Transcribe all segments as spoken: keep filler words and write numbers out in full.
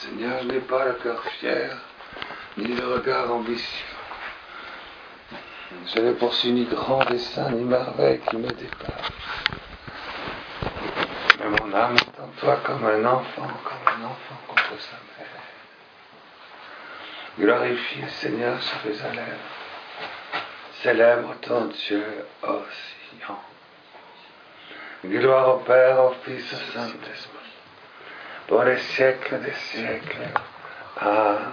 Seigneur, je n'ai pas le cœur fier, ni le regard ambitieux. Je n'ai poursuivi ni grand dessein, ni merveille qui me dépasse. Mais mon âme est en toi comme un enfant, comme un enfant contre sa mère. Glorifie le Seigneur sur Jérusalem. Célèbre ton Dieu, ô Sion. Gloire au Père, au Fils, au Saint-Esprit, pour les siècles des siècles. Amen.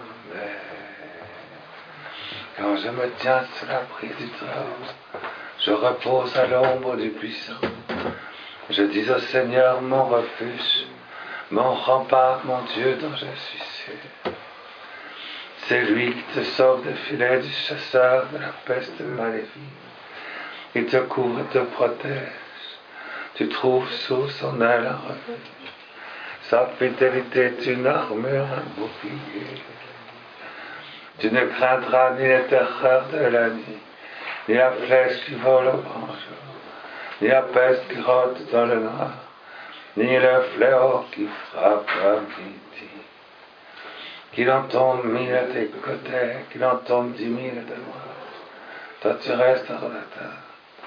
Quand je me tiens sous l'abri du trône, je repose à l'ombre du puissant. Je dis au Seigneur, mon refuge, mon rempart, mon Dieu dont je suis sûr. C'est lui qui te sauve des filets du chasseur, de la peste maléfique. Il te couvre et te protège. Tu trouves sous son aile un refuge. Sa fidélité est une armure, un bouclier. Tu ne craindras ni les terreurs de la nuit, ni la flèche qui vole au grand jour, ni la peste qui rôde dans le noir, ni le fléau qui frappe à midi. Qu'il en tombe mille à tes côtés, qu'il en tombe dix mille à ta droite, toi tu restes hors d'atteinte.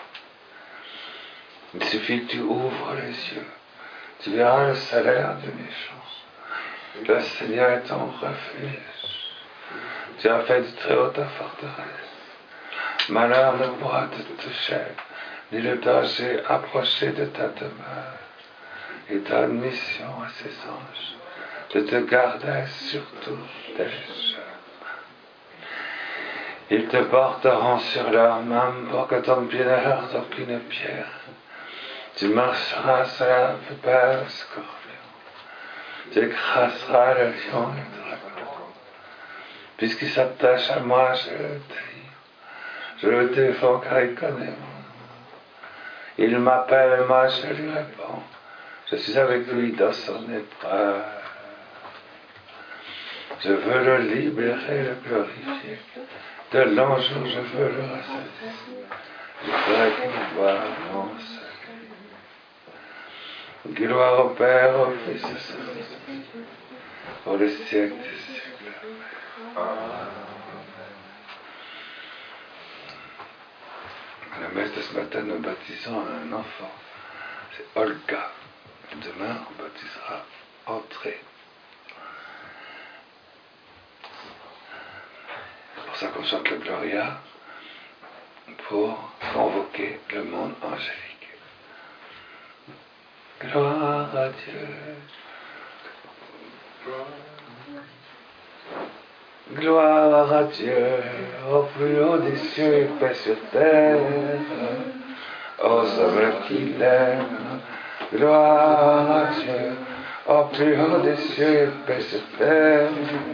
Il suffit que tu ouvres les yeux, tu verras le salaire du méchant. Le Seigneur est ton refuge. Tu as fait du Très-Haut ta forteresse. Malheur ne pourra te toucher, ni le danger approcher de ta demeure. Il donne mission à ses anges de te garder sur toutes tes chemins. Ils te porteront sur leurs mains pour que ton pied ne heurte aucune pierre. Tu marcheras sur la vipère le scorpion. Tu écraseras le lion et le dragon. Puisqu'il s'attache à moi, je le délivre. Je le défends car il connaît mon nom. Il m'appelle et moi je lui réponds. Je suis avec lui dans son épreuve. Je veux le libérer, le glorifier. De longs jours, je veux le rassasier. Je ferai qu'il voie mon salut. Gloire au Père, au Fils et au Saint-Esprit, pour les siècles des siècles. Amen. À la messe de ce matin, nous baptisons un enfant. C'est Olga. Demain, on baptisera Entrée. C'est pour ça qu'on chante le Gloria, pour convoquer le monde angélique. Gloire à Dieu. Gloire à Dieu, au plus haut des cieux et paix sur terre, aux hommes qui l'aiment. Gloire à Dieu, au plus haut des cieux et paix sur terre,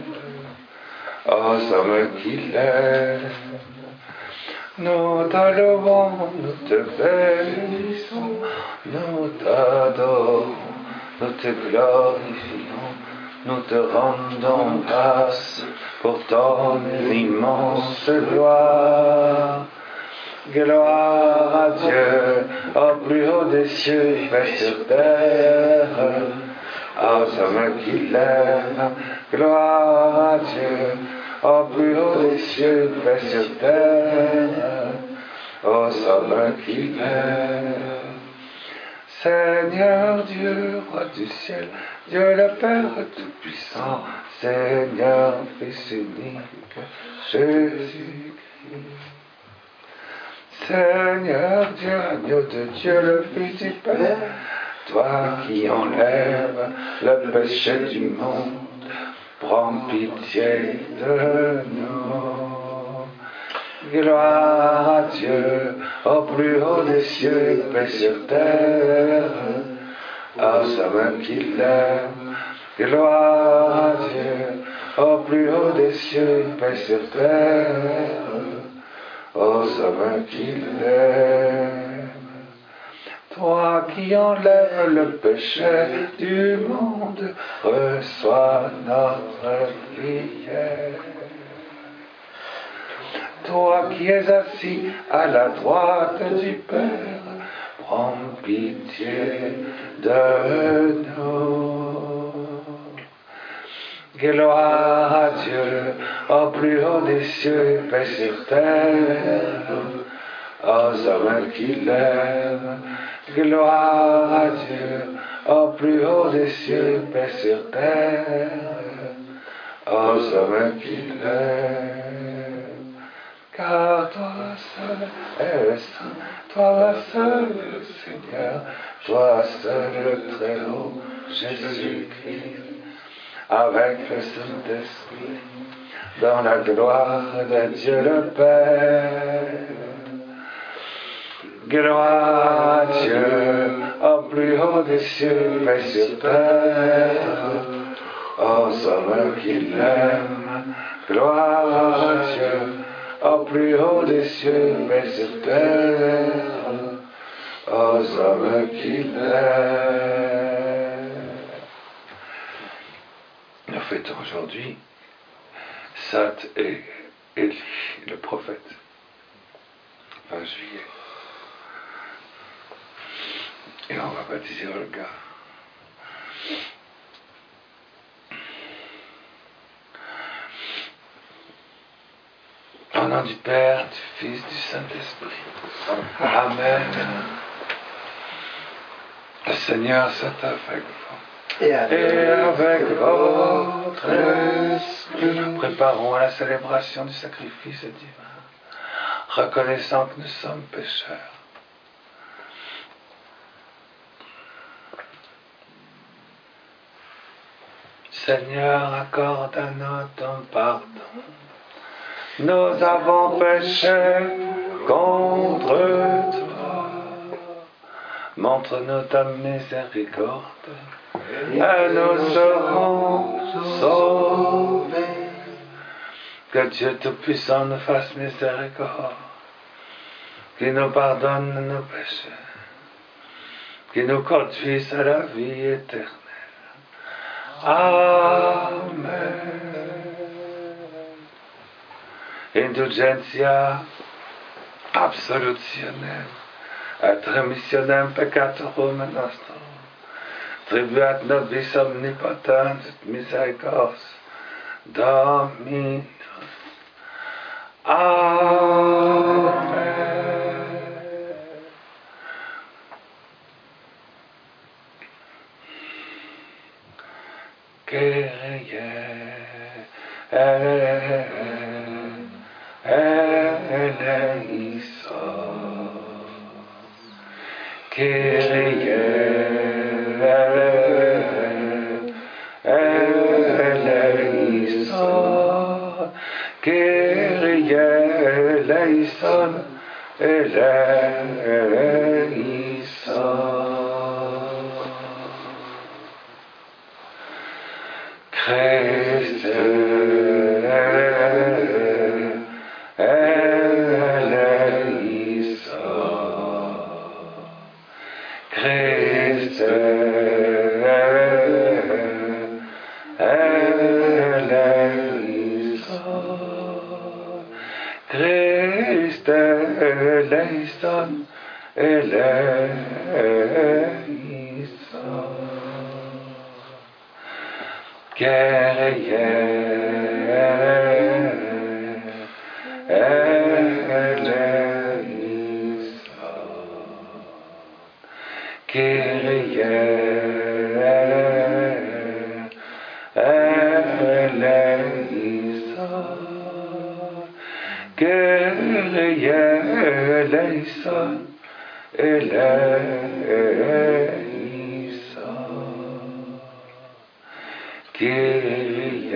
aux hommes qui l'aiment. Nous t'allevons, nous te bénissons, nous t'adorons, nous te glorifions, nous te rendons grâce pour ton immense gloire. Gloire à Dieu, au plus haut des cieux, paix sur terre, aux hommes qui l'aiment. Gloire à Dieu, au plus haut des cieux, paix sur terre, aux hommes qui l'aiment. Seigneur Dieu, roi du ciel, Dieu le Père Tout-Puissant, Seigneur Fils unique, Jésus-Christ. Seigneur Dieu, agneau de Dieu, le Fils du Père, toi qui enlèves le péché du monde, prends pitié de nous. Gloire à Dieu, au plus haut des cieux, paix sur terre, aux hommes qui l'aiment. Gloire à Dieu, au plus haut des cieux, paix sur terre, aux hommes qui l'aiment. Toi qui enlèves le péché du monde, reçois notre prière. Toi qui es assis à la droite du Père, prends pitié de nous. Gloire à Dieu, au plus haut des cieux, paix sur terre, aux hommes qui l'aiment. Gloire à Dieu, au plus haut des cieux, paix sur terre, aux hommes qui l'aiment. Car toi seul est le Saint, toi seul le Seigneur, toi seul le Très-Haut, Jésus-Christ, avec le Saint-Esprit, dans la gloire de Dieu le Père. Gloire à Dieu, au plus haut des cieux, paix sur terre, aux hommes qui l'aiment. Gloire à Dieu, au plus haut des cieux, paix sur terre, aux hommes qui l'aiment. Nous fêtons aujourd'hui Sainte et Élie, le prophète, vingt juillet. Et on va baptiser Olga. Au nom du Père, du Fils, du Saint-Esprit. Amen. Le Seigneur soit avec vous. Et avec, Et avec votre esprit. Nous préparons à la célébration du sacrifice divin, reconnaissant que nous sommes pécheurs. Seigneur, accorde à nous ton pardon. Nous avons péché contre toi. Montre-nous ta miséricorde et nous serons sauvés. Que Dieu Tout-Puissant nous fasse miséricorde, qu'il nous pardonne nos péchés, qu'il nous conduise à la vie éternelle. Amen. Indulgentia absolutionem et remissionem peccatorum nostrum. Tribuat nobis omnipotens et misericors Dominus. Amen. Kyrie eleison. Kyrie eleison. Kyrie eleison. Eleison. Christe eleison. Christe eleison. Christe eleison. Eleison. Kyrie eleison. Kyrie eleison. Kyrie eleison. Eleison. Kyrie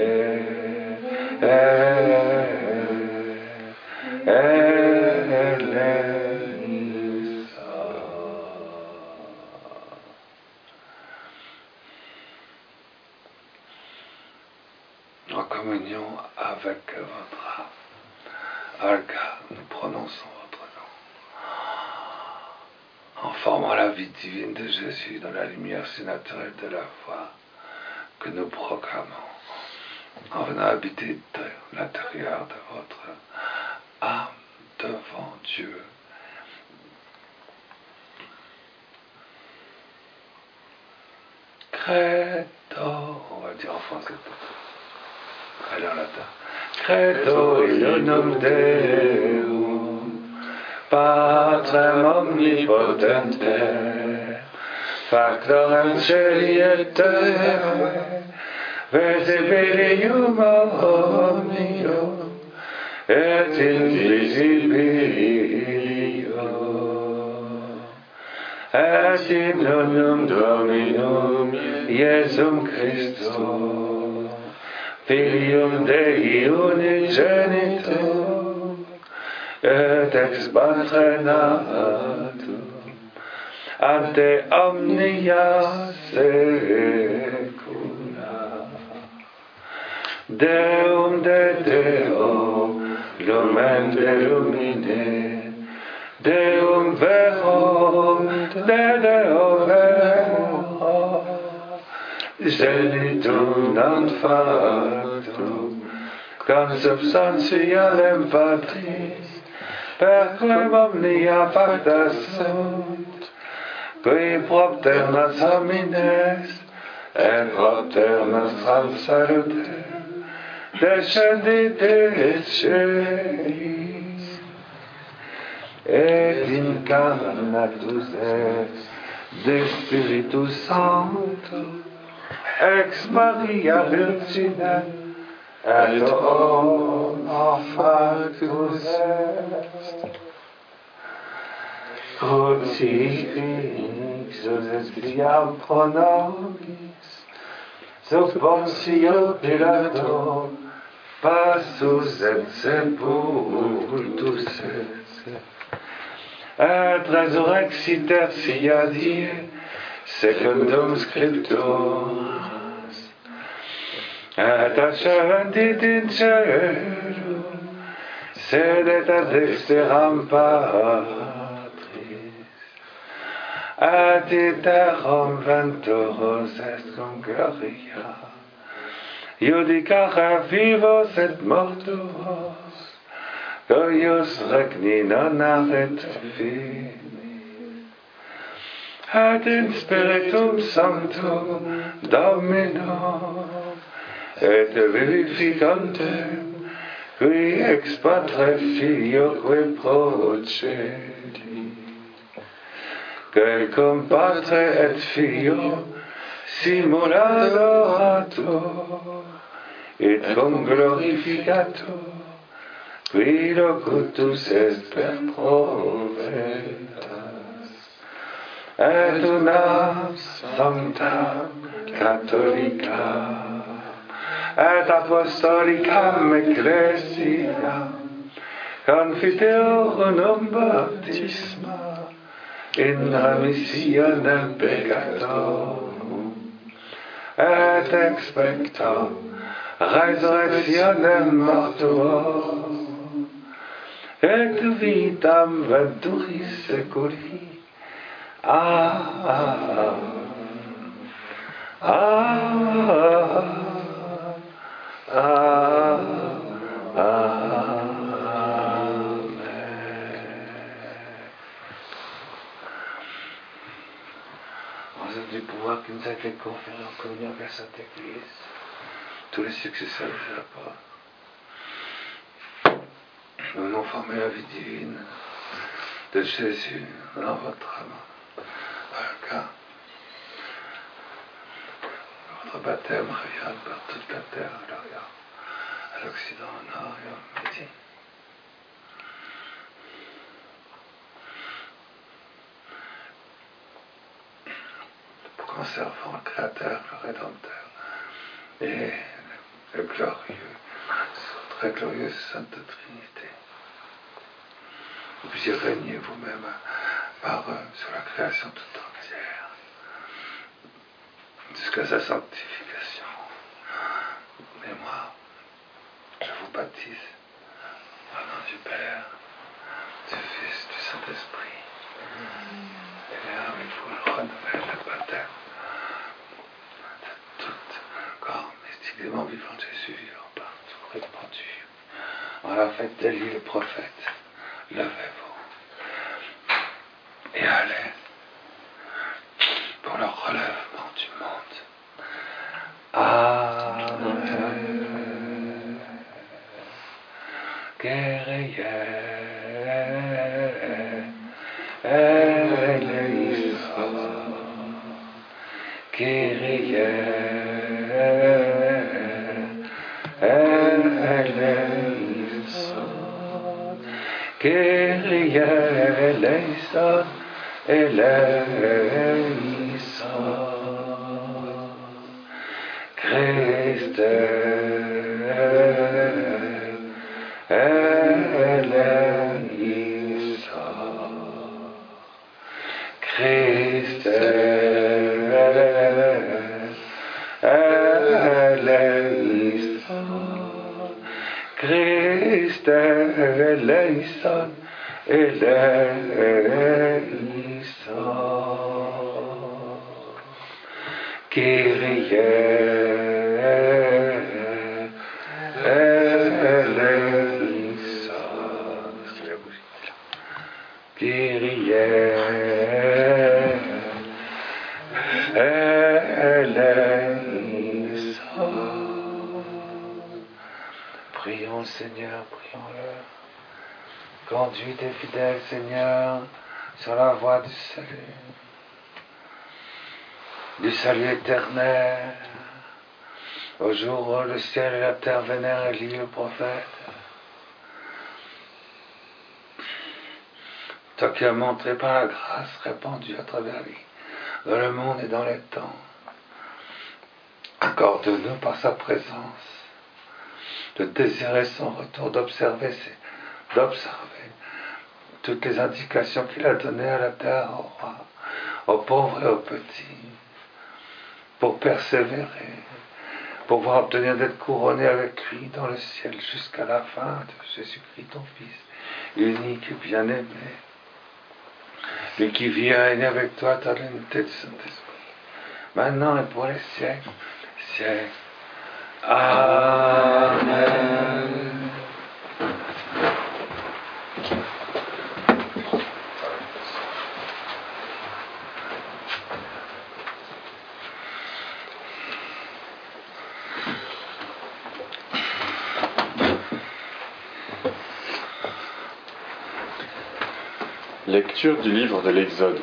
En communion avec votre âme, Olga, nous prononçons votre nom, en formant la vie divine de Jésus dans la lumière surnaturelle de la foi que nous proclamons, en venant habiter de l'intérieur de votre âme devant Dieu. Credo, on va dire en français. Alors là, credo ilunum Deum, Patrem omnipotente, Factorem celi et terrae, visibilium omnium, et invisibilium, et in nomine Dominum Iesum Christum, Filium Dei unigenitum, et ex Patre natum, ante omnia saecula. Deum de Deo, lumen de lumine, Deum verum de Deo vero, genitum non factum, consubstantialem Patris, per quem omnia facta sunt, qui propter nos homines, et propter nostram salutem, descendit de celis, et incarnatus est de Spiritus Sancto, ex Maria Virgine, et homo factus est, crucifixus est fiam pro nobis, sub Pontio Pilato, passus et sepultus est, et resurrexit tertia die, secundum Scripturas, et ascendit in caelum, sedet ad dexteram Patris, et iterum venturus est cum gloria, judicare vivos et mortuos, cuius regni non aret finis, et in Spiritum Sanctum Domino, et vivificantem, qui ex Patre Filioque procedi, que cum Patre et Filio simula adorator, et cum glorificator, qui locutus est per profetas, et una sancta catholica, et apostolicam ecclesiam, confiteorum baptisma, in remissionem peccatorum, et expecto resurrectionem mortuorum, et vitam venturis seculi. Amen. Amen. Du pouvoir qui nous a été conféré en communion avec la Sainte Église, tous les successeurs de l'apôtre, nous nous formé la vie divine de Jésus dans votre âme. Car votre baptême rayonne par toute la terre, à l'Orient, à l'Occident, au Nord et au Midi. Conservant le Créateur, le Rédempteur et le glorieux, très glorieuse Sainte Trinité. Vous puissiez régner vous-même par eux sur la création toute entière, jusqu'à sa sanctification. Mais moi, je vous baptise au nom du Père, du Fils, du Saint-Esprit. Et là, il faut le renouveler le baptême. Mystiquement vivant Jésus vivant partout, répandu. On l'a fait de lui le prophète. Levez-vous et allez pour le relèvement du monde. Amen. Kyrie eleison, Kyrie eleison, Kyrie eleison, eleison, Christe eleison, Christe eleison, Christe eleison, eleison, Kyrie eleison, Kyrie eleison. Prions le Seigneur, prions-le. Conduis tes fidèles, Seigneur, sur la voie du salut, du salut éternel, au jour où le ciel et la terre vénèrent Élie le prophète. Toi qui as montré par la grâce répandue à travers lui, dans le monde et dans les temps, accorde-nous par sa présence de désirer son retour, d'observer, d'observer toutes les indications qu'il a données à la terre, aux rois, aux pauvres et aux petits, pour persévérer, pour pouvoir obtenir d'être couronné avec lui dans le ciel jusqu'à la fin de Jésus-Christ, ton Fils, unique et bien-aimé, lui qui vit et règne avec toi dans l'unité du Saint-Esprit, maintenant et pour les siècles, siècles. Amen. Lecture du livre de l'Exode.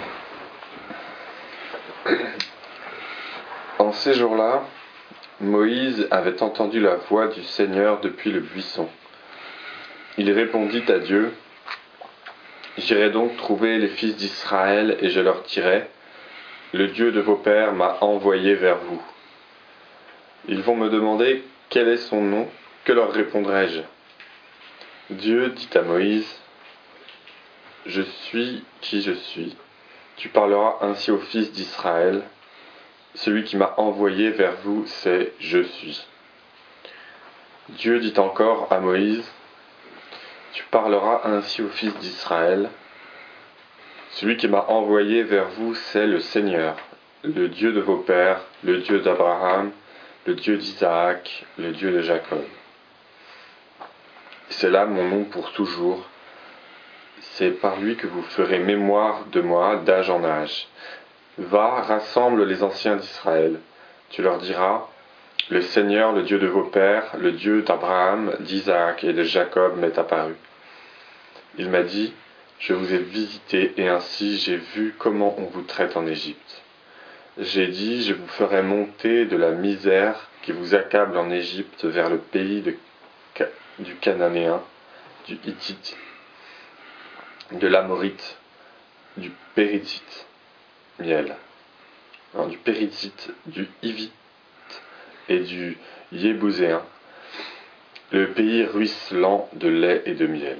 En ces jours-là, Moïse avait entendu la voix du Seigneur depuis le buisson. Il répondit à Dieu, « J'irai donc trouver les fils d'Israël et je leur dirai, « Le Dieu de vos pères m'a envoyé vers vous. » Ils vont me demander quel est son nom, que leur répondrai-je ? Dieu dit à Moïse, « Je suis qui je suis. Tu parleras ainsi aux fils d'Israël. Celui qui m'a envoyé vers vous, c'est « Je suis ». Dieu dit encore à Moïse, « Tu parleras ainsi aux fils d'Israël. Celui qui m'a envoyé vers vous, c'est le Seigneur, le Dieu de vos pères, le Dieu d'Abraham, le Dieu d'Isaac, le Dieu de Jacob. C'est là mon nom pour toujours. C'est par lui que vous ferez mémoire de moi d'âge en âge. Va, rassemble les anciens d'Israël. Tu leur diras, le Seigneur, le Dieu de vos pères, le Dieu d'Abraham, d'Isaac et de Jacob m'est apparu. Il m'a dit, je vous ai visité et ainsi j'ai vu comment on vous traite en Égypte. J'ai dit, je vous ferai monter de la misère qui vous accable en Égypte vers le pays de, du Cananéen, du Hittite, de l'Amorite, du Périzite, miel, alors, du Périzite, du Hivite et du Yébouséen, le pays ruisselant de lait et de miel.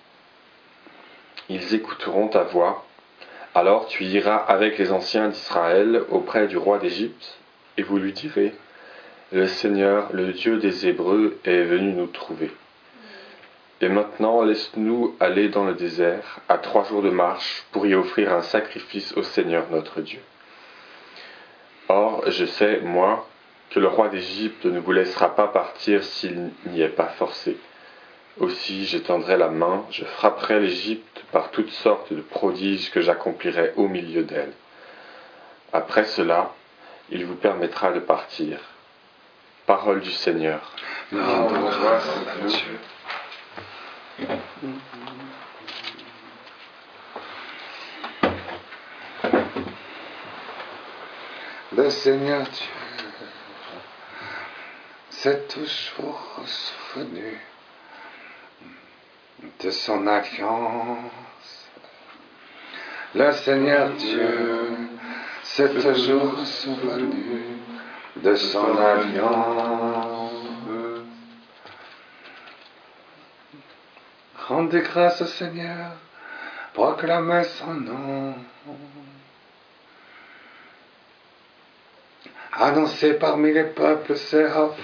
Ils écouteront ta voix, alors tu iras avec les anciens d'Israël auprès du roi d'Égypte, et vous lui direz, le Seigneur, le Dieu des Hébreux, est venu nous trouver. Et maintenant, laisse-nous aller dans le désert, à trois jours de marche, pour y offrir un sacrifice au Seigneur notre Dieu. Or, je sais, moi, que le roi d'Égypte ne vous laissera pas partir s'il n'y est pas forcé. Aussi, j'étendrai la main, je frapperai l'Égypte par toutes sortes de prodiges que j'accomplirai au milieu d'elle. Après cela, il vous permettra de partir. Parole du Seigneur. Rendons grâce à Dieu. Le Seigneur Dieu s'est toujours souvenu de son alliance. Le Seigneur Dieu s'est toujours souvenu de son alliance. Rendez grâce au Seigneur, proclamez son nom. Annoncez parmi les peuples ses refaits.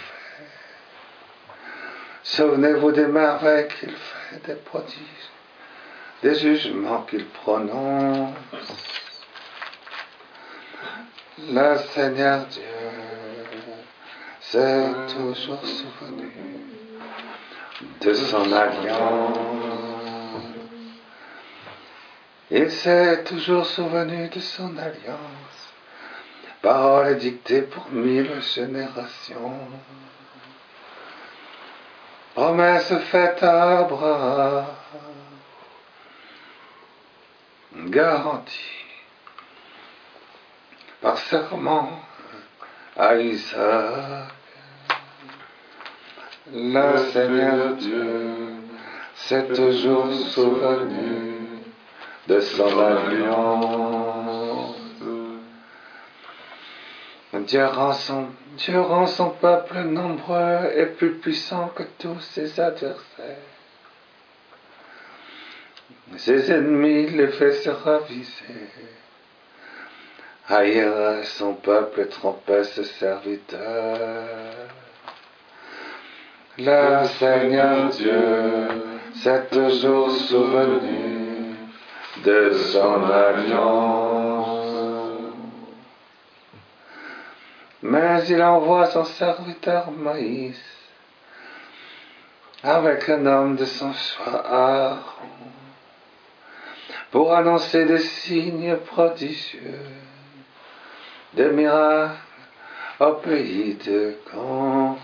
Souvenez-vous des merveilles qu'il fait, des prodiges, des jugements qu'il prononce. Le Seigneur Dieu s'est toujours souvenu de son alliance. Il s'est toujours souvenu de son alliance. Parole dictée pour mille générations. Promesse faite à Abraham, garantie par serment à Isaac. Le Seigneur Dieu s'est toujours souvenu de son alliance. Dieu rend, son, Dieu rend son peuple nombreux et plus puissant que tous ses adversaires. Ses ennemis les fait se raviser. Haïr son peuple et tromper ses serviteurs. Le Seigneur Dieu s'est toujours souvenu de son alliance. Mais il envoie son serviteur Moïse avec un homme de son choix Aaron pour annoncer des signes prodigieux, des miracles au pays de Gond.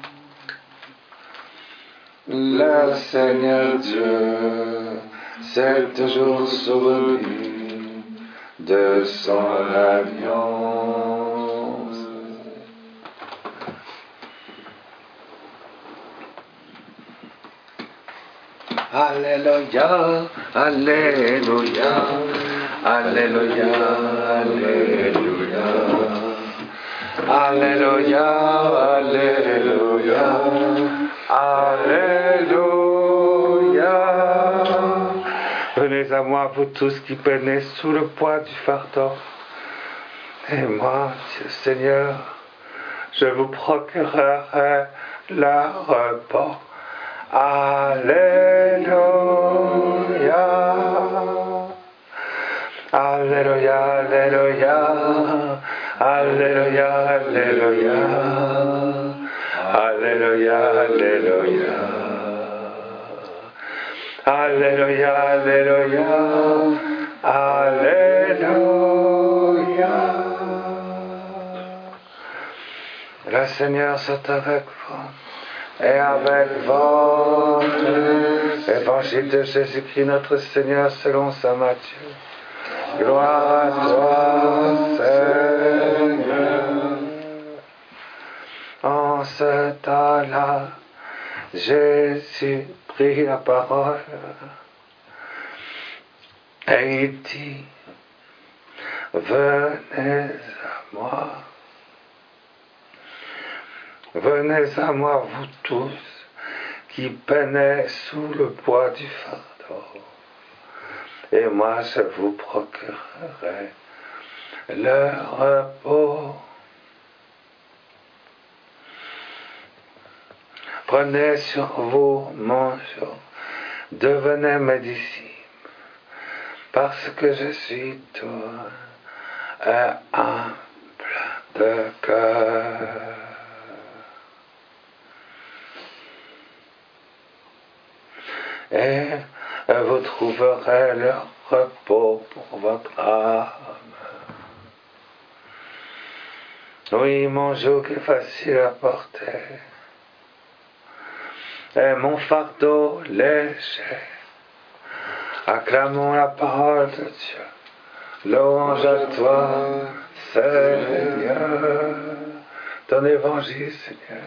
Le Seigneur Dieu s'est toujours souvenu de son alliance. Alléluia, Alléluia, Alléluia, Alléluia, Alléluia, Alléluia, Alléluia. Venez à moi, vous tous qui peinez sous le poids du fardeau. Et moi, Dieu Seigneur, je vous procurerai le repos. Alléluia, Alléluia, Alléluia, Alléluia, Alléluia, Alléluia, Alléluia, Alléluia, Alléluia, Alléluia. Le Seigneur soit avec vous. Et avec votre évangile de Jésus-Christ notre Seigneur selon saint Matthieu. Gloire à toi, Seigneur. En ce temps-là, Jésus prit la parole et il dit, venez à moi. Venez à moi, vous tous, qui peinez sous le poids du fardeau, et moi je vous procurerai le repos. Prenez sur vous mon joug, devenez mes disciples, parce que je suis doux et humble de cœur. Et vous trouverez le repos pour votre âme. Oui, mon joug est facile à porter. est mon fardeau léger. Acclamons la parole de Dieu. Louange à toi, Seigneur, ton évangile, Seigneur.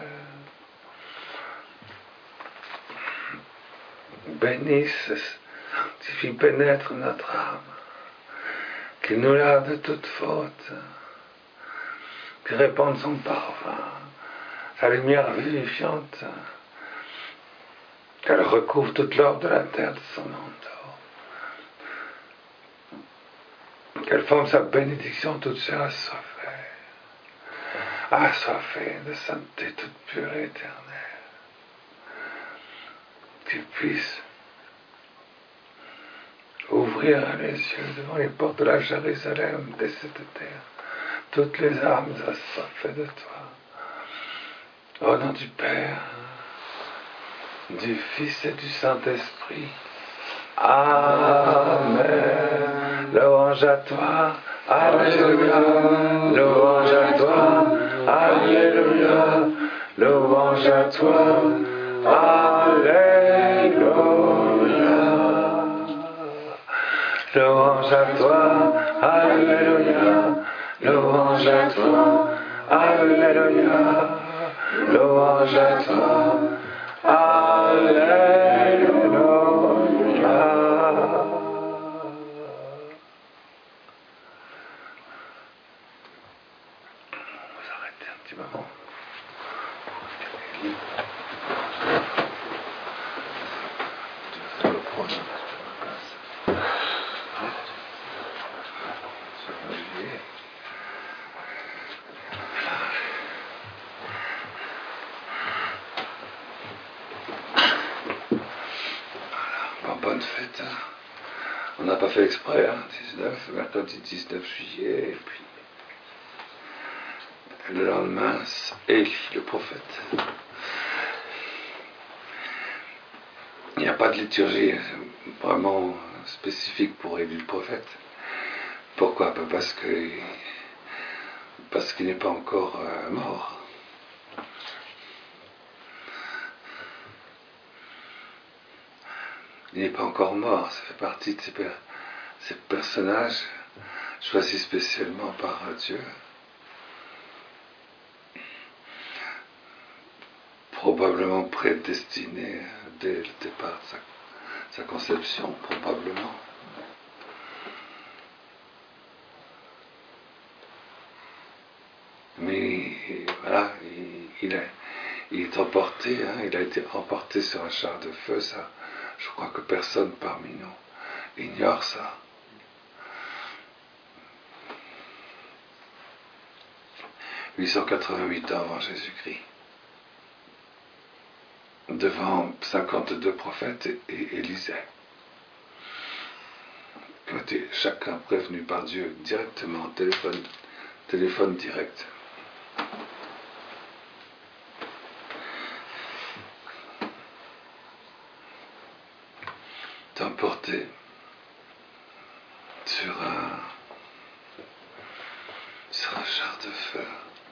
Bénisse, sanctifie, pénètre notre âme, qu'il nous lave de toute faute, qu'il répande son parfum, sa lumière vivifiante, qu'elle recouvre toute l'ordre de la terre de son manteau, qu'elle forme sa bénédiction toute chair assoiffée, assoiffée de sainteté toute pure et éternelle, qu'il puisse ouvrir les yeux devant les portes de la Jérusalem de cette terre, toutes les âmes assoiffées de toi. Au nom du Père, du Fils et du Saint-Esprit. Amen. Louange à toi. Alléluia. Louange à toi. Alléluia. Louange à toi. Alléluia. Louange à toi. Alléluia. Louange à toi. Alléluia. Louange à toi. Alléluia. On va s'arrêter un petit moment. Bonne fête. Hein. On n'a pas fait exprès, hein, dix-neuf, mercredi dix-neuf juillet, et puis le lendemain, Élie, le prophète. Il n'y a pas de liturgie vraiment spécifique pour Élie le prophète. Pourquoi? Parce que parce qu'il n'est pas encore euh, mort. Il n'est pas encore mort, ça fait partie de ces, per- ces personnages choisis spécialement par Dieu, probablement prédestinés dès le départ de sa, sa conception, probablement. Mais voilà, il, il, est, il est emporté, hein, il a été emporté sur un char de feu, ça. Je crois que personne parmi nous ignore ça. huit cent quatre-vingt-huit ans avant Jésus-Christ, devant cinquante-deux prophètes et, et Élisée, qui ont été chacun prévenus par Dieu directement, téléphone, téléphone direct. Emporté sur un sur un char de feu.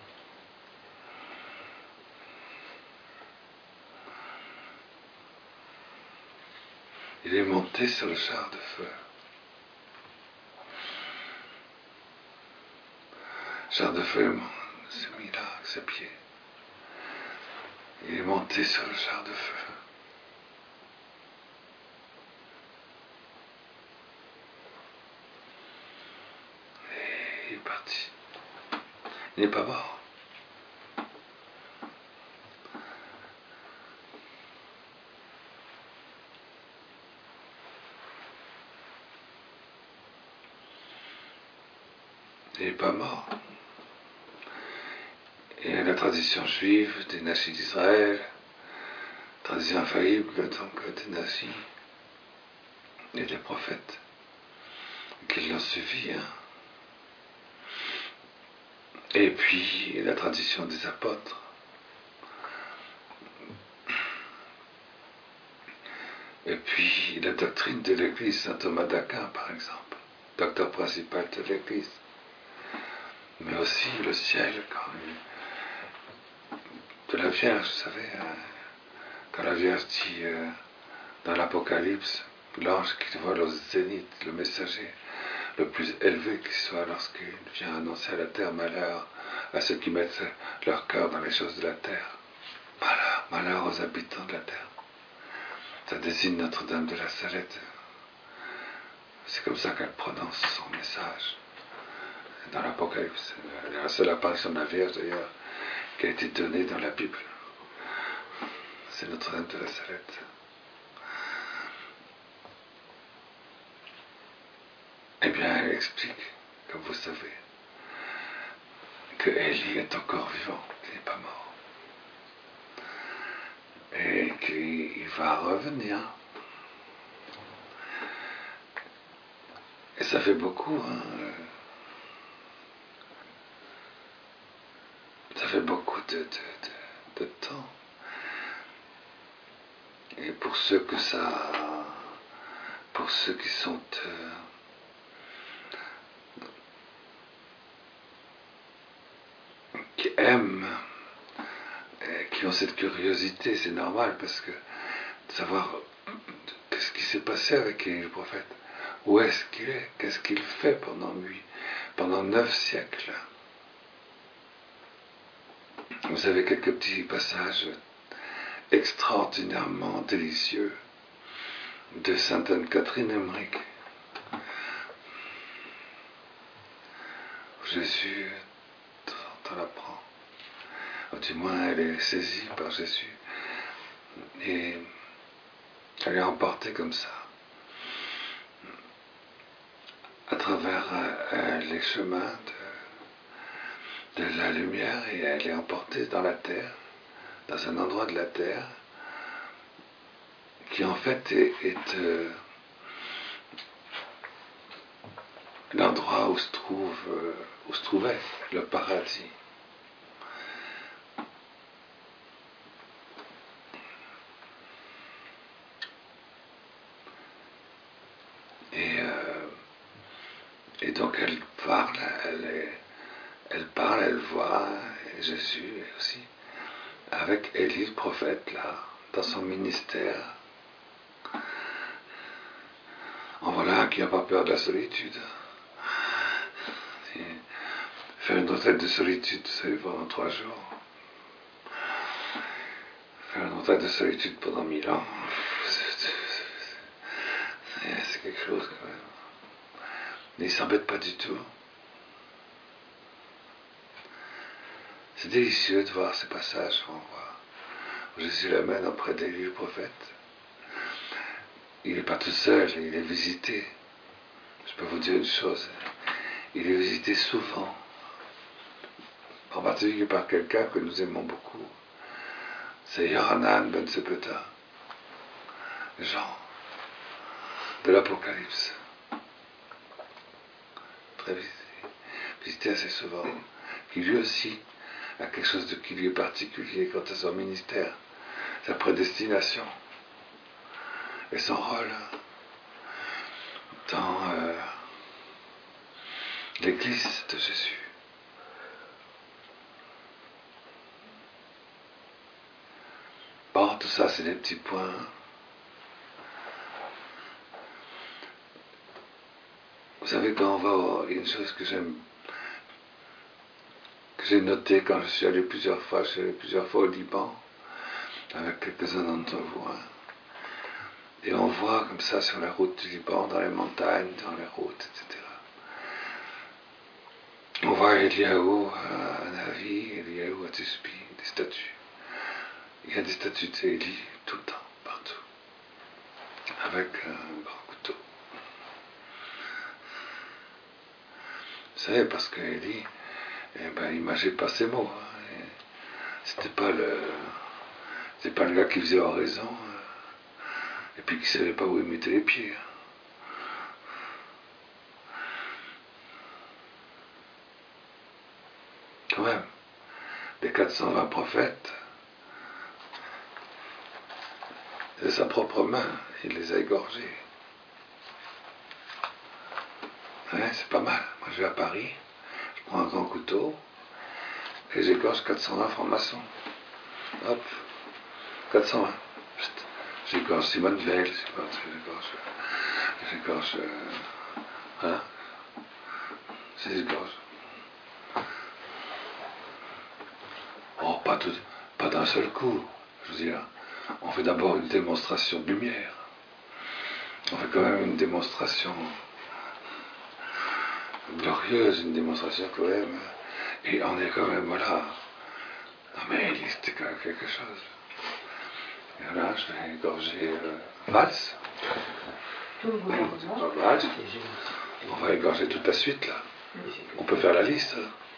Il est monté sur le char de feu. Le char de feu s'est mis là avec ses pieds. Il est monté sur le char de feu. Il est parti. Il n'est pas mort. Il n'est pas mort. Et la tradition juive des nazis d'Israël, tradition infaillible donc des nazis et des prophètes qui l'ont suivi. Hein. Et puis la tradition des apôtres. Et puis la doctrine de l'Église, saint Thomas d'Aquin par exemple, docteur principal de l'Église. Mais aussi le ciel, quand de la Vierge, vous savez, quand la Vierge dit euh, dans l'Apocalypse, l'ange qui vole au zénith, le messager le plus élevé qui soit lorsqu'il vient annoncer à la terre malheur à ceux qui mettent leur cœur dans les choses de la terre. Malheur, malheur aux habitants de la terre. Ça désigne Notre-Dame de la Salette. C'est comme ça qu'elle prononce son message dans l'Apocalypse. C'est la seule apparition de la Vierge d'ailleurs qui a été donnée dans la Bible. C'est Notre-Dame de la Salette. Eh bien, elle explique, comme vous savez, que Élie est encore vivant, qu'il n'est pas mort. Et qu'il va revenir. Et ça fait beaucoup, hein. Ça fait beaucoup de, de, de, de temps. Et pour ceux que ça... Pour ceux qui sont... Euh, qui aiment, qui ont cette curiosité, c'est normal, parce que de savoir qu'est-ce qui s'est passé avec Élie le prophète, où est-ce qu'il est, qu'est-ce qu'il fait pendant lui, pendant neuf siècles. Vous avez quelques petits passages extraordinairement délicieux de sainte Anne-Catherine Emmerich. Jésus t'en apprend. Du moins, elle est saisie par Jésus. Et elle est emportée comme ça, à travers euh, les chemins de, de la lumière, et elle est emportée dans la terre, dans un endroit de la terre, qui en fait est, est euh, l'endroit où se trouve, euh, où se trouvait le paradis. Et, euh, et donc elle parle, elle, est, elle parle, elle voit Jésus aussi, avec Élie le prophète là, dans son ministère. En voilà qui n'a pas peur de la solitude. Et faire une retraite de solitude, vous savez, pendant trois jours. Faire une retraite de solitude pendant mille ans, c'est quelque chose quand même. Mais il ne s'embête pas du tout. C'est délicieux de voir ces passages qu'on voit. Jésus l'amène auprès d'Élie le prophète. Il n'est pas tout seul, il est visité. Je peux vous dire une chose, il est visité souvent. En particulier par quelqu'un que nous aimons beaucoup. C'est Yohanan ben Sepeta, Jean de l'Apocalypse. Très visité, visité assez souvent. Qui lui aussi a quelque chose de qui lui est particulier quant à son ministère, sa prédestination et son rôle dans euh, l'Église de Jésus. Bon, tout ça, c'est des petits points. Vous savez, quand on va au... Il y a une chose que j'aime, que j'ai notée quand je suis allé plusieurs fois, je suis allé plusieurs fois au Liban, avec quelques-uns d'entre vous. Hein. Et on voit comme ça sur la route du Liban, dans les montagnes, dans les routes, et cetera. On voit Eliaou à Navi, Eliaou à Tispi, des statues. Il y a des statues d'Élie tout le temps, partout, avec un grand couteau. Vous savez, parce que Élie, eh ben, il mangeait pas ses mots. Hein, c'était pas le, c'était pas le gars qui faisait oraison, hein, et puis qui savait pas où il mettait les pieds. Hein. Quand même, des quatre cent vingt prophètes, de sa propre main, il les a égorgés. Ouais, c'est pas mal. Moi, je vais à Paris, je prends un grand couteau et j'égorge quatre cent vingt francs-maçons. Hop, quatre cent vingt. j'égorge Simone Veil, j'égorge, j'égorge, euh, hein, j'égorge. Oh, pas, tout, pas d'un seul coup, je veux dire, on fait d'abord une démonstration de lumière, on fait quand même une démonstration glorieuse, une démonstration quand même, et on est quand même, voilà, non mais c'était quand même quelque chose. Et voilà, je vais égorger euh, Valls. Valls. On va égorger toute la suite là. On peut faire la liste.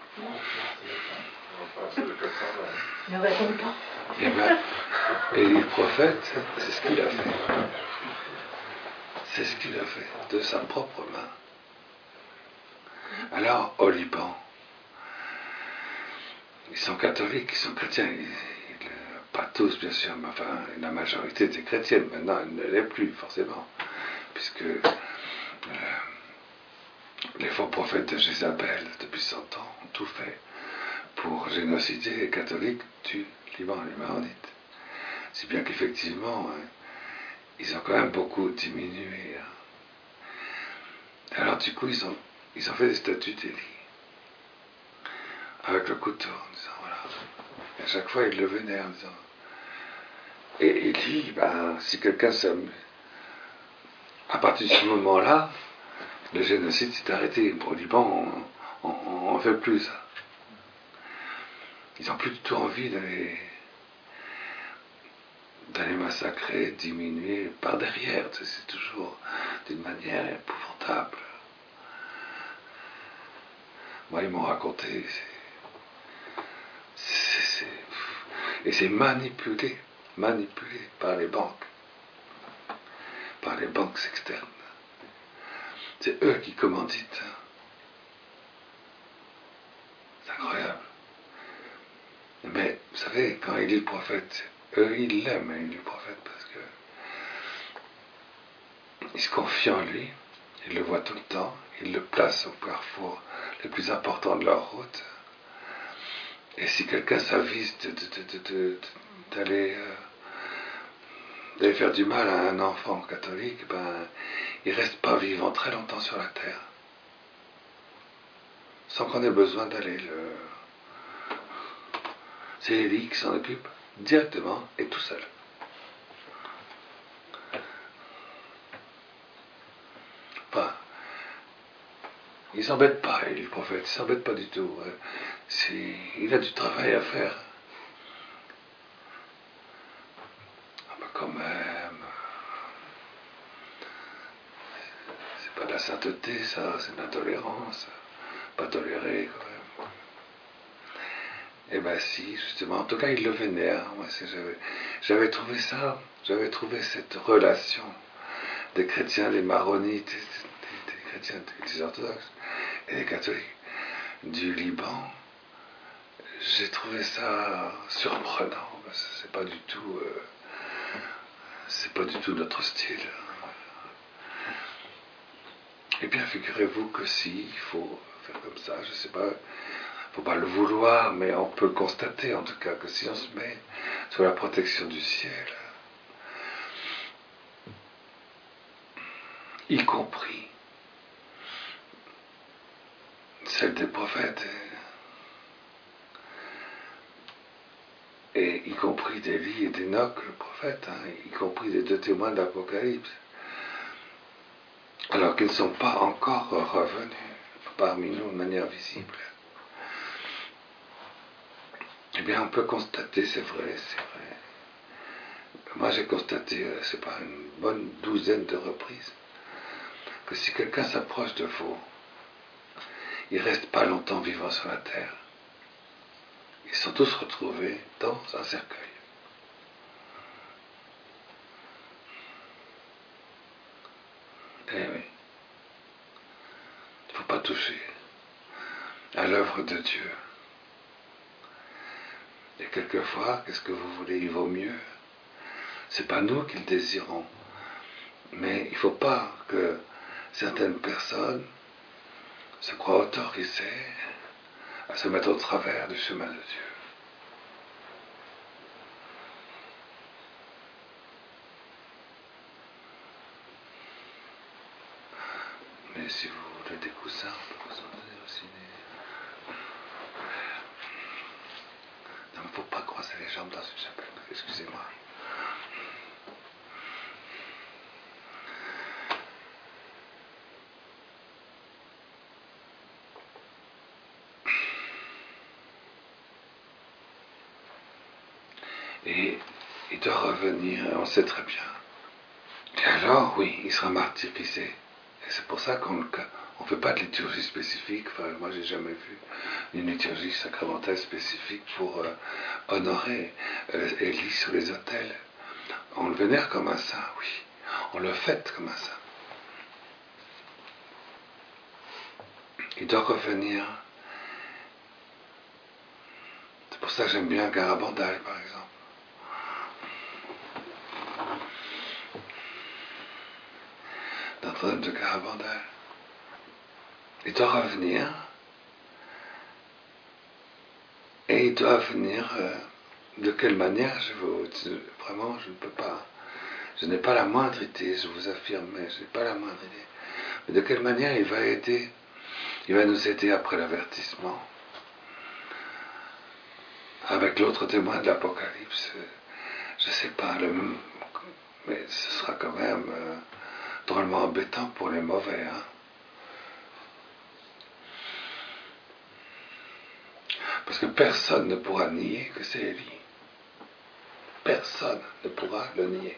Ne répond pas. Et, ben, et le prophète, c'est ce qu'il a fait. C'est ce qu'il a fait, de sa propre main. Alors, au Liban, ils sont catholiques, ils sont chrétiens. Ils, ils, pas tous, bien sûr, mais enfin, la majorité était chrétienne. Maintenant, elle ne l'est plus, forcément. Puisque euh, les faux prophètes de Jézabel, depuis cent ans, ont tout fait pour génocider les catholiques du Liban, les Maronites. Si bien qu'effectivement, hein, ils ont quand même beaucoup diminué. Hein. Alors du coup, ils ont, ils ont fait des statues d'Élie, avec le couteau, en disant voilà. Et à chaque fois, ils le vénèrent en disant. Et Élie, ben, si quelqu'un s'amuse, à partir de ce moment-là, le génocide s'est arrêté. Au Liban, on ne fait plus ça. Ils n'ont plus du tout envie d'aller d'aller massacrer, diminuer par derrière. C'est toujours d'une manière épouvantable. Moi, ils m'ont raconté. C'est, c'est, c'est, et c'est manipulé, manipulé par les banques, par les banques externes. C'est eux qui commanditent. C'est incroyable. Mais, vous savez, quand il dit le prophète, eux, ils l'aiment, il dit le prophète, parce que ils se confient en lui, ils le voient tout le temps, ils le placent au carrefour le plus important de leur route. Et si quelqu'un s'avise de, de, de, de, de, d'aller, euh, d'aller faire du mal à un enfant catholique, ben, il ne reste pas vivant très longtemps sur la terre, sans qu'on ait besoin d'aller le... C'est Élie qui s'en occupe directement et tout seul. Enfin, il ne s'embête pas, il, le prophète, il ne s'embête pas du tout. C'est, il a du travail à faire. Ah ben quand même, c'est pas de la sainteté ça, c'est de l'intolérance. Pas toléré quand même. Eh ben si, justement, en tout cas il le vénère. Moi, c'est, j'avais, j'avais trouvé ça, j'avais trouvé cette relation des chrétiens, des maronites, des, des, des chrétiens, des orthodoxes et des catholiques du Liban. J'ai trouvé ça surprenant, parce que c'est pas du tout, euh, c'est pas du tout notre style. Eh bien, figurez-vous que si, il faut faire comme ça, je sais pas. Faut pas le vouloir, mais on peut constater en tout cas que si on se met sous la protection du ciel, y compris celle des prophètes, et, et y compris d'Élie et d'Enoch, le prophète, hein, y compris des deux témoins d'Apocalypse, alors qu'ils ne sont pas encore revenus parmi nous de manière visible. Eh bien, on peut constater, c'est vrai, c'est vrai. Moi, j'ai constaté, c'est pas une bonne douzaine de reprises, que si quelqu'un s'approche de vous, il ne reste pas longtemps vivant sur la terre. Ils sont tous retrouvés dans un cercueil. Eh oui. Il ne faut pas toucher à l'œuvre de Dieu. Et quelquefois, qu'est-ce que vous voulez, il vaut mieux. C'est pas nous qui le désirons. Mais il ne faut pas que certaines personnes se croient autorisées à se mettre au travers du chemin de Dieu. si vous voulez des coussins, on peut vous en donner aussi des... Non, il ne faut pas croiser les jambes dans une chapelle, excusez-moi. Et il doit revenir, on sait très bien. Et alors, oui, il sera martyrisé. Et c'est pour ça qu'on ne fait pas de liturgie spécifique. Enfin, moi, j'ai jamais vu une liturgie sacramentelle spécifique pour euh, honorer euh, Élie sous les autels. On le vénère comme un saint, oui. On le fête comme un saint. Il doit revenir. C'est pour ça que j'aime bien Garabandal, par exemple. Notre-Dame de Garabandal. Il doit revenir. Et il doit venir. Euh, de quelle manière je veux. Vraiment, je ne peux pas. Je n'ai pas la moindre idée, je vous affirme, mais je n'ai pas la moindre idée. Mais de quelle manière il va aider. Il va nous aider après l'avertissement. Avec l'autre témoin de l'Apocalypse. Je ne sais pas, le, mais ce sera quand même euh, drôlement embêtant pour les mauvais. Hein. Parce que personne ne pourra nier que c'est Élie. Personne ne pourra le nier.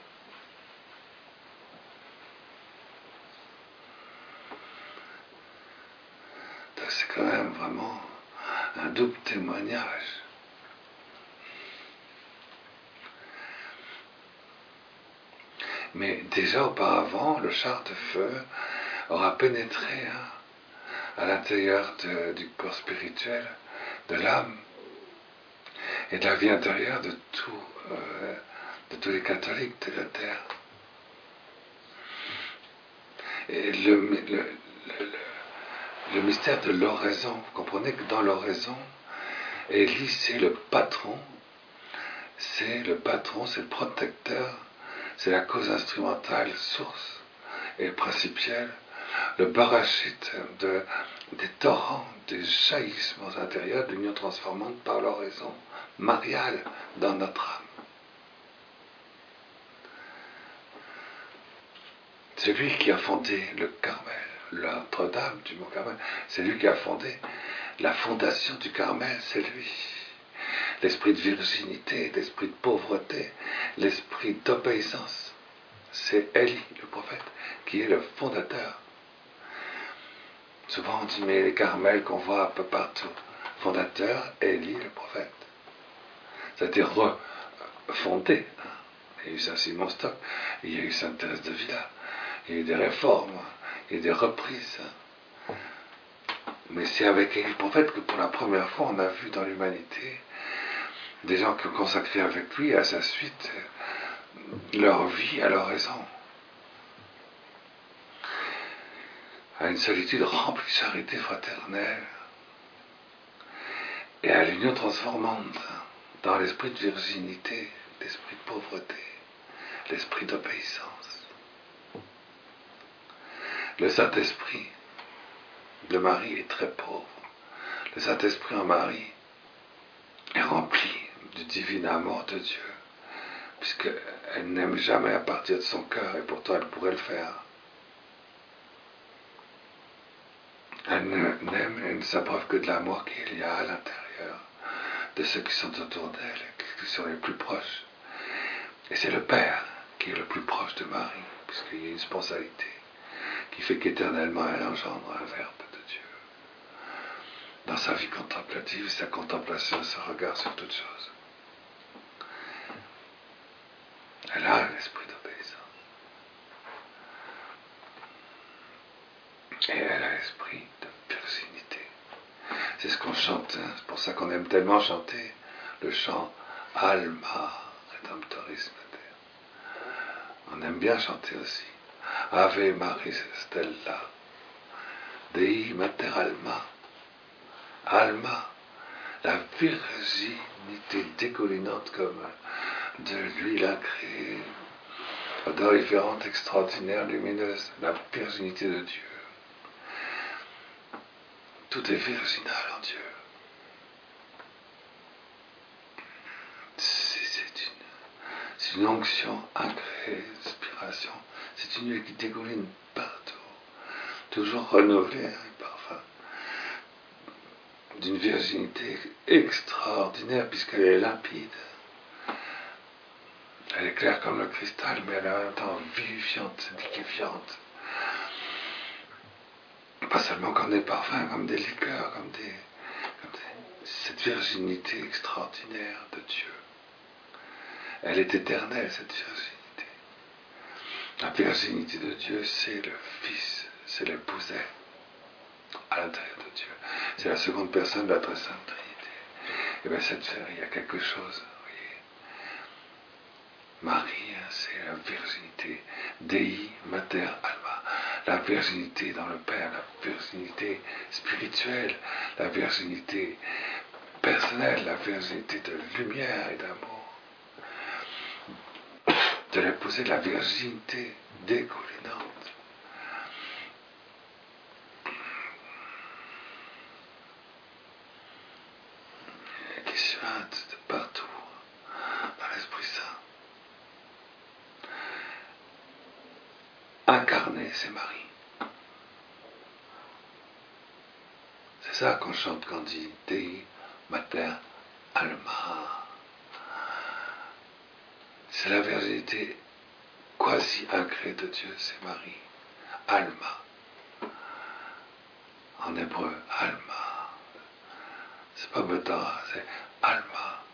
Donc c'est quand même vraiment un double témoignage. Mais déjà auparavant, le char de feu aura pénétré hein, à l'intérieur de, du corps spirituel, de l'âme et de la vie intérieure de, tout, euh, de tous les catholiques de la terre. Et le, le, le, le, le mystère de l'oraison, vous comprenez que dans l'oraison, Élie c'est le patron, c'est le patron, c'est le protecteur, c'est la cause instrumentale, source et principielle, le parachute de, des torrents, des jaillissements intérieurs de l'union transformante par l'oraison mariale dans notre âme. C'est lui qui a fondé le Carmel, Notre-Dame du Mont Carmel, c'est lui qui a fondé la fondation du Carmel, c'est lui. L'esprit de virginité, l'esprit de pauvreté, l'esprit d'obéissance. C'est Élie, le prophète, qui est le fondateur. Souvent on dit, mais les Carmels qu'on voit un peu partout. Fondateur, Élie, le prophète. Ça a été refondé. Il y a eu Saint-Simon Stock, il y a eu Sainte Thérèse de Villa, il y a eu des réformes, il y a eu des reprises. Mais c'est avec Élie, le prophète, que pour la première fois on a vu dans l'humanité des gens qui ont consacré avec lui à sa suite leur vie à l'oraison, à une solitude remplie de charité fraternelle et à l'union transformante dans l'esprit de virginité, l'esprit de pauvreté, l'esprit d'obéissance. Le Saint-Esprit de Marie est très pauvre. Le Saint-Esprit en Marie est rempli du divin amour de Dieu, puisqu'elle n'aime jamais à partir de son cœur, et pourtant elle pourrait le faire. Elle n'aime et ne s'abreuve que de l'amour qu'il y a à l'intérieur de ceux qui sont autour d'elle, qui sont les plus proches. Et c'est le Père qui est le plus proche de Marie, puisqu'il y a une sponsalité qui fait qu'éternellement elle engendre un verbe de Dieu. Dans sa vie contemplative, sa contemplation, son regard sur toutes choses. Elle a l'esprit d'obéissance. Et elle a l'esprit de virginité. C'est ce qu'on chante, hein. C'est pour ça qu'on aime tellement chanter le chant Alma Redemptoris Mater. On aime bien chanter aussi Ave Maris Stella Dei Mater Alma. Alma, la virginité dégoulinante comme de l'huile incréée, odoriférante, extraordinaire, lumineuse, la virginité de Dieu. Tout est virginal en Dieu. C'est, c'est, une, c'est une onction incréée, inspiration. C'est une huile qui dégouline partout, toujours renouvelée, un parfum, d'une virginité extraordinaire puisqu'elle est limpide. Elle est claire comme le cristal, mais elle est en même temps vivifiante, liquéfiante. Pas seulement comme des parfums, comme des liqueurs, comme des, comme des... Cette virginité extraordinaire de Dieu. Elle est éternelle, cette virginité. La virginité de Dieu, c'est le Fils, c'est l'épousée à l'intérieur de Dieu. C'est la seconde personne de la très sainte Trinité. Et bien cette sœur, il y a quelque chose, vous voyez. Marie, c'est la virginité. Dei Mater Alma. La virginité dans le Père, la virginité spirituelle, la virginité personnelle, la virginité de lumière et d'amour. De l'épouser, la virginité dégoulinante. Qui suinte de partout dans l'Esprit Saint. Incarné, c'est Marie. C'est ça qu'on chante quand on dit Dei Mater Alma. C'est la virginité quasi incrée de Dieu, c'est Marie. Alma. En hébreu, Alma. C'est pas Betara, c'est Alma.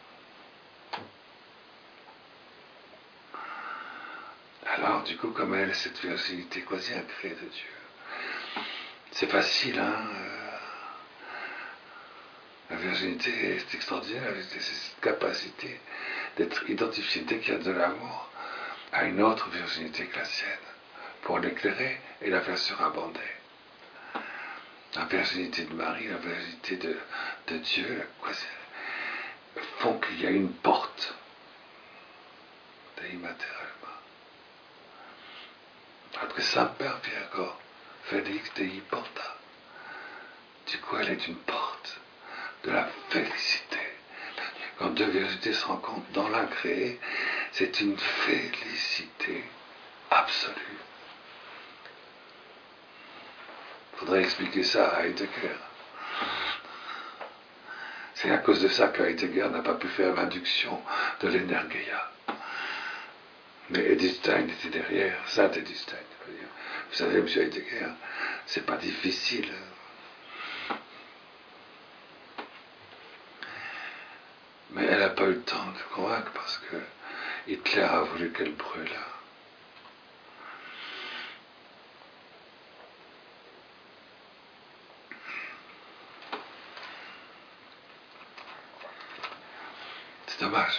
Alors, du coup, comme elle, cette virginité quasi incrée de Dieu, c'est facile, hein. Euh, la virginité, c'est extraordinaire, la virginité, c'est cette capacité d'être identifié dès qu'il y a de l'amour à une autre virginité que la sienne, pour l'éclairer et la faire surabonder. La virginité de Marie, la virginité de, de Dieu, quoi, font qu'il y a une porte. Dei Mater Alma. Après Saint-Père Virgo, Félix Dei Porta. Du coup, elle est une porte de la félicité. Quand deux virginités se rencontrent dans l'incréé, c'est une félicité absolue. Il faudrait expliquer ça à Heidegger. C'est à cause de ça que Heidegger n'a pas pu faire l'induction de l'Energeia. Mais Edith Stein était derrière, Saint Edith Stein. Vous savez, M. Heidegger, c'est pas difficile. Mais elle n'a pas eu le temps de le convaincre parce que Hitler a voulu qu'elle brûle. C'est dommage.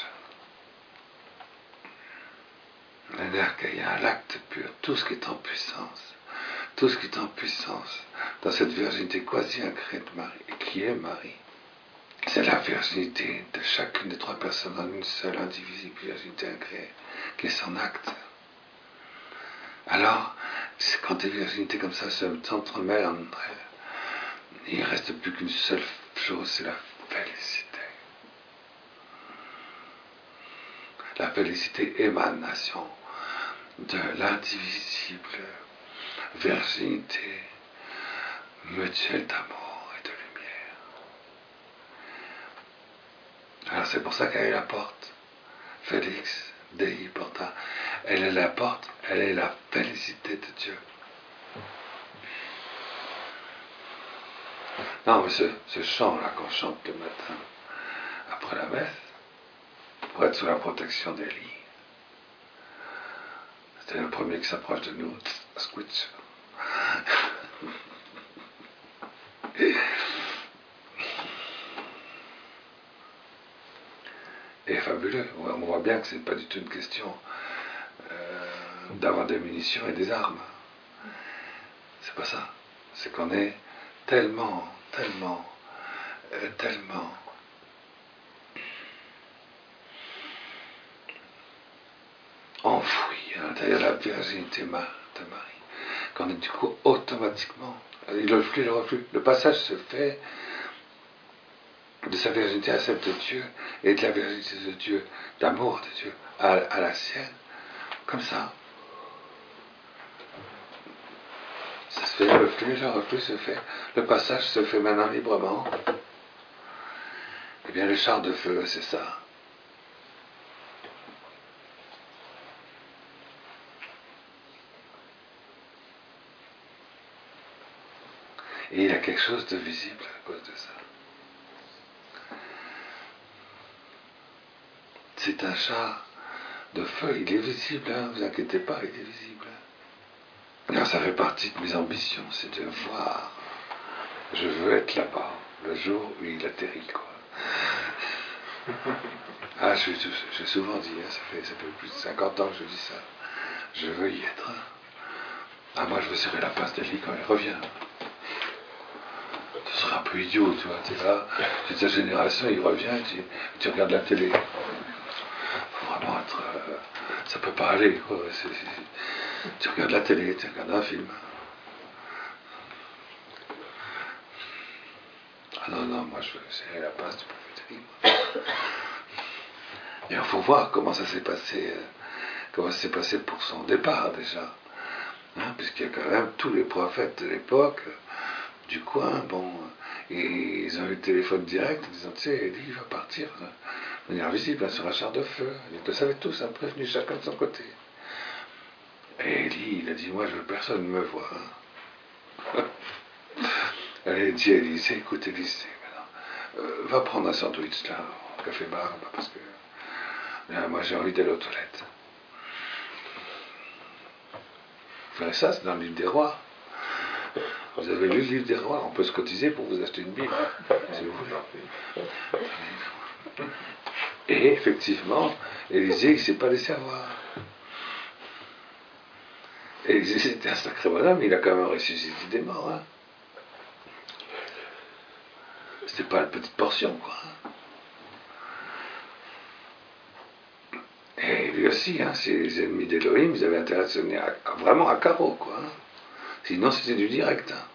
L'Energeia, l'acte pur, tout ce qui est en puissance, tout ce qui est en puissance dans cette virginité quasi incrée de Marie, qui est Marie. C'est la virginité de chacune des trois personnes en une seule indivisible virginité incréée, qui est son acte. Alors, c'est quand des virginités comme ça s'entremêlent entre elles, il ne reste plus qu'une seule chose, c'est la félicité. La félicité émanation de l'indivisible virginité mutuelle d'amour et de lumière. Alors c'est pour ça qu'elle est la porte. Félix Dei Porta. Elle est la porte, elle est la félicité de Dieu. Non, mais ce, ce chant-là qu'on chante le matin après la messe, pour être sous la protection d'Élie. C'était le premier qui s'approche de nous. Squitch. Et fabuleux. On voit bien que c'est pas du tout une question euh, d'avoir des munitions et des armes. C'est pas ça. C'est qu'on est tellement, tellement, euh, tellement enfoui à l'intérieur de la virginité de Marie, qu'on est du coup automatiquement Le flux, le reflux. Le passage se fait de sa virginité à celle de Dieu et de la virginité de Dieu, d'amour de Dieu à, à la sienne. Comme ça. Ça se fait, le flux, le reflux se fait. Le passage se fait maintenant librement. Eh bien, le char de feu, c'est ça. Et il y a quelque chose de visible à cause de ça. C'est un char de feu, il est visible, hein, vous inquiétez pas, il est visible. Alors ça fait partie de mes ambitions, c'est de voir. Je veux être là-bas, le jour où il atterrit, quoi. Ah, je, je, j'ai souvent dit, hein, ça, fait, ça fait plus de cinquante ans que je dis ça. Je veux y être. Ah, moi je veux serrer la passe d'Eli quand il revient. Ce serait un peu idiot, tu vois, tu es là, c'est ta génération, il revient, tu, tu regardes la télé. Faut vraiment être... Euh, ça peut pas aller, quoi. C'est, c'est, tu regardes la télé, tu regardes un film. Ah non, non, moi je veux serrer la passe du prophète Élie. Et il faut voir comment ça s'est passé, euh, comment ça s'est passé pour son départ déjà. Hein, puisqu'il y a quand même tous les prophètes de l'époque, euh, du coin, bon, et ils ont eu le téléphone direct en disant, tu sais, Élie va partir de manière visible hein, sur un char de feu. Ils le savaient tous, hein, prévenus chacun de son côté. Et Élie, il a dit, moi je veux personne ne me voit. Hein. Elle a dit à Élisée, écoute Élisée, maintenant, euh, va prendre un sandwich là, au café bar, parce que là, moi j'ai envie d'aller aux toilettes. Vous verrez ça, c'est dans le livre des rois. Vous avez lu le livre des rois, on peut se cotiser pour vous acheter une Bible, si vous voulez. Et effectivement, Élisée, il ne s'est pas laissé avoir. Élisée, c'était un sacré bonhomme, il a quand même ressuscité des morts. Hein. C'était pas une petite portion, quoi. Et lui aussi, hein, ces ennemis d'Élohim, ils avaient intérêt à se tenir à, vraiment à carreau, quoi. Hein. Sinon, c'était du direct. Hein.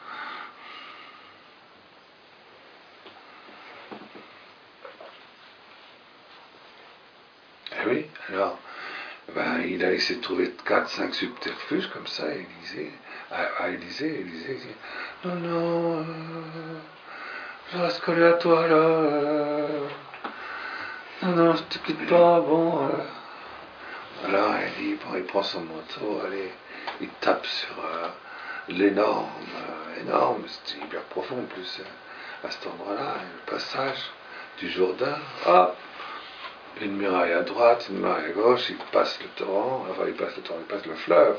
Eh oui, alors, ben, il a essayé de trouver quatre cinq subterfuges comme ça à Élisée. À, à Élisée, Élisée dit, non, non, euh, je reste collé à toi, là. Euh, non, non, je te quitte pas, bon. Euh. Alors, il dit, bon, il prend son manteau, allez, il tape sur euh, l'énorme, euh, énorme, c'est hyper profond en plus, euh, à cet endroit-là, le passage du Jourdain, hop, une muraille à droite, une muraille à gauche, il passe le torrent, enfin il passe le torrent, il passe le fleuve,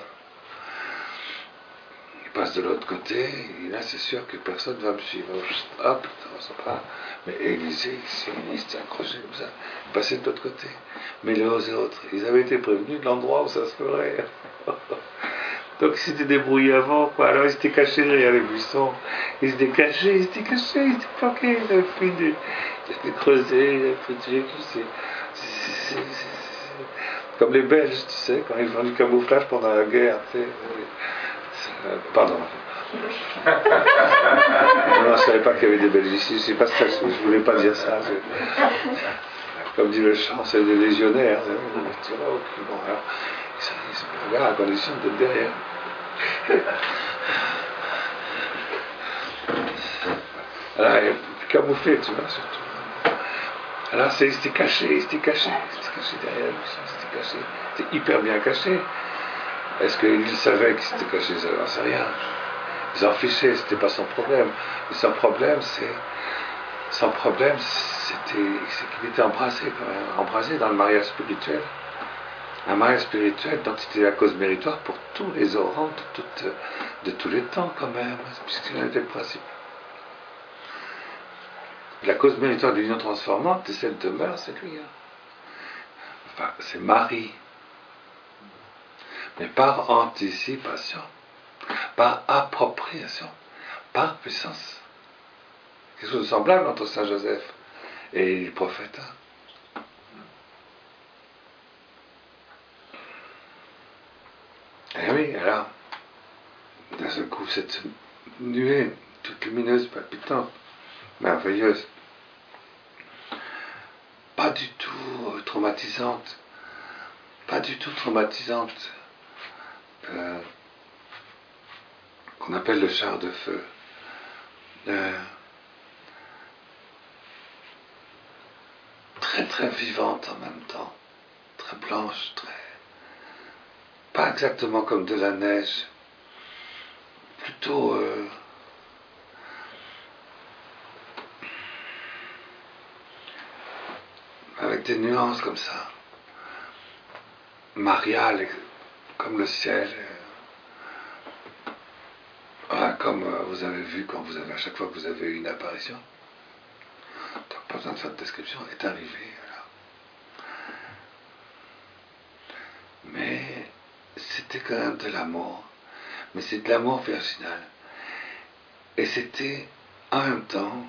il passe de l'autre côté, et là c'est sûr que personne ne va me suivre, hop, pas. Mais Élisée, il s'est accroché comme ça, il passait de l'autre côté, mais les uns et autres, ils avaient été prévenus de l'endroit où ça se ferait. Donc ils s'étaient débrouillés avant, quoi. Alors ils s'étaient cachés derrière les buissons, ils s'étaient cachés, ils s'étaient cachés, ils s'étaient planqués, ils avaient fait des, ils avaient creusé, ils avaient fait des trucs, c'est, c'est, c'est, c'est, c'est, comme les Belges, tu sais, quand ils font du camouflage pendant la guerre, tu sais. Euh, pardon. non, non, je ne savais pas qu'il y avait des Belges ici, c'est pas ça, je ne voulais pas dire ça. Je... Comme dit le chant, c'est des légionnaires. Bon, alors, ils se regardent à condition d'être derrière. Alors, camouflé, tu vois, surtout. Alors, c'est, c'était caché, c'était caché, c'était caché derrière, c'était caché, c'était hyper bien caché. Est-ce qu'ils savaient qu'ils s'étaient cachés? Ça n'en sait rien. Ils en fichaient, c'était pas son problème. Et son problème, c'est. Son problème, c'était, c'est qu'il était embrassé, quand même, embrassé dans le mariage spirituel. Un mariage spirituel dont c'était la cause méritoire pour tous les orants de, toute, de tous les temps, quand même, puisqu'il en était le principe. La cause méritoire de l'union transformante, c'est celle de demeure, c'est lui. Hein. Enfin, c'est Marie. Mais par anticipation, par appropriation, par puissance. Quelque chose de semblable entre Saint Joseph et les prophètes. Hein. Eh oui, alors, d'un seul coup, cette nuée, toute lumineuse, palpitante, merveilleuse, pas du tout euh, traumatisante, pas du tout traumatisante, euh, qu'on appelle le char de feu. Euh, très très vivante en même temps, très blanche, très... pas exactement comme de la neige, plutôt... Euh, avec des nuances comme ça, mariales, comme le ciel, euh, voilà, comme euh, vous avez vu quand vous avez, à chaque fois que vous avez eu une apparition. Donc pas besoin de faire de description, est arrivé, voilà. Mais c'était quand même de l'amour, mais c'est de l'amour virginal. Et c'était en même temps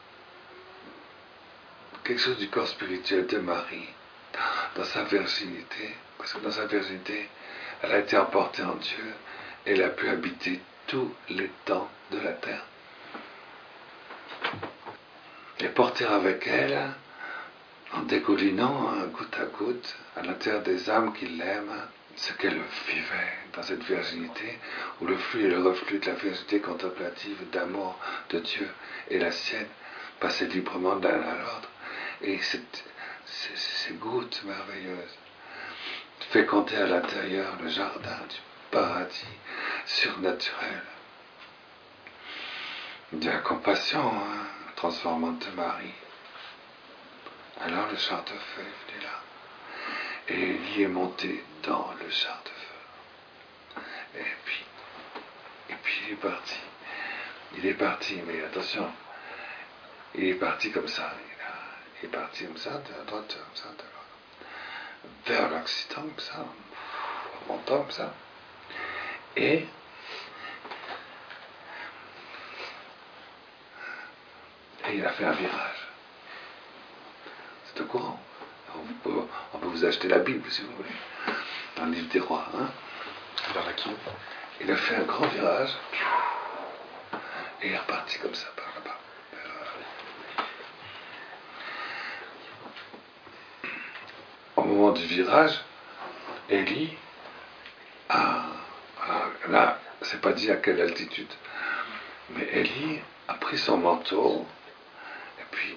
quelque chose du corps spirituel de Marie, dans sa virginité, parce que dans sa virginité, elle a été emportée en Dieu, et elle a pu habiter tous les temps de la terre. Et porter avec elle, en dégoulinant goutte à goutte, à l'intérieur des âmes qui l'aiment, ce qu'elle vivait dans cette virginité, où le flux et le reflux de la virginité contemplative d'amour de Dieu et la sienne passaient librement de l'un à l'autre. Et cette, ces, ces gouttes merveilleuses fécondaient à l'intérieur le jardin du paradis surnaturel, de la compassion hein, transformante de Marie. Alors le char de feu est venu là, et il est monté dans le char de feu. Et puis, et puis il est parti. Il est parti, mais attention, il est parti comme ça. Il, a, il est parti comme ça, de la droite, comme ça, de la, vers l'Occident, comme ça, en montant comme ça. Et Et il a fait un virage. C'est au courant. On peut, on peut vous acheter la Bible, si vous voulez. Dans le livre des rois. Hein. Vers la qui Il a fait un grand virage. Et il est reparti comme ça, par là-bas. Au moment du virage, Élie a... Là, c'est pas dit à quelle altitude. Mais Élie a pris son manteau... Puis,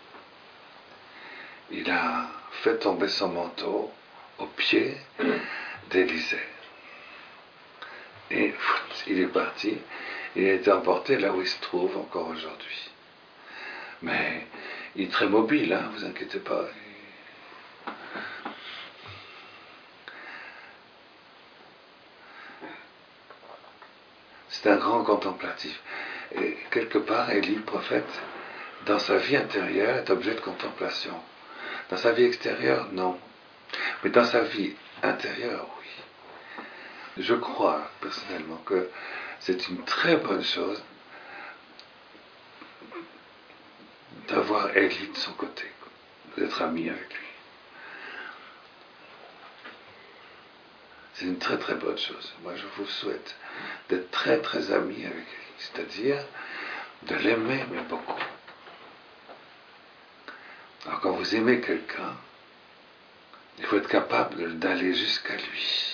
il a fait tomber son manteau au pied d'Élisée. Et il est parti. Il a été emporté là où il se trouve encore aujourd'hui. Mais il est très mobile, hein, vous inquiétez pas. C'est un grand contemplatif. Et quelque part, Élie, prophète, dans sa vie intérieure, est objet de contemplation. Dans sa vie extérieure, non. Mais dans sa vie intérieure, oui. Je crois, personnellement, que c'est une très bonne chose d'avoir Élie de son côté, d'être ami avec lui. C'est une très très bonne chose. Moi, je vous souhaite d'être très très ami avec Élie, c'est-à-dire de l'aimer, mais beaucoup. Alors quand vous aimez quelqu'un, il faut être capable d'aller jusqu'à lui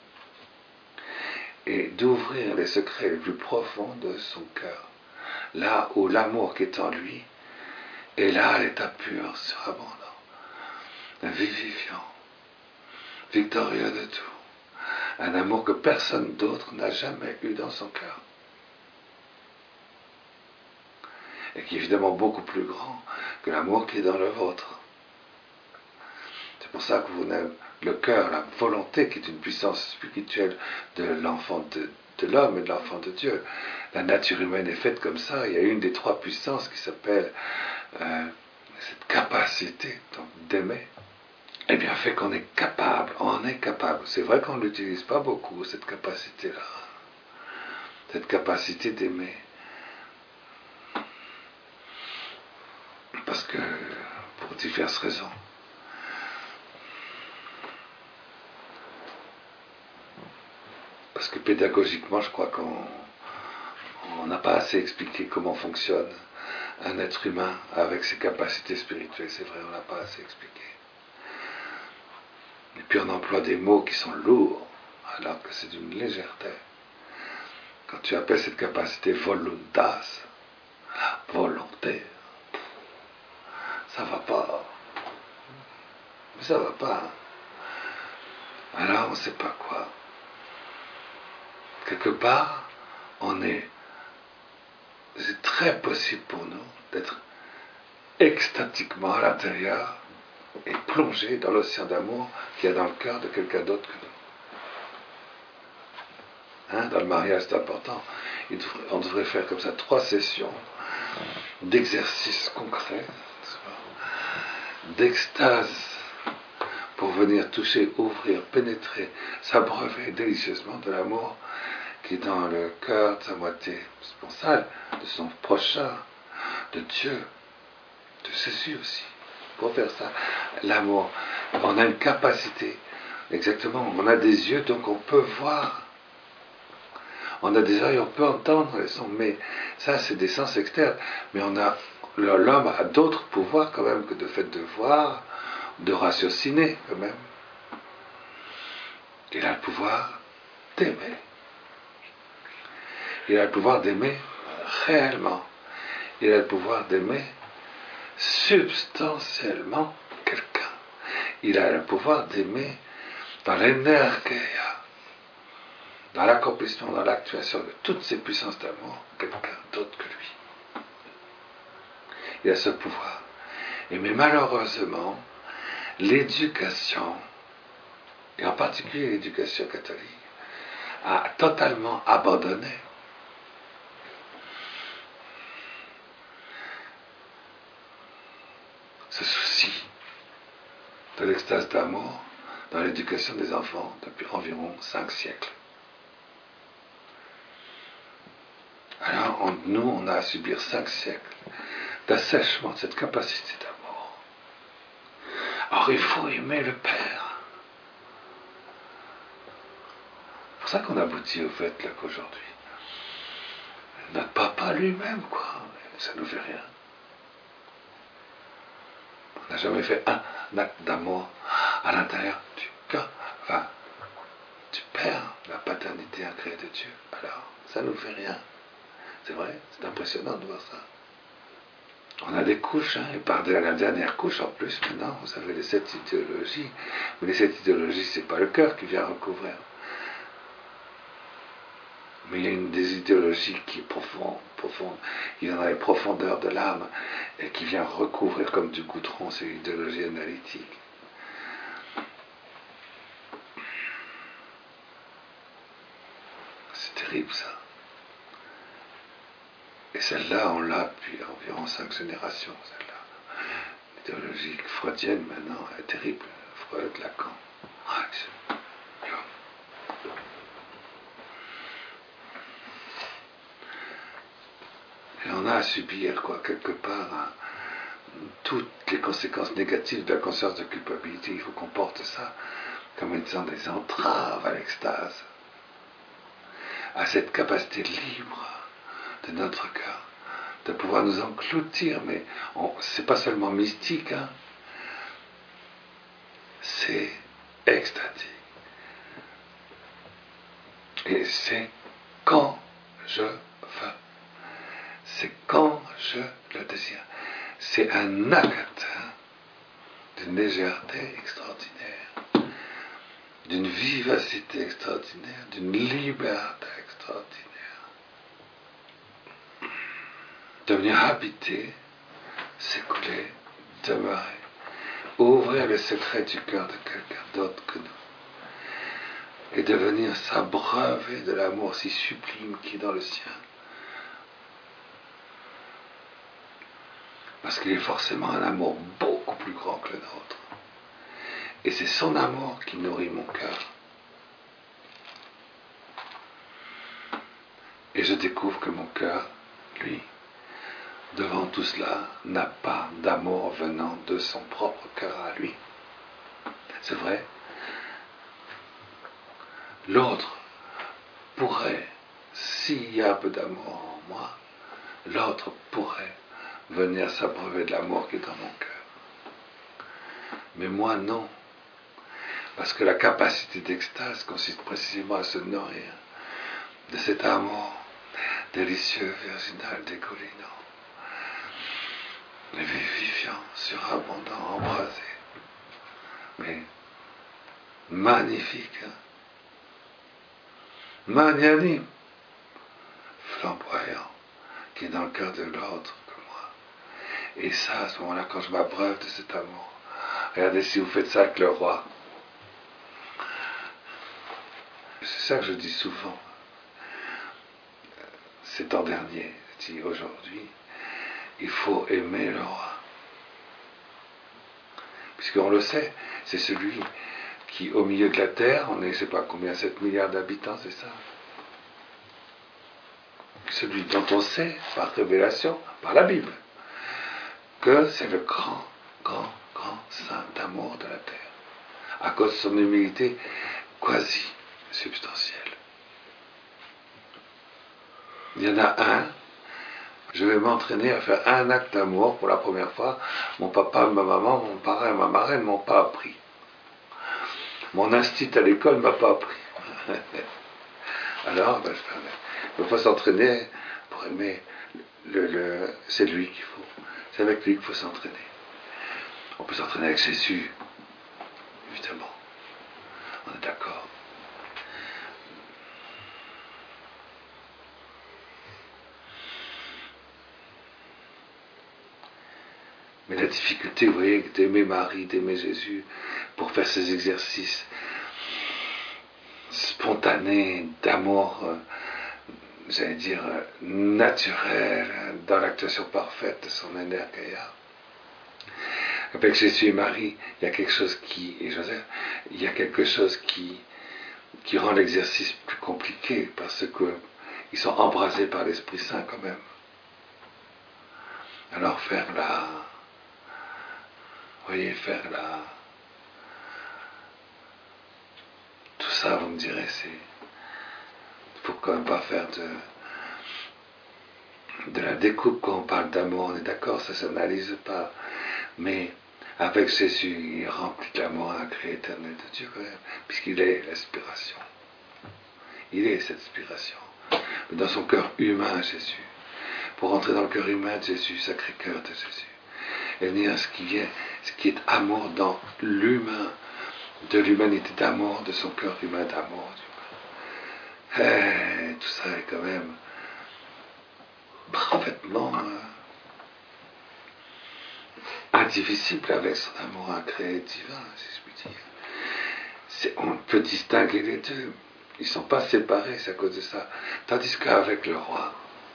et d'ouvrir les secrets les plus profonds de son cœur, là où l'amour qui est en lui est là à l'état pur, surabondant, vivifiant, victorieux de tout, un amour que personne d'autre n'a jamais eu dans son cœur et qui est évidemment beaucoup plus grand que l'amour qui est dans le vôtre. C'est pour ça que vous n'avez le cœur, la volonté qui est une puissance spirituelle de l'enfant de, de l'homme et de l'enfant de Dieu. La nature humaine est faite comme ça. Il y a une des trois puissances qui s'appelle euh, cette capacité donc, d'aimer. Eh bien, fait qu'on est capable, on est capable. C'est vrai qu'on ne l'utilise pas beaucoup, cette capacité-là. Cette capacité d'aimer. Parce que, pour diverses raisons. Parce que pédagogiquement, je crois qu'on on n'a pas assez expliqué comment fonctionne un être humain avec ses capacités spirituelles. C'est vrai, on n'a pas assez expliqué. Et puis on emploie des mots qui sont lourds, alors que c'est d'une légèreté. Quand tu appelles cette capacité voluntas, volonté, ça va pas. Mais ça va pas. Alors on ne sait pas quoi. Quelque part, on est. C'est très possible pour nous d'être extatiquement à l'intérieur et plongé dans l'océan d'amour qu'il y a dans le cœur de quelqu'un d'autre que nous. Hein, dans le mariage, c'est important. Il devrait, on devrait faire comme ça trois sessions d'exercices concrets, d'extase, pour venir toucher, ouvrir, pénétrer, s'abreuver délicieusement de l'amour qui est dans le cœur de sa moitié responsable, de son prochain, de Dieu, de Jésus aussi. Pour faire ça, l'amour, on a une capacité, exactement, on a des yeux, donc on peut voir. On a des oreilles, on peut entendre les sons, mais ça c'est des sens externes. Mais on a, l'homme a d'autres pouvoirs quand même que de fait de voir, de ratiociner quand même. Il a le pouvoir d'aimer. Il a le pouvoir d'aimer réellement. Il a le pouvoir d'aimer substantiellement quelqu'un. Il a le pouvoir d'aimer dans l'énergie, dans l'accomplissement, dans l'actuation de toutes ses puissances d'amour, quelqu'un d'autre que lui. Il a ce pouvoir. Et mais malheureusement, l'éducation, et en particulier l'éducation catholique, a totalement abandonné ce souci de l'extase d'amour dans l'éducation des enfants depuis environ cinq siècles. Alors, on, nous, on a à subir cinq siècles d'assèchement de cette capacité d'amour. Alors, il faut aimer le Père. C'est pour ça qu'on aboutit au fait là qu'aujourd'hui, notre papa lui-même, quoi, ça ne nous fait rien. On n'a jamais fait un acte d'amour à l'intérieur du cœur, enfin, du Père, la paternité incréée de Dieu. Alors, ça ne nous fait rien. C'est vrai, c'est impressionnant de voir ça. On a des couches, hein, et par la dernière couche en plus, maintenant, vous savez, les sept idéologies. Mais les sept idéologies, c'est pas le cœur qui vient recouvrir. Mais il y a une des idéologies qui est profonde, profonde, qui vient dans les profondeurs de l'âme, et qui vient recouvrir comme du goudron, c'est l'idéologie analytique. C'est terrible ça. Et celle-là, on l'a depuis environ cinq générations, celle-là. L'idéologie freudienne, maintenant, est terrible. Freud, Lacan. Et on a à subir, quoi, quelque part, hein, toutes les conséquences négatives de la conscience de culpabilité. Il faut qu'on porte ça comme étant des entraves à l'extase, à cette capacité libre de notre cœur, de pouvoir nous engloutir, mais on, c'est pas seulement mystique, hein, c'est extatique. Et c'est quand je veux, c'est quand je le désire. C'est un acte d'une légèreté extraordinaire, d'une vivacité extraordinaire, d'une liberté extraordinaire. De venir habiter, s'écouler, demeurer, ouvrir le secret du cœur de quelqu'un d'autre que nous, et de venir s'abreuver de l'amour si sublime qui est dans le sien. Parce qu'il est forcément un amour beaucoup plus grand que le nôtre. Et c'est son amour qui nourrit mon cœur. Et je découvre que mon cœur, lui, devant tout cela, n'a pas d'amour venant de son propre cœur à lui. C'est vrai. L'autre pourrait, s'il y a un peu d'amour en moi, l'autre pourrait venir s'abreuver de l'amour qui est dans mon cœur. Mais moi, non. Parce que la capacité d'extase consiste précisément à se nourrir de cet amour délicieux, virginal, dégoulinant, vivifiant, surabondant, embrasé, mais magnifique, hein? Magnanime, flamboyant, qui est dans le cœur de l'autre que moi. Et ça, à ce moment-là, quand je m'abreuve de cet amour, regardez si vous faites ça avec le roi. C'est ça que je dis souvent. Ces temps derniers, je dis aujourd'hui, il faut aimer le roi. Puisqu'on le sait, c'est celui qui, au milieu de la terre, on est, je ne sais pas combien, sept milliards d'habitants, c'est ça? Celui dont on sait, par révélation, par la Bible, que c'est le grand, grand, grand saint d'amour de la terre, à cause de son humilité quasi substantielle. Il y en a un, je vais m'entraîner à faire un acte d'amour pour la première fois. Mon papa, ma maman, mon parrain, ma marraine ne m'ont pas appris. Mon institut à l'école ne m'a pas appris. Alors, ben, il faut s'entraîner pour aimer. Le, le, c'est lui qu'il faut. C'est avec lui qu'il faut s'entraîner. On peut s'entraîner avec Jésus, évidemment. On est d'accord. Mais la difficulté, vous voyez, d'aimer Marie, d'aimer Jésus, pour faire ces exercices spontanés, d'amour, euh, j'allais dire, euh, naturel, dans l'actuation parfaite de son énergia. Avec Jésus et Marie, il y a quelque chose qui, et Joseph, il y a quelque chose qui, qui rend l'exercice plus compliqué, parce que ils sont embrasés par l'Esprit Saint quand même. Alors faire la... Vous voyez, faire la... Tout ça, vous me direz, c'est... Il faut quand même pas faire de... de la découpe quand on parle d'amour, on est d'accord, ça ne s'analyse pas. Mais avec Jésus, il est rempli de l'amour incréé éternel de Dieu quand même, puisqu'il est l'inspiration. Il est cette inspiration. Mais dans son cœur humain, Jésus. Pour entrer dans le cœur humain de Jésus, sacré cœur de Jésus. Et venir à ce qui est, ce qui est amour dans l'humain, de l'humanité d'amour, de son cœur humain d'amour. Hey, tout ça est quand même parfaitement euh, indivisible avec son amour incréé divin, si je puis dire. C'est, on peut distinguer les deux. Ils ne sont pas séparés, c'est à cause de ça. Tandis qu'avec le roi,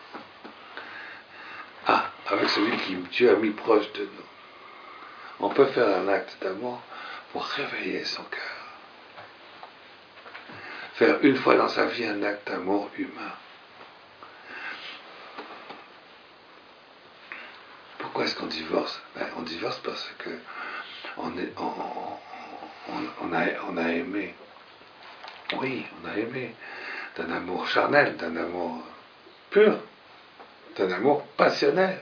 ah, avec celui qui Dieu a mis proche de nous, on peut faire un acte d'amour pour réveiller son cœur. Faire une fois dans sa vie un acte d'amour humain. Pourquoi est-ce qu'on divorce? Ben, on divorce parce que on, est, on, on, on, a, on a aimé. Oui, on a aimé d'un amour charnel, d'un amour pur, d'un amour passionnel,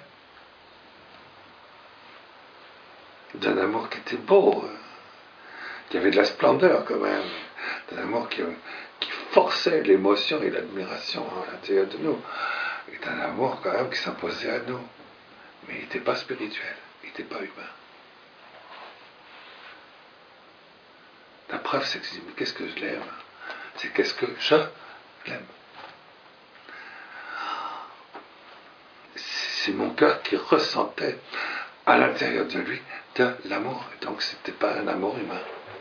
d'un amour qui était beau, qui avait de la splendeur quand même, d'un amour qui, qui forçait l'émotion et l'admiration à l'intérieur de nous, et d'un amour quand même qui s'imposait à nous. Mais il n'était pas spirituel, il n'était pas humain. La preuve, c'est que je dis, mais qu'est-ce que je l'aime? C'est qu'est-ce que je l'aime. C'est mon cœur qui ressentait à l'intérieur de lui de l'amour. Et donc, ce n'était pas un amour humain.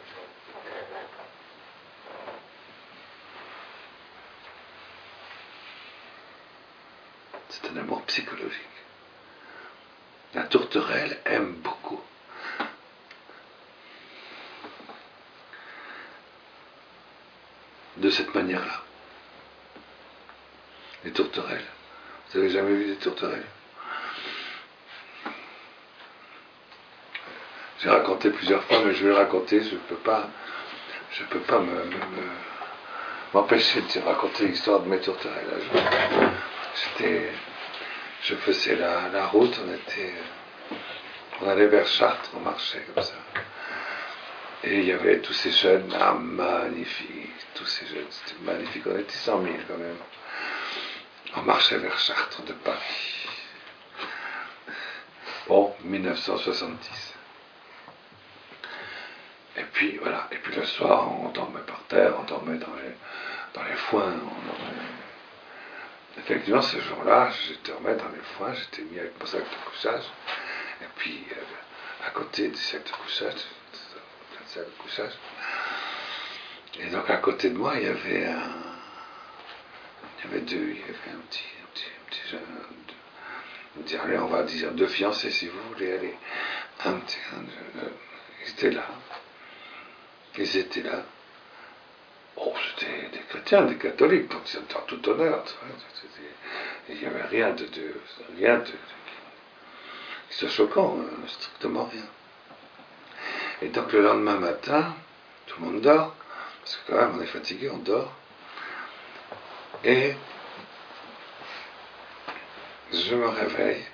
C'est un amour psychologique. La tourterelle aime beaucoup. De cette manière-là. Les tourterelles. Vous n'avez jamais vu des tourterelles? J'ai raconté plusieurs fois, mais je vais le raconter. Je ne peux pas, je peux pas me, me, me, m'empêcher de raconter l'histoire de mes tourterelles. j'étais, je faisais la, la route, on était, on allait vers Chartres, on marchait comme ça. Et il y avait tous ces jeunes là, magnifiques, tous ces jeunes, c'était magnifique, on était cent mille quand même. On marchait vers Chartres de Paris. Bon, mille neuf cent soixante-dix. Et puis voilà, et puis le soir, on dormait par terre, on dormait dans les, dans les foins. On dormait... Effectivement, ce jour-là, je dormais dans les foins, j'étais mis avec mon sac de couchage. Et puis, euh, à côté du sac de couchage, le sac de couchage. Et donc, à côté de moi, il y avait un. Il y avait deux, il y avait un petit, un petit, un petit jeune. On dit, allez, on va dire deux fiancés si vous voulez aller. Un petit, un, un, ils étaient là. Ils étaient là. Oh, c'était des chrétiens, des catholiques, donc c'était en tout honneur. Il n'y avait rien de, de rien de, de, de choquant, hein, strictement rien. Et donc le lendemain matin, tout le monde dort, parce que quand même on est fatigué, on dort. Et je me réveille.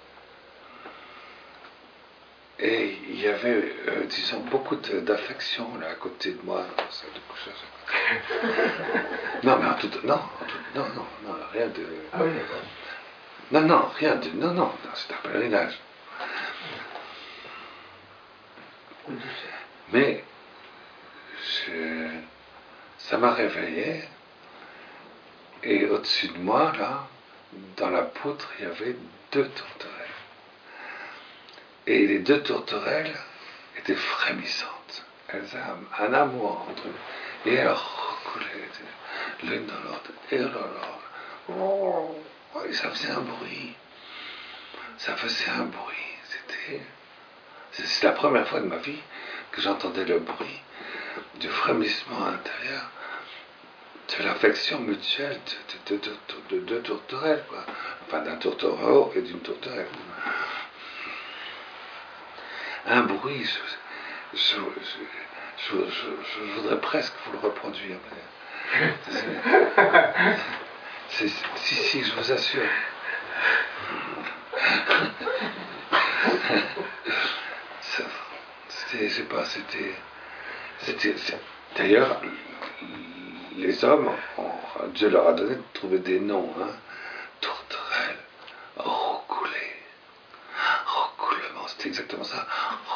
Et il y avait, euh, disons, beaucoup de, d'affection là à côté de moi, dans la salle de couchage. Non, mais en tout, non, en tout, non, non, non, rien de. Ah oui, d'accord. Non, non, rien de, non, non, non, c'est un pèlerinage. Mais je, ça m'a réveillé, et au-dessus de moi, là, dans la poutre, il y avait deux tourterelles. Et les deux tourterelles étaient frémissantes. Elles avaient un amour entre eux. Et elles recoulaient l'une dans l'autre, et dans l'autre. Oh, et ça faisait un bruit. Ça faisait un bruit. C'était. C'est la première fois de ma vie que j'entendais le bruit du frémissement intérieur, de l'affection mutuelle de deux de, de, de, de tourterelles, quoi. Enfin, d'un tourtereau et d'une tourterelle. Un bruit, je, je, je, je, je, je voudrais presque vous le reproduire. C'est, si, si, je vous assure. C'était, je sais pas, c'était, c'était, c'est, d'ailleurs, les hommes, on, Dieu leur a donné de trouver des noms, hein. Tourterelle, roucoulé, roucoulement, c'était exactement ça.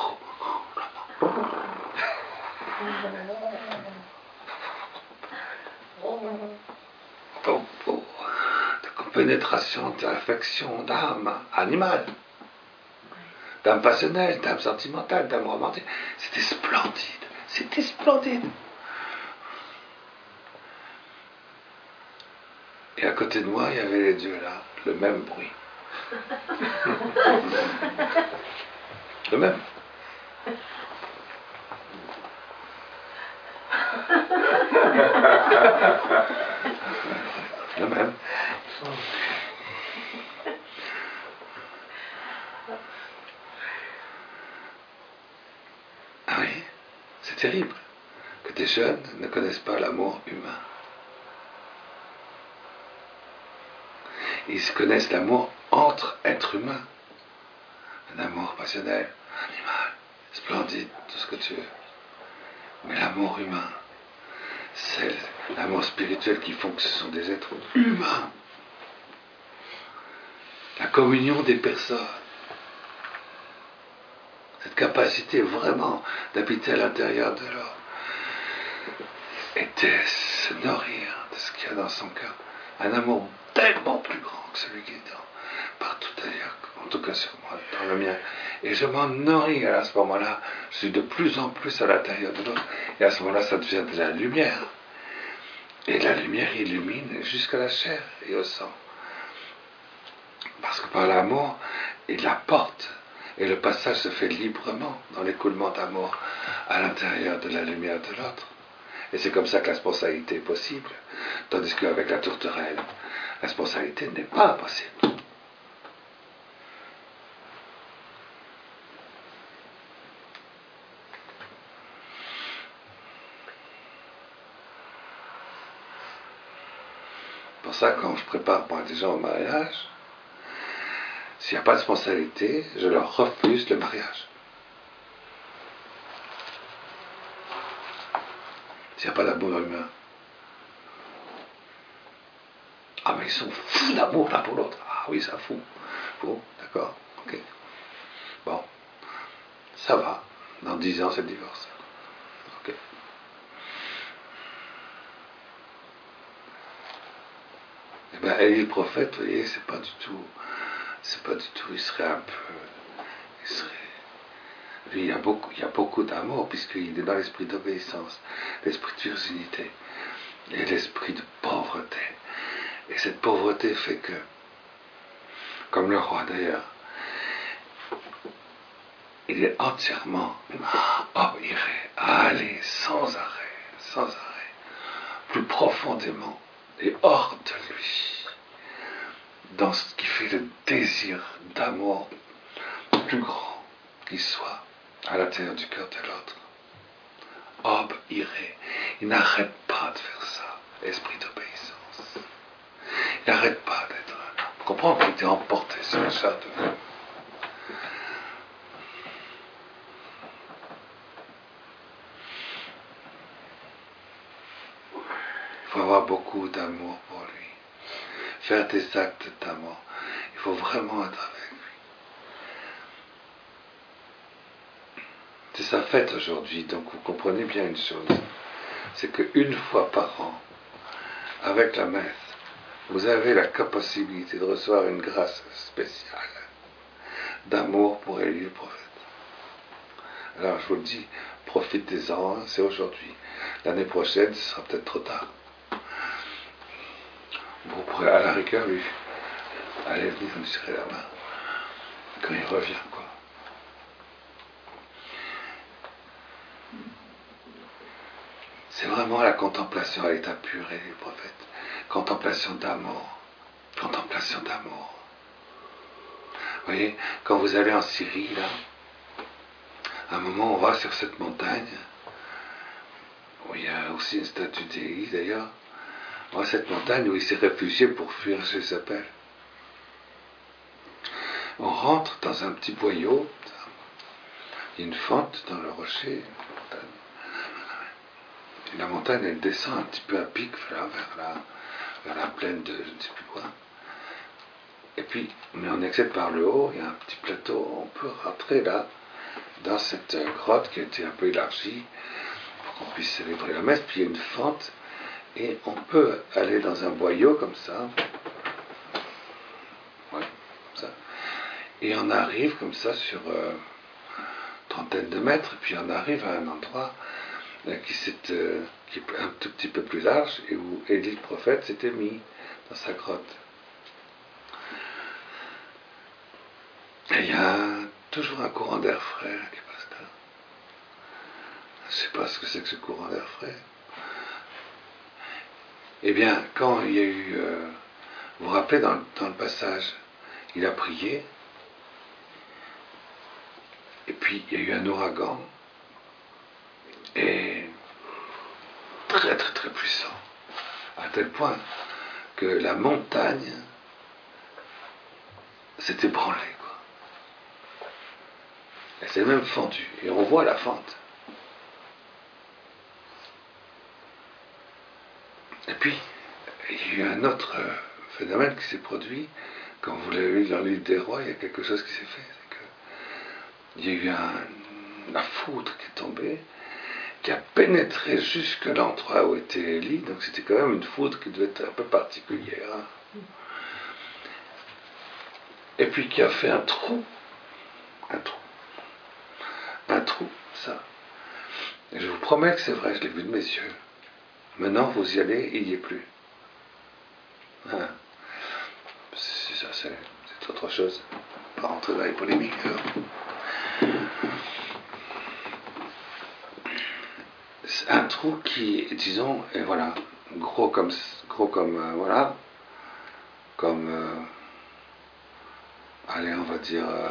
Oh, oh, de pénétration, d'affection, d'âme animale, d'âme passionnelle, d'âme sentimentale, d'âme romantique. C'était splendide, c'était splendide. Et à côté de moi, il y avait les deux là, le même bruit. Le même. Le même. Ah oui, c'est terrible que des jeunes ne connaissent pas l'amour humain. Ils connaissent l'amour entre êtres humains. Un amour passionnel, animal, splendide, tout ce que tu veux. Mais l'amour humain, c'est l'amour spirituel qui font que ce sont des êtres humains. La communion des personnes. Cette capacité vraiment d'habiter à l'intérieur de l'homme. Et de se nourrir de ce qu'il y a dans son cœur. Un amour tellement plus grand que celui qui est dans, partout ailleurs, en tout cas sur moi, dans le mien. Et je m'en nourris, à ce moment-là, je suis de plus en plus à l'intérieur de l'autre, et à ce moment-là, ça devient de la lumière. Et la lumière illumine jusqu'à la chair et au sang. Parce que par l'amour, il la porte, et le passage se fait librement dans l'écoulement d'amour à l'intérieur de la lumière de l'autre. Et c'est comme ça que la spontanéité est possible, tandis qu'avec la tourterelle, la spontanéité n'est pas possible. Pour ça, quand je prépare moi, des gens au mariage, s'il n'y a pas de spontanéité, je leur refuse le mariage. S'il n'y a pas d'amour humain. Ah, mais ils sont fous d'amour l'un pour l'autre. Ah oui, ça fout. Bon, d'accord, ok. Bon, ça va. Dans dix ans, c'est le divorce. Ok. Eh bien, Élie le prophète, vous voyez, c'est pas du tout, c'est pas du tout, il serait un peu, il serait, lui, il y a beaucoup, il y a beaucoup d'amour, puisqu'il est dans l'esprit d'obéissance, l'esprit de virginité, et l'esprit de pauvreté. Et cette pauvreté fait que, comme le roi d'ailleurs, il est entièrement obéiré à aller sans arrêt, sans arrêt, plus profondément et hors de lui, dans ce qui fait le désir d'amour plus grand qu'il soit à l'intérieur du cœur de l'autre. Obéiré, il n'arrête pas de faire ça, esprit d'obéissance. Il n'arrête pas d'être, vous comprenez qu'il était emporté sur le char de feu. Il faut avoir beaucoup d'amour pour lui. Faire des actes d'amour. Il faut vraiment être avec lui. C'est sa fête aujourd'hui, donc vous comprenez bien une chose. C'est qu'une fois par an, avec la messe, vous avez la possibilité de recevoir une grâce spéciale d'amour pour Élie le prophète. Alors je vous le dis, profitez-en, c'est aujourd'hui. L'année prochaine, ce sera peut-être trop tard. Vous pourrez à la rigueur lui aller venir me serrer la main quand il revient, quoi. C'est vraiment la contemplation à l'état pur et les prophètes. Contemplation d'amour. Contemplation d'amour. Vous voyez, quand vous allez en Syrie, là, à un moment, on va sur cette montagne, où il y a aussi une statue d'Élie, d'ailleurs. On voit cette montagne où il s'est réfugié pour fuir Jézabel. On rentre dans un petit boyau, il y a une fente dans le rocher, et la montagne, elle descend un petit peu à pic là, vers, la, vers la plaine de je ne sais plus quoi. Et puis, mais on accède par le haut, il y a un petit plateau, on peut rentrer là, dans cette grotte qui a été un peu élargie, pour qu'on puisse célébrer la messe, puis il y a une fente, et on peut aller dans un boyau comme ça, ouais, comme ça, et on arrive comme ça sur euh, trentaine de mètres, et puis on arrive à un endroit là, qui, euh, qui est un tout petit peu plus large, et où Élie le prophète s'était mis dans sa grotte. Et il y a toujours un courant d'air frais là, qui passe là. Je ne sais pas ce que c'est que ce courant d'air frais. Eh bien, quand il y a eu, euh, vous vous rappelez dans, dans le passage, il a prié, et puis il y a eu un ouragan, et très très très puissant, à tel point que la montagne s'est ébranlée, quoi. Elle s'est même fendue, et on voit la fente. Et puis, il y a eu un autre euh, phénomène qui s'est produit, quand vous l'avez vu dans l'île des rois, il y a quelque chose qui s'est fait, c'est que il y a eu un, la foudre qui est tombée, qui a pénétré jusque l'endroit où était Élie, donc c'était quand même une foudre qui devait être un peu particulière. Hein. Et puis qui a fait un trou, un trou, un trou, ça. Et je vous promets que c'est vrai, je l'ai vu de mes yeux. Maintenant, vous y allez, il n'y est plus. Hein. C'est ça, c'est, c'est autre chose. Pas rentrer dans les polémiques. Alors. C'est un trou qui, disons, est voilà, gros comme, gros comme, euh, voilà, comme, euh, allez, on va dire, euh,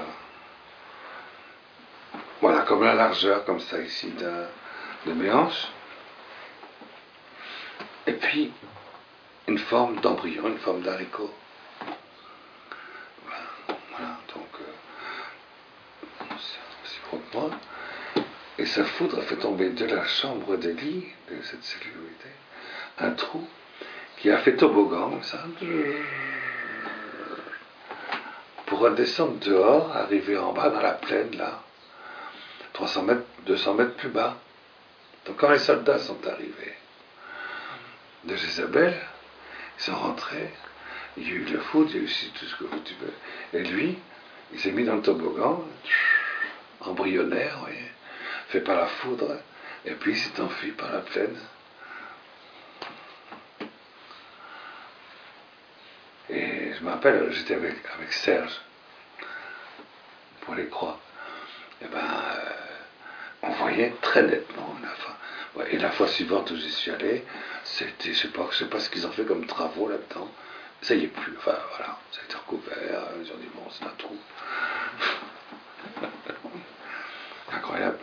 voilà, comme la largeur, comme ça ici, de, de mes hanches. Et puis, une forme d'embryon, une forme d'haricot. Voilà, voilà, donc euh, c'est aussi gros que moi. Et sa foudre a fait tomber de la chambre des lits, de cette cellule où il était, un trou qui a fait toboggan, ça, pour redescendre dehors, arriver en bas dans la plaine, là, trois cents mètres, deux cents mètres plus bas. Donc quand les soldats sont arrivés de Jézabel, ils sont rentrés, il y a eu le foot, il y a eu aussi tout ce que tu veux. Et lui, il s'est mis dans le toboggan, embryonnaire, vous voyez, fait par la foudre, et puis il s'est enfui par la plaine. Et je me rappelle, j'étais avec, avec Serge pour les croix. Et ben, euh, on voyait très nettement la fin. Ouais, et la fois suivante où j'y suis allé, c'était, je sais pas, je sais pas ce qu'ils ont fait comme travaux là-dedans. Ça y est plus. Enfin voilà, ça a été recouvert. Ils ont dit bon, c'est un trou. Incroyable.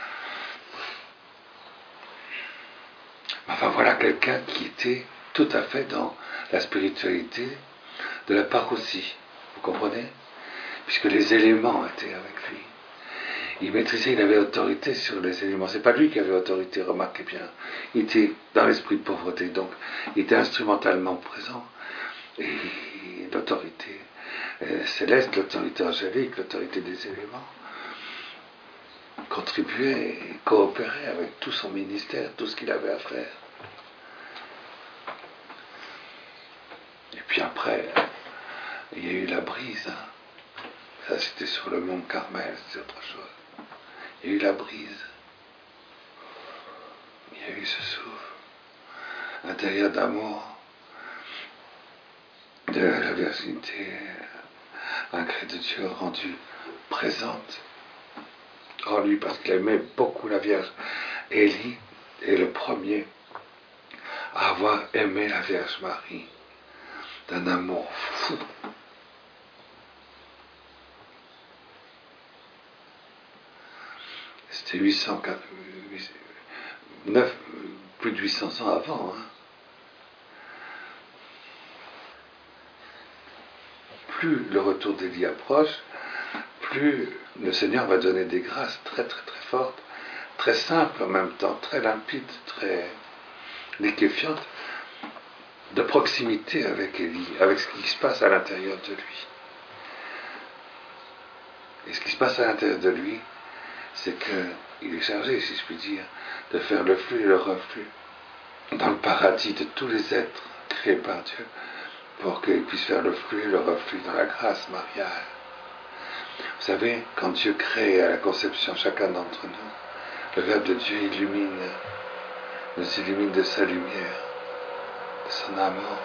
Enfin voilà quelqu'un qui était tout à fait dans la spiritualité de la parousie. Vous comprenez? Puisque les éléments étaient avec lui. Il maîtrisait, il avait autorité sur les éléments. C'est pas lui qui avait autorité, remarquez bien. Il était dans l'esprit de pauvreté, donc il était instrumentalement présent. Et l'autorité euh, céleste, l'autorité angélique, l'autorité des éléments, contribuait et coopérait avec tout son ministère, tout ce qu'il avait à faire. Et puis après, il y a eu la brise. Hein. Ça, c'était sur le mont Carmel, c'est autre chose. Il y a eu la brise. Il y a eu ce souffle intérieur d'amour, de la virginité, un gré de Dieu rendu présente en lui parce qu'il aimait beaucoup la Vierge. Élie est le premier à avoir aimé la Vierge Marie d'un amour fou. C'était huit cent neuf, plus de huit cents ans avant. Hein. Plus le retour d'Élie approche, plus le Seigneur va donner des grâces très très très fortes, très simples en même temps, très limpides, très liquéfiantes, de proximité avec Élie, avec ce qui se passe à l'intérieur de lui. Et ce qui se passe à l'intérieur de lui, c'est qu'il est chargé, si je puis dire, de faire le flux et le reflux dans le paradis de tous les êtres créés par Dieu, pour qu'il puisse faire le flux et le reflux dans la grâce mariale. Vous savez, quand Dieu crée à la conception chacun d'entre nous, le Verbe de Dieu illumine, nous illumine de sa lumière, de son amour,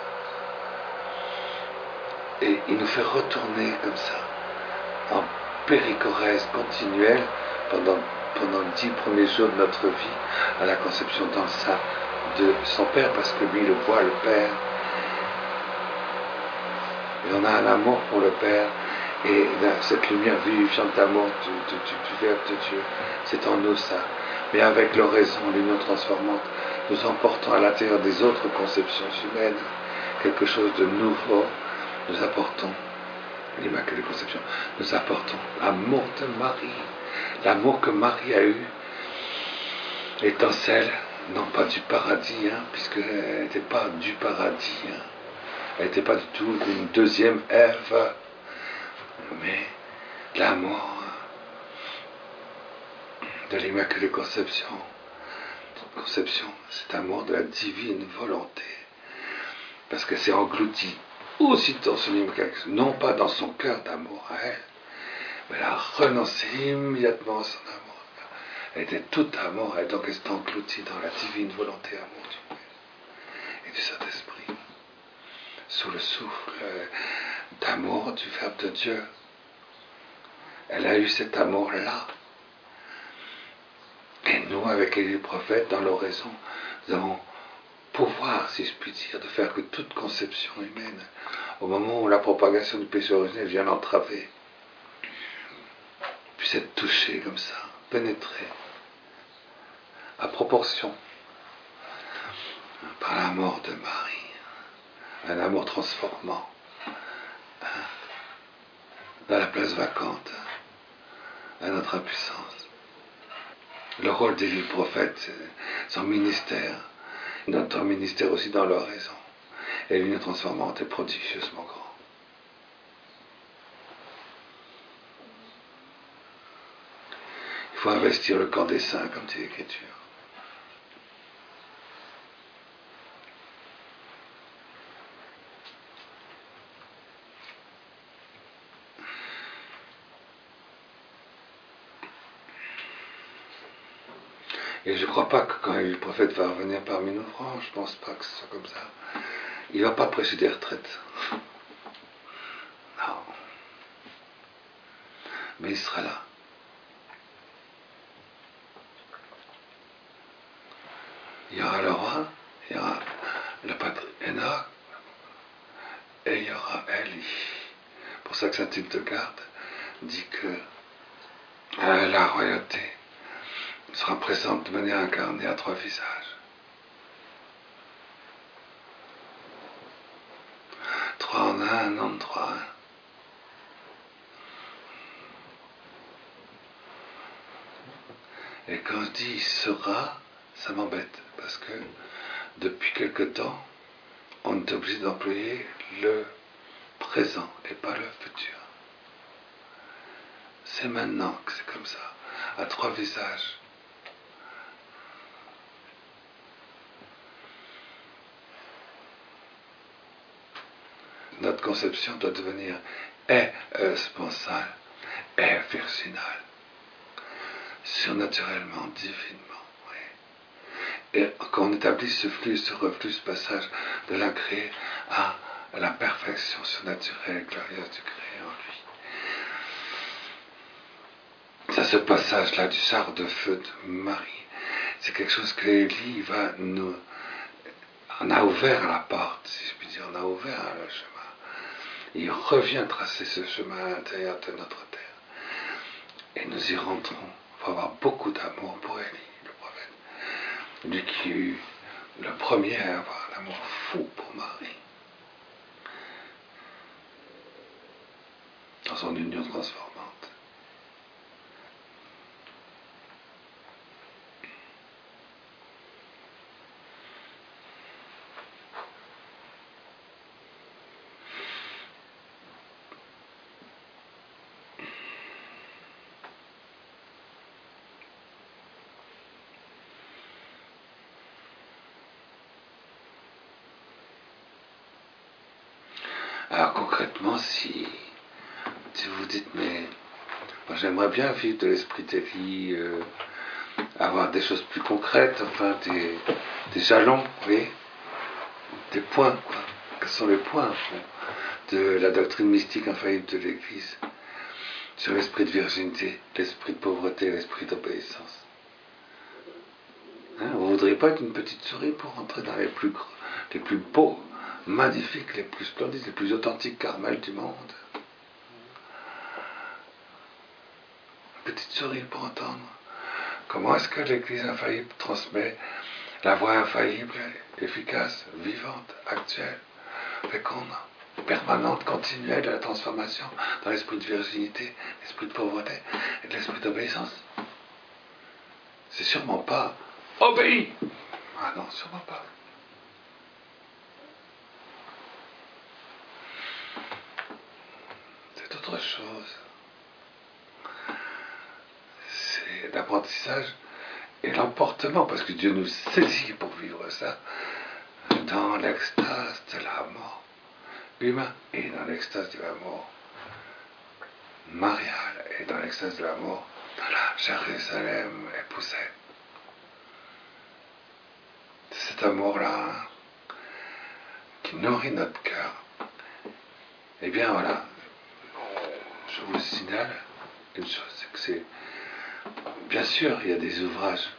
et il nous fait retourner comme ça, en périchorèse continuelle, pendant, pendant les dix premiers jours de notre vie, à la conception dans le sein de son Père, parce que lui, le voit, le Père. Et on a un amour pour le Père, et cette lumière vivifiante d'amour du, du, du, du Verbe de Dieu, c'est en nous ça. Mais avec l'oraison, l'union transformante, nous emportons à l'intérieur des autres conceptions humaines quelque chose de nouveau, nous apportons l'Immaculée Conception, nous apportons l'amour de Marie, l'amour que Marie a eu, étincelle, non pas du paradis, hein, puisqu'elle n'était pas du paradis, hein. Elle n'était pas du tout une deuxième Ève, mais l'amour de l'Immaculée Conception. Conception, cet amour de la divine volonté, parce que c'est englouti aussitôt son Immaculée, non pas dans son cœur d'amour à elle, mais elle a renoncé immédiatement à son amour. Elle était tout amour, et donc elle s'est engloutie dans la divine volonté amour du Père et du Saint-Esprit, sous le souffle d'amour du Verbe de Dieu. Elle a eu cet amour-là. Et nous, avec les prophètes, dans l'oraison, nous avons pouvoir, si je puis dire, de faire que toute conception humaine, au moment où la propagation du péché originel vient l'entraver, puisse être touchée comme ça, pénétrée, à proportion, par la mort de Marie. un amour transformant, hein, dans la place vacante, à notre impuissance. Le rôle des prophètes, son ministère, notre ministère aussi dans leur raison, est l'union transformante et prodigieusement grand. Il faut investir le camp des saints, comme dit l'Écriture. Et je ne crois pas que quand le prophète va revenir parmi nous, franchement, je ne pense pas que ce soit comme ça. Il ne va pas prêcher des retraites. Non. Mais il sera là. Il y aura le roi, il y aura le patriarche, et il y aura Élie. C'est pour ça que saint Hildegarde dit que euh, la royauté sera présente de manière incarnée à trois visages. Trois en un, un en trois. Hein. Et quand je dis sera, ça m'embête, parce que depuis quelque temps, on est obligé d'employer le présent et pas le futur. C'est maintenant que c'est comme ça, à trois visages. Notre conception doit devenir est responsable, est virginale, surnaturellement, divinement. Oui. Et quand on établit ce flux, ce reflux, ce passage de l'incréé à la perfection surnaturelle, glorieuse du créé en lui. Ça, ce passage-là du sar de feu de Marie, c'est quelque chose que Élie va nous... On a ouvert la porte, si je puis dire, on a ouvert le chemin. Il revient tracer ce chemin à l'intérieur de notre terre. Et nous y rentrons. Il faut avoir beaucoup d'amour pour Élie, le prophète. Lui qui eut le premier à avoir un amour fou pour Marie. Dans son union transformante. Alors concrètement, si, si vous dites, mais moi j'aimerais bien vivre de l'esprit d'Élie, euh, avoir des choses plus concrètes, enfin des, des jalons, vous voyez, des points, quoi. Quels sont les points de la doctrine mystique infaillible de l'Église sur l'esprit de virginité, l'esprit de pauvreté, l'esprit d'obéissance. Hein, vous ne voudriez pas être une petite souris pour entrer dans les plus, les plus beaux, magnifiques, les plus splendides, les plus authentiques carmels du monde. Une petite souris pour entendre. Comment est-ce que l'Église infaillible transmet la voie infaillible, efficace, vivante, actuelle, féconde, permanente, continuelle de la transformation dans l'esprit de virginité, l'esprit de pauvreté et de l'esprit d'obéissance? C'est sûrement pas obéi. Ah non, sûrement pas. C'est autre chose. C'est l'apprentissage et l'emportement, parce que Dieu nous saisit pour vivre ça, dans l'extase de l'amour humain et dans l'extase de l'amour marial et dans l'extase de l'amour de la Jérusalem épousée. C'est cet amour-là, hein, qui nourrit notre cœur. Eh bien voilà, je vous signale une chose, c'est que c'est, bien sûr, il y a des ouvrages,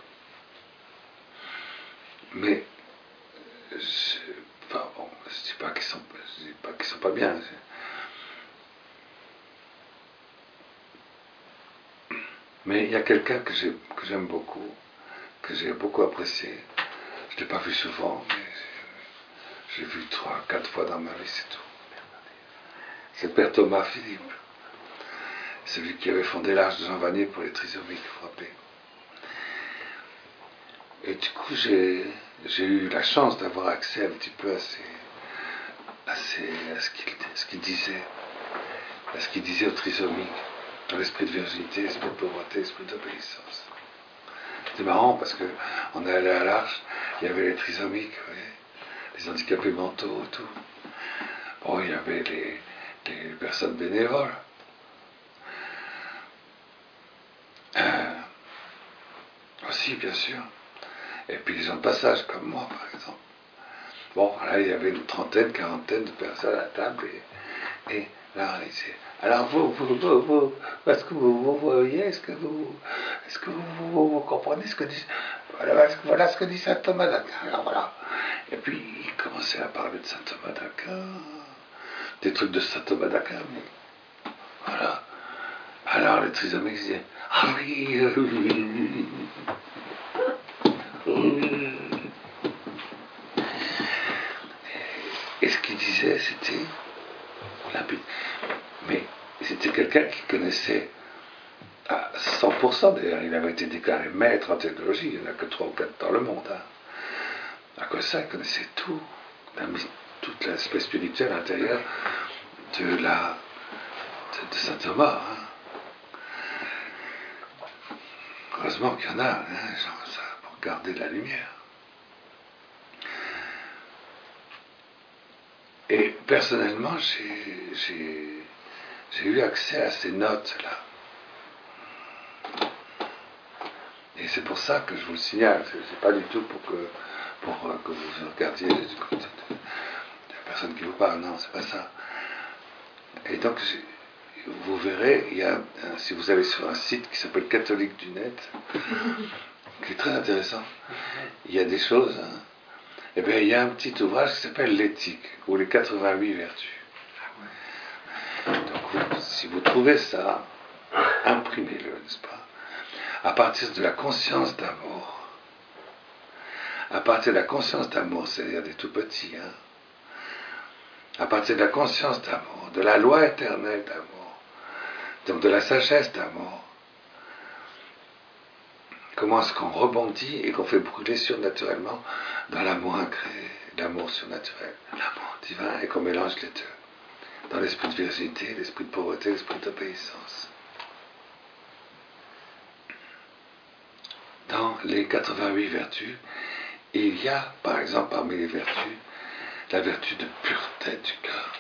mais je, enfin bon, je dis pas qu'ils sont, je dis pas qu'ils sont pas bien. Mais il y a quelqu'un que j'ai, que j'aime beaucoup, que j'ai beaucoup apprécié. Je l'ai pas vu souvent, mais j'ai vu trois, quatre fois dans ma vie, c'est tout. C'est le père Thomas Philippe, celui qui avait fondé l'Arche de Jean Vanier pour les trisomiques frappés. Et du coup, j'ai, j'ai eu la chance d'avoir accès un petit peu à, ces, à, ces, à ce, qu'il, ce qu'il disait, à ce qu'il disait aux trisomiques, dans l'esprit de virginité, l'esprit de pauvreté, l'esprit d'obéissance. C'était marrant parce qu'on est allé à l'Arche, il y avait les trisomiques, vous voyez, les handicapés mentaux, tout. Bon, il y avait les, les personnes bénévoles. Euh, aussi, bien sûr. Et puis les gens de passage, comme moi, par exemple. Bon, là, il y avait une trentaine, quarantaine de personnes à la table, et, et là, on disait, alors vous, vous, vous, vous, est-ce que vous, vous voyez, est-ce que vous, est-ce que vous, vous, vous comprenez ce que dit, voilà, voilà ce que dit saint Thomas d'Aquin, alors voilà. Et puis, il commençait à parler de saint Thomas d'Aquin, des trucs de saint Thomas d'Aquin, mais voilà. Alors, les trisomiques disaient, ah oui, euh, oui, oui. Et ce qu'il disait, c'était limpide. Mais c'était quelqu'un qui connaissait à cent pour cent, d'ailleurs, il avait été déclaré maître en théologie, il n'y en a que trois ou quatre dans le monde. Hein. À cause de ça, il connaissait tout, toute l'aspect spirituel intérieur de, la, de, de saint Thomas. Hein. Heureusement qu'il y en a, hein, genre ça, pour garder de la lumière. Et personnellement, j'ai, j'ai, j'ai eu accès à ces notes-là. Et c'est pour ça que je vous le signale. C'est, c'est pas du tout pour que, pour que vous regardiez du côté de la personne qui vous parle. Non, c'est pas ça. Et donc, vous verrez, il y a, si vous allez sur un site qui s'appelle Catholique du Net, qui est très intéressant, il y a des choses... Hein, eh bien, il y a un petit ouvrage qui s'appelle L'éthique, ou les quatre-vingt-huit vertus. Donc, vous, si vous trouvez ça, imprimez-le, n'est-ce pas? À partir de la conscience d'amour, à partir de la conscience d'amour, c'est-à-dire des tout petits, hein, à partir de la conscience d'amour, de la loi éternelle d'amour, donc de la sagesse d'amour, comment est-ce qu'on rebondit et qu'on fait brûler surnaturellement dans l'amour incréé, l'amour surnaturel, l'amour divin, et qu'on mélange les deux, dans l'esprit de virginité, l'esprit de pauvreté, l'esprit d'obéissance. Dans les quatre-vingt-huit vertus, il y a, par exemple, parmi les vertus, la vertu de pureté du cœur.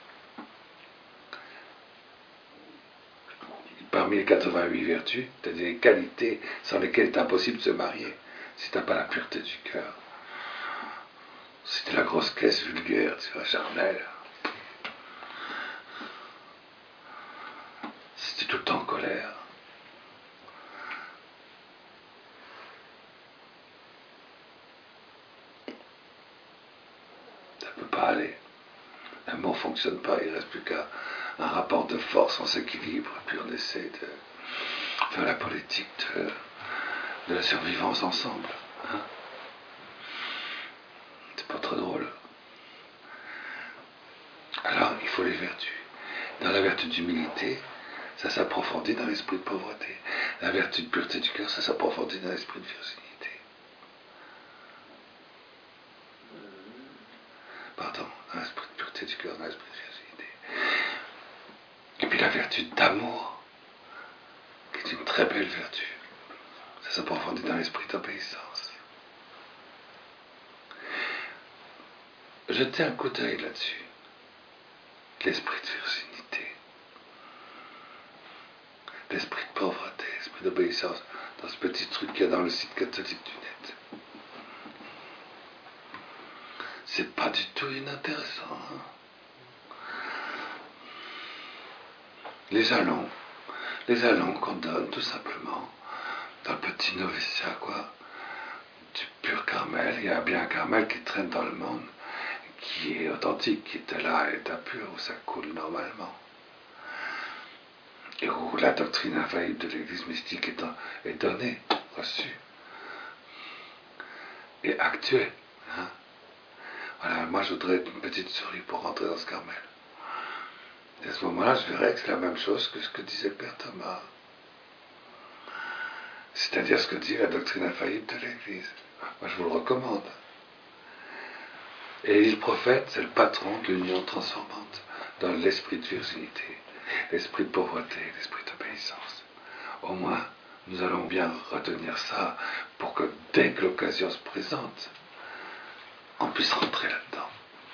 Parmi les quatre-vingt-huit vertus, c'est-à-dire les qualités sans lesquelles il est impossible de se marier, si tu n'as pas la pureté du cœur. Si tu es la grosse caisse vulgaire, tu vois, charnelle. Si tu es tout le temps en colère. Ça ne peut pas aller. L'amour ne fonctionne pas, il ne reste plus qu'un rapport de force, on s'équilibre, et puis on essaie de faire la politique de, de la survivance ensemble. Hein? C'est pas très drôle. Alors, il faut les vertus. Dans la vertu d'humilité, ça s'approfondit dans l'esprit de pauvreté. La vertu de pureté du cœur, ça s'approfondit dans l'esprit de virginité. Pardon, dans l'esprit de pureté du cœur, dans l'esprit de virginité. Et puis la vertu d'amour, qui est une très belle vertu, ça s'approfondit dans l'esprit d'obéissance. Jetez un coup d'œil là-dessus. L'esprit de virginité, l'esprit de pauvreté, l'esprit d'obéissance, dans ce petit truc qu'il y a dans le site catholique du Net. C'est pas du tout inintéressant. Hein? Les jalons, les jalons qu'on donne tout simplement dans le petit noviciat, quoi, du pur Carmel. Il y a bien un Carmel qui traîne dans le monde, qui est authentique, qui est là à l'état pur, où ça coule normalement. Et où la doctrine infaillible de l'Église mystique est, est donnée, reçue, et actuée. Hein? Voilà, moi je voudrais être une petite souris pour rentrer dans ce Carmel. Et à ce moment-là, je verrais que c'est la même chose que ce que disait le Père Thomas. C'est-à-dire ce que dit la doctrine infaillible de l'Église. Moi je vous le recommande. Et le prophète, c'est le patron de l'union transformante dans l'esprit de virginité, l'esprit de pauvreté, l'esprit d'obéissance. Au moins, nous allons bien retenir ça pour que dès que l'occasion se présente, on puisse rentrer là-dedans.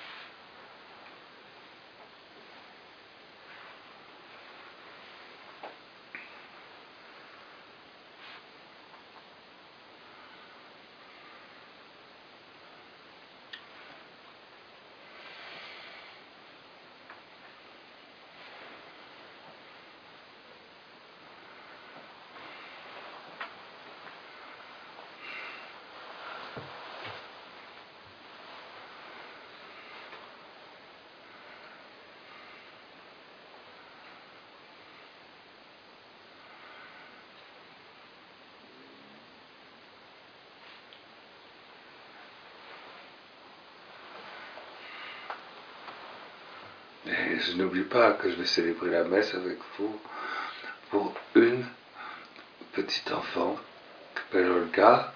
Et je n'oublie pas que je vais célébrer la messe avec vous pour une petite enfant qui s'appelle Olga,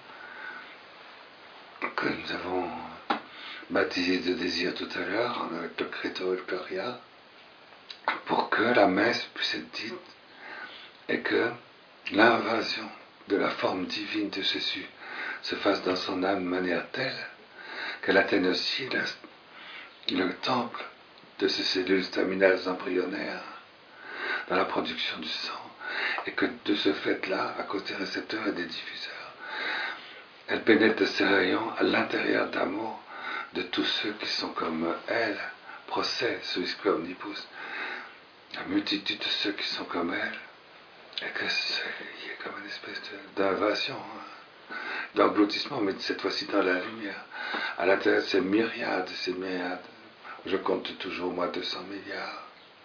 que nous avons baptisée de désir tout à l'heure avec le Credo et le Gloria, pour que la messe puisse être dite et que l'invasion de la forme divine de Jésus se fasse dans son âme de manière telle qu'elle atteigne aussi le temple de ces cellules staminales embryonnaires dans la production du sang, et que de ce fait-là, à cause des récepteurs et des diffuseurs, elle pénètre de ses rayons à l'intérieur d'amour de tous ceux qui sont comme elle, procès, suis que omnibus, la multitude de ceux qui sont comme elle, et que il y ait comme une espèce de, d'invasion, hein, d'engloutissement, mais cette fois-ci dans la lumière, à l'intérieur de ces myriades, ces myriades. Je compte toujours, moi, deux cents milliards.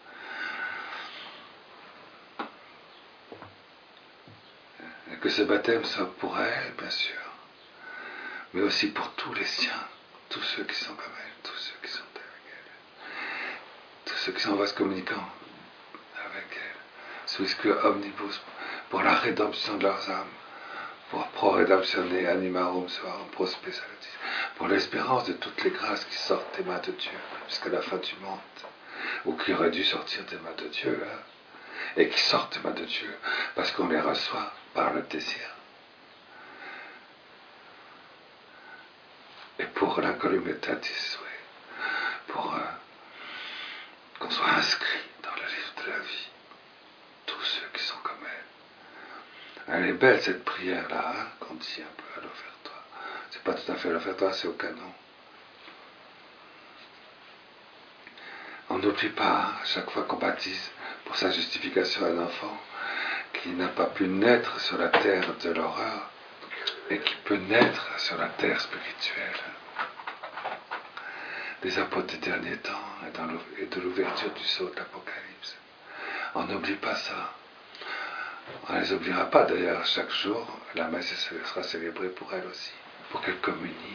Et que ce baptême soit pour elle, bien sûr, mais aussi pour tous les siens, tous ceux qui sont comme elle, tous ceux qui sont avec elle, tous ceux qui sont en vase communicant avec elle, suis que omnibus, pour la rédemption de leurs âmes, pour pro redemptione animarum suarum prospe salutis, pour l'espérance de toutes les grâces qui sortent des mains de Dieu jusqu'à la fin du monde, ou qui auraient dû sortir des mains de Dieu, hein, et qui sortent des mains de Dieu parce qu'on les reçoit par le désir. Et pour l'incolumitatis, oui, pour euh, qu'on soit inscrit dans le livre de la vie, tous ceux qui sont comme elle. Elle est belle cette prière-là, hein, qu'on dit un peu à l'offertoire. C'est pas tout à fait à l'offertoire, c'est au canon. On n'oublie pas, hein, à chaque fois qu'on baptise pour sa justification un enfant, qui n'a pas pu naître sur la terre de l'horreur, et qui peut naître sur la terre spirituelle des apôtres des derniers temps et, dans et de l'ouverture du sceau de l'Apocalypse. On n'oublie pas ça. On ne les oubliera pas d'ailleurs. Chaque jour, la messe sera célébrée pour elle aussi, pour qu'elle communie.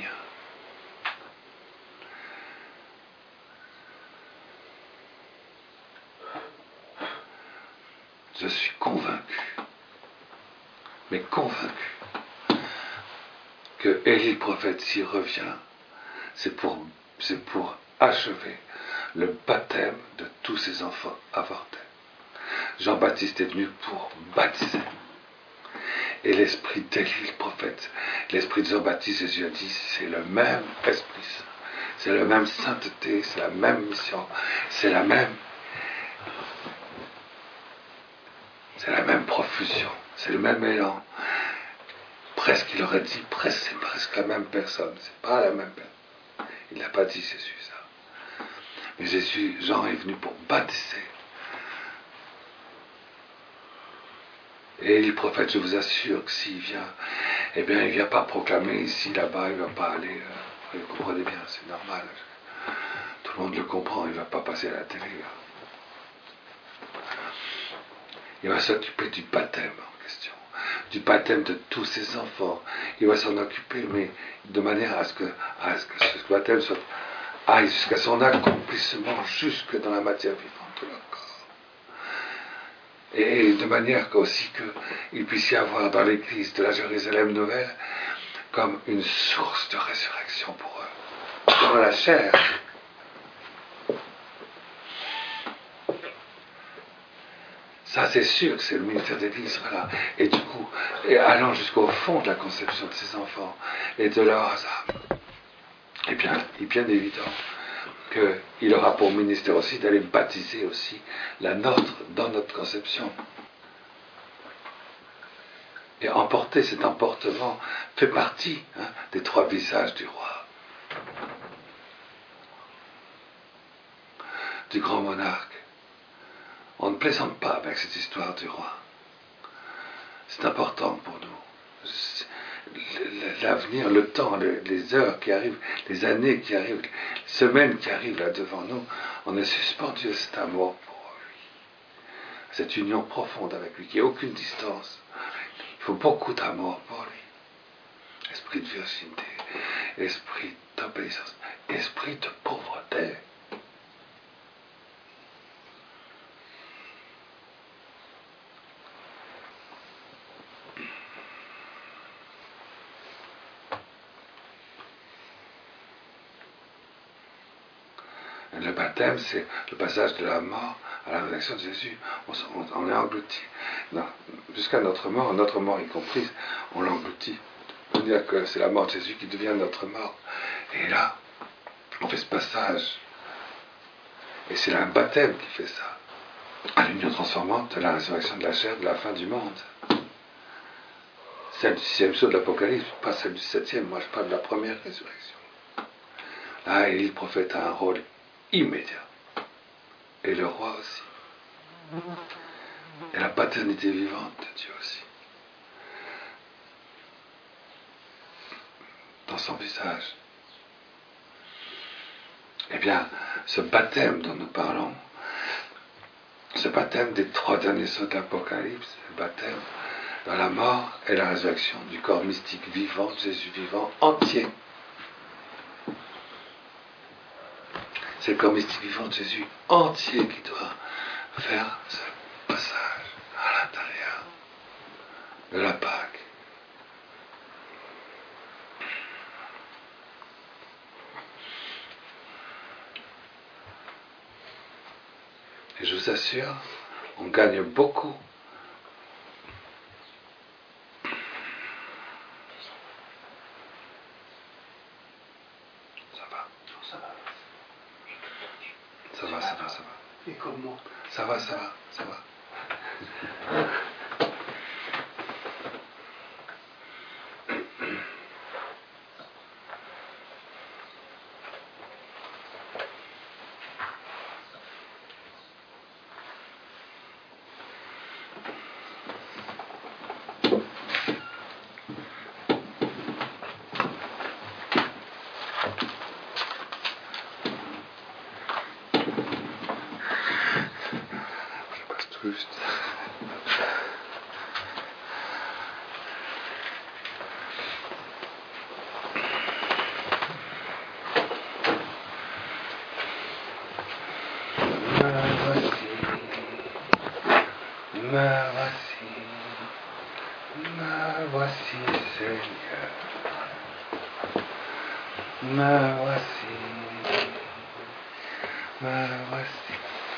Je suis convaincu, mais convaincu, que Élie le prophète, s'il revient, c'est pour, c'est pour achever le baptême de tous ces enfants avortés. Jean-Baptiste est venu pour baptiser. Et l'esprit d'Élie le prophète, l'esprit de Jean-Baptiste, Jésus a dit, c'est le même esprit saint, c'est la même sainteté, c'est la même mission, c'est la même, c'est la même profusion, c'est le même élan. Presque, il aurait dit, presque, c'est presque la même personne, c'est pas la même personne. Il n'a pas dit Jésus ça. Mais Jésus, Jean est venu pour baptiser. Et le prophète, je vous assure que s'il vient, eh bien, il ne vient pas proclamer ici, là-bas, il ne va pas aller. Euh, vous comprenez bien, c'est normal. Tout le monde le comprend, il ne va pas passer à la télé. Il va s'occuper du baptême en question, du baptême de tous ses enfants. Il va s'en occuper, mais de manière à ce que, à ce que ce baptême soit aille jusqu'à son accomplissement, jusque dans la matière vivante de leur corps. Et de manière aussi qu'il puisse y avoir dans l'église de la Jérusalem nouvelle comme une source de résurrection pour eux, dans la chair. Ça, c'est sûr que c'est le ministère des qui sera là. Et du coup, et allant jusqu'au fond de la conception de ces enfants et de leurs âmes, eh bien, il est bien évident qu'il aura pour ministère aussi d'aller baptiser aussi la nôtre dans notre conception. Et emporter cet emportement fait partie hein, des trois visages du roi, du grand monarque. On ne plaisante pas avec cette histoire du roi. C'est important pour nous. L'avenir, le temps, les heures qui arrivent, les années qui arrivent, les semaines qui arrivent là devant nous, on est suspendu à cet amour pour lui, cette union profonde avec lui, qui n'a aucune distance. Il faut beaucoup d'amour pour lui. Esprit de virginité, esprit d'obéissance, esprit de pauvreté. Le baptême, c'est le passage de la mort à la résurrection de Jésus. On, on, on est englouti. Jusqu'à notre mort, notre mort y comprise, on l'engloutit. On peut dire que c'est la mort de Jésus qui devient notre mort. Et là, on fait ce passage. Et c'est un baptême qui fait ça. À l'union transformante de la résurrection de la chair de la fin du monde. Celle du sixième saut de l'Apocalypse, pas celle du septième. Moi, je parle de la première résurrection. Là, Élie le prophète a un rôle immédiat. Et le roi aussi. Et la paternité vivante de Dieu aussi. Dans son visage. Eh bien, ce baptême dont nous parlons, ce baptême des trois derniers sauts de l'Apocalypse, le baptême dans la mort et la résurrection du corps mystique vivant, Jésus vivant, entier. C'est le corps mystique vivant de Jésus entier qui doit faire ce passage à l'intérieur de la Pâque. Et je vous assure, on gagne beaucoup. Ça va. Ça va. Ça va, ça va, ça va. Et comment? Ça va, ça va, ça va. Juste. Me voici, me voici, me voici, Seigneur. Me voici, me voici.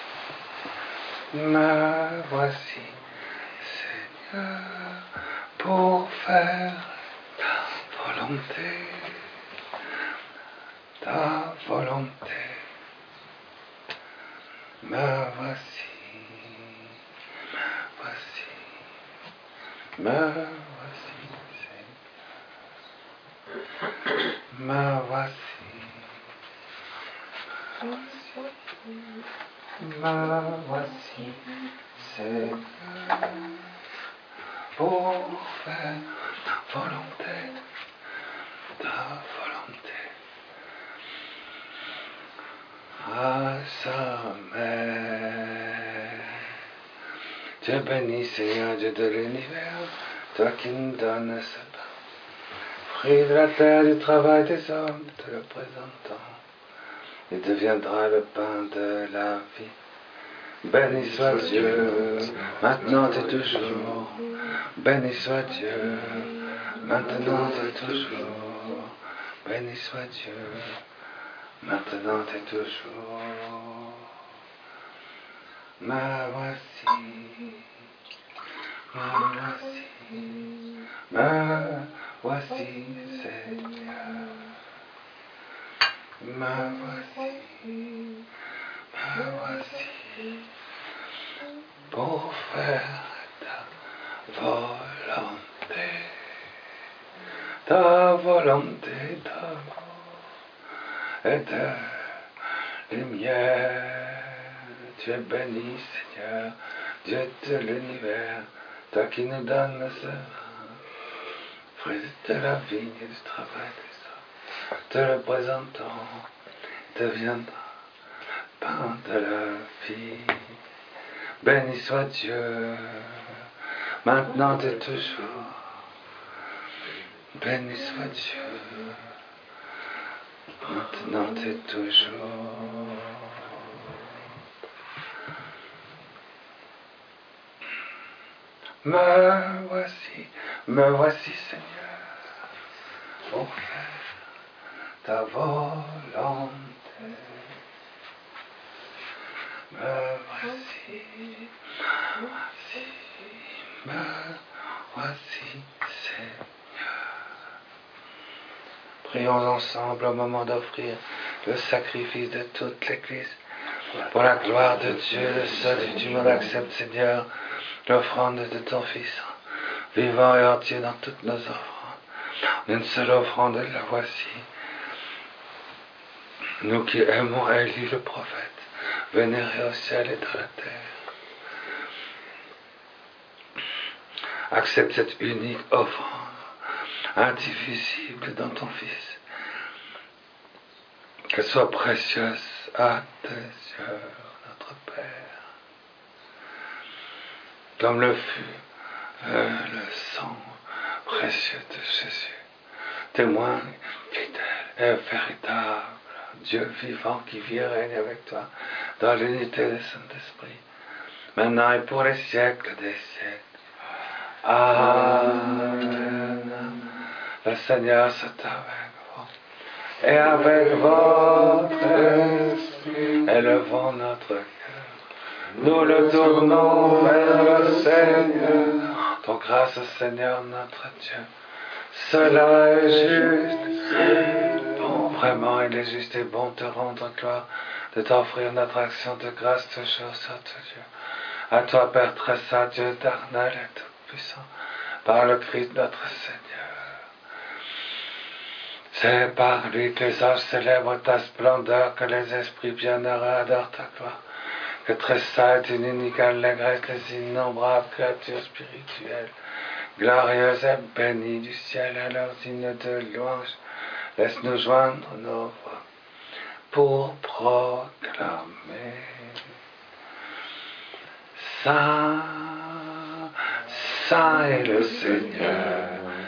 Me voici, Seigneur, pour faire ta volonté, ta volonté. Me voici, me voici, me voici, Seigneur. Me voici, me voici. Me voici, Seigneur, pour faire ta volonté, ta volonté. Amen. Dieu béni, Seigneur, Dieu de l'univers, toi qui nous donnes ce pain, fruit de la terre, du travail des hommes, te le présentons. il deviendra le pain de la vie. Béni soit Dieu, maintenant et toujours. Béni soit Dieu, maintenant et toujours. Béni soit Dieu, maintenant et toujours. Ma voici, ma voici, ma voici, Seigneur. Ma voici, ma voici, pour faire ta volonté, ta volonté d'amour et de lumière. Tu es béni, Seigneur, Dieu de l'univers, toi qui nous donnes le serein, fruit de la vigne et du travail des hommes. Te le présentons, deviendra pain de la vie. Béni soit Dieu, maintenant et toujours. Béni soit Dieu, maintenant et toujours. Me voici, me voici Seigneur, pour faire ta volonté. Me voici, me voici, me voici Seigneur. Prions ensemble au moment d'offrir le sacrifice de toute l'Église. Pour la gloire de Dieu, le seul et du monde, accepte Seigneur l'offrande de ton Fils, vivant et entier dans toutes nos offrandes. Une seule offrande, la voici. Nous qui aimons Élie le prophète, vénéré au ciel et dans la terre. Accepte cette unique offrande, indivisible dans ton Fils. Qu'elle soit précieuse à tes yeux, notre Père. Comme le fut euh, le sang précieux de Jésus, témoin fidèle et véritable, Dieu vivant qui vit et règne avec toi dans l'unité du Saint-Esprit, maintenant et pour les siècles des siècles. Amen. Le Seigneur soit avec vous et avec votre esprit. Élevons notre cœur. Nous le tournons vers le Seigneur. Ton grâce, Seigneur notre Dieu. Cela est juste. Bon, vraiment, il est juste et bon de te rendre gloire, de t'offrir notre action de grâce toujours sur ton Dieu. À toi, Père très saint, Dieu éternel et tout-puissant, par le Christ notre Seigneur. C'est par lui que les anges célèbrent ta splendeur, que les esprits bienheureux adorent ta gloire. Que très sainte et inégale l'allégresse les innombrables créatures spirituelles, glorieuses et bénies du ciel à leurs hymnes de louange, laisse-nous joindre nos voix pour proclamer Saint, Saint est le Seigneur,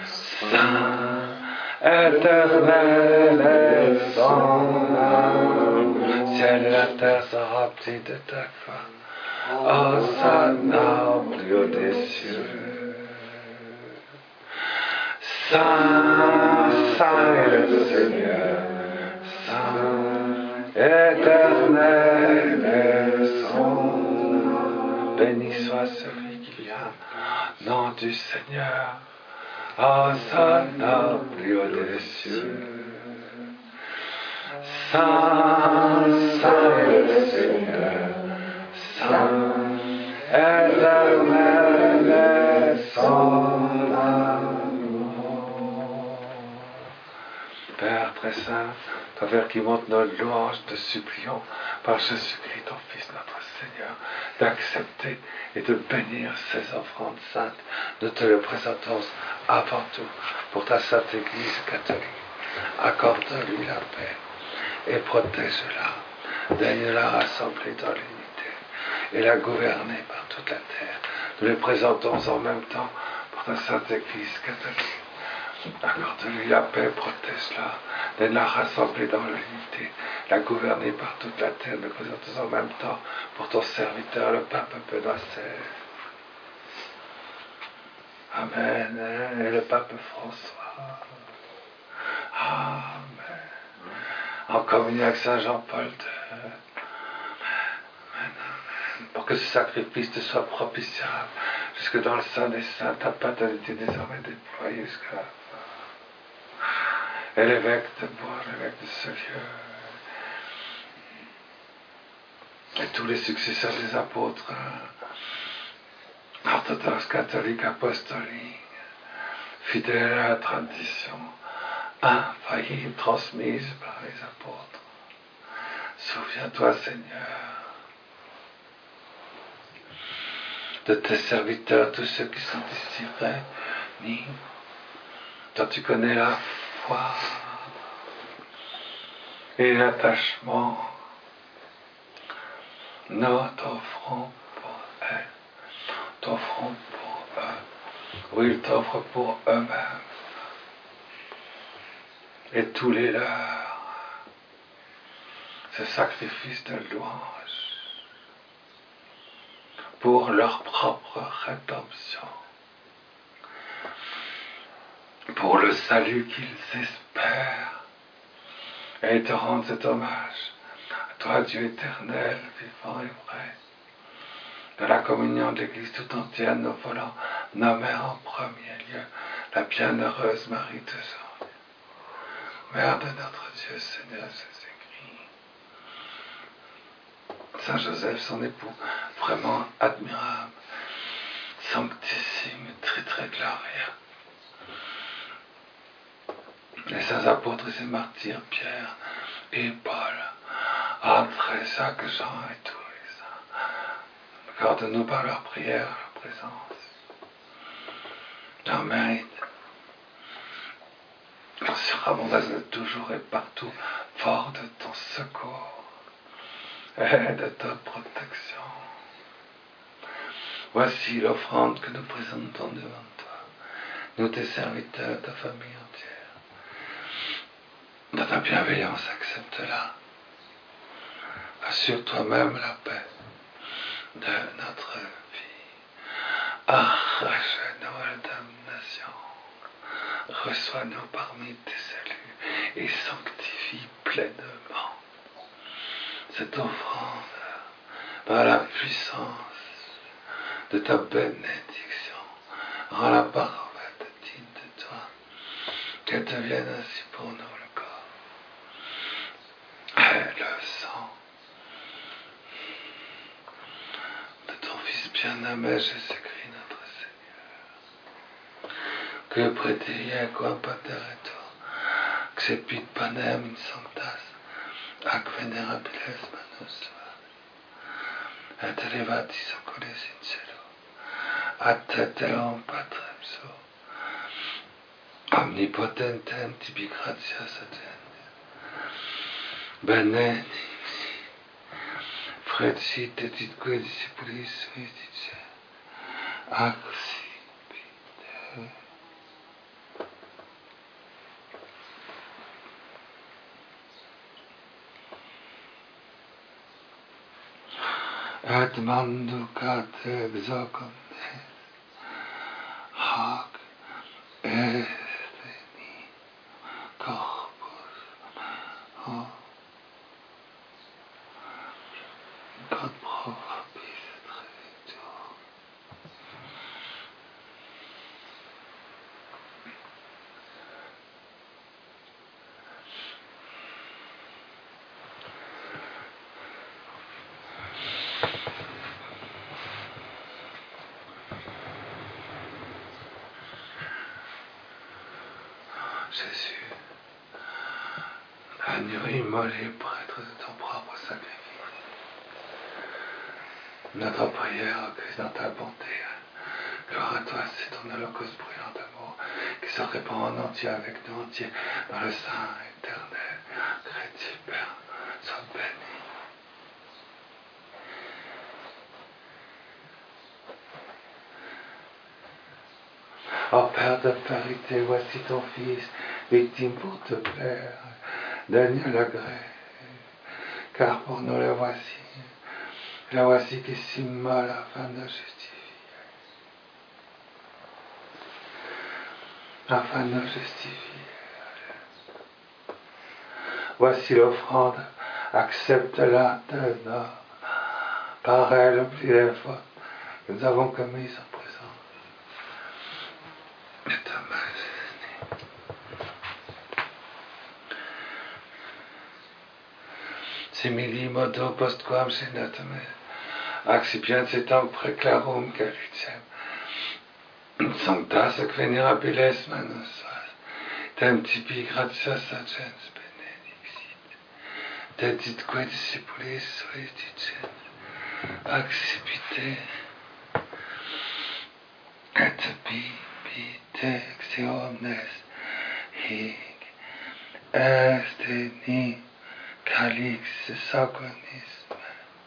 Saint, éternel est son âme. Ciel et la terre sont remplis de ta gloire. Hosanna au plus haut des cieux. Saint, Saint est le Seigneur, Saint, éternel est son nom. Béni soit celui qui vient, nom du Seigneur. Hosanna au plus haut des cieux. Saint, Saint est le Seigneur, Saint, éternel est son amour. Père très saint, toi Père qui monte nos louanges, te supplions par Jésus-Christ, ton Fils, notre Seigneur, d'accepter et de bénir ces offrandes saintes. Nous te le présentons avant tout pour ta sainte Église catholique. Accorde-lui la paix et protège-la, daigne la rassembler dans l'unité et la gouverner par toute la terre. Nous les présentons en même temps pour ta sainte Église catholique. Accorde-lui la paix, protège-la, de la rassembler dans l'unité, la gouverner par toute la terre, mais tous en même temps pour ton serviteur, le pape Benoît seize. Amen. Et le pape François. Amen. En communion avec Saint Jean-Paul deux. Amen, amen. Pour que ce sacrifice te soit propitiable jusque dans le sein des saints, ta paternité désormais déployée jusqu'à la fin. Et l'évêque de Bois, l'évêque de ce lieu, et tous les successeurs des apôtres, orthodoxes, catholiques, apostoliques, fidèles à la tradition, infaillible, transmise par les apôtres. Souviens-toi, Seigneur, de tes serviteurs, tous ceux qui sont ici réunis. Toi, tu connais la foi et l'attachement. Nous t'offrons pour elles, t'offrons pour eux. Oui, ils t'offrent pour eux-mêmes et tous les leurs. Ce sacrifice de louange pour leur propre rédemption, pour le salut qu'ils espèrent, et ils te rendent cet hommage, à toi Dieu éternel, vivant et vrai, de la communion de l'Église tout entière, nous voulons nommer en premier lieu la bienheureuse Marie de Jean, Mère de notre Dieu, Seigneur Jésus-Christ. Saint Joseph, son époux, vraiment admirable, sanctissime, très très glorieux. Les saints apôtres et ses martyrs, Pierre et Paul, André, Jacques, Jean et tous les saints. Accorde-nous par leur prière, leur présence, leur mérite, leur surabondance de toujours et partout, fort de ton secours et de ta protection. Voici l'offrande que nous présentons devant toi, nous tes serviteurs, ta famille entière. Dans ta bienveillance, accepte-la. Assure toi-même la paix de notre vie. Arrache-nous à la damnation. Reçois-nous parmi tes saluts et sanctifie pleinement cette offrande par la puissance de ta bénédiction. Rends-la parfaite, digne de toi, qu'elle devienne ainsi pour nous le corps et le sang de ton Fils bien-aimé Jésus-Christ notre Seigneur. Que pretilia qua pater et tuo, xepit panem in sanctas, ac venerabiles manus tuas, et elevatis oculis in cielo, ad te Deum Patrem suo, omnipotentem tibi gratias adveniat, benedicti, frecit et itque discipulis suis dice, ac sipite. Et manducat exocum hac est veni corpus oh God probabis traditur. Jésus, agneau immolé prêtre de ton propre sacrifice, notre prière recueille dans ta bonté. Gloire à toi, c'est ton holocauste brûlant d'amour qui se répand en entier avec nous entiers dans le sein éternel. Chrétien Père, sois béni. Ô Père de vérité, voici ton Fils victime pour te plaire, daigne le gré, car pour nous le voici, le voici qui s'immole afin de justifier, afin de justifier. Voici l'offrande, accepte-la, te donne, par elle oublie les fautes que nous avons commises en présent. Et ta majesté. Simili modo postquam senatame, accipiencetam preclarum calicem, sanctas ac venerabiles manus suas, temptipi gratias agens benedixit, deditque discipulis suis dicens, accipite et bibite exe omnes hic est calix agonisme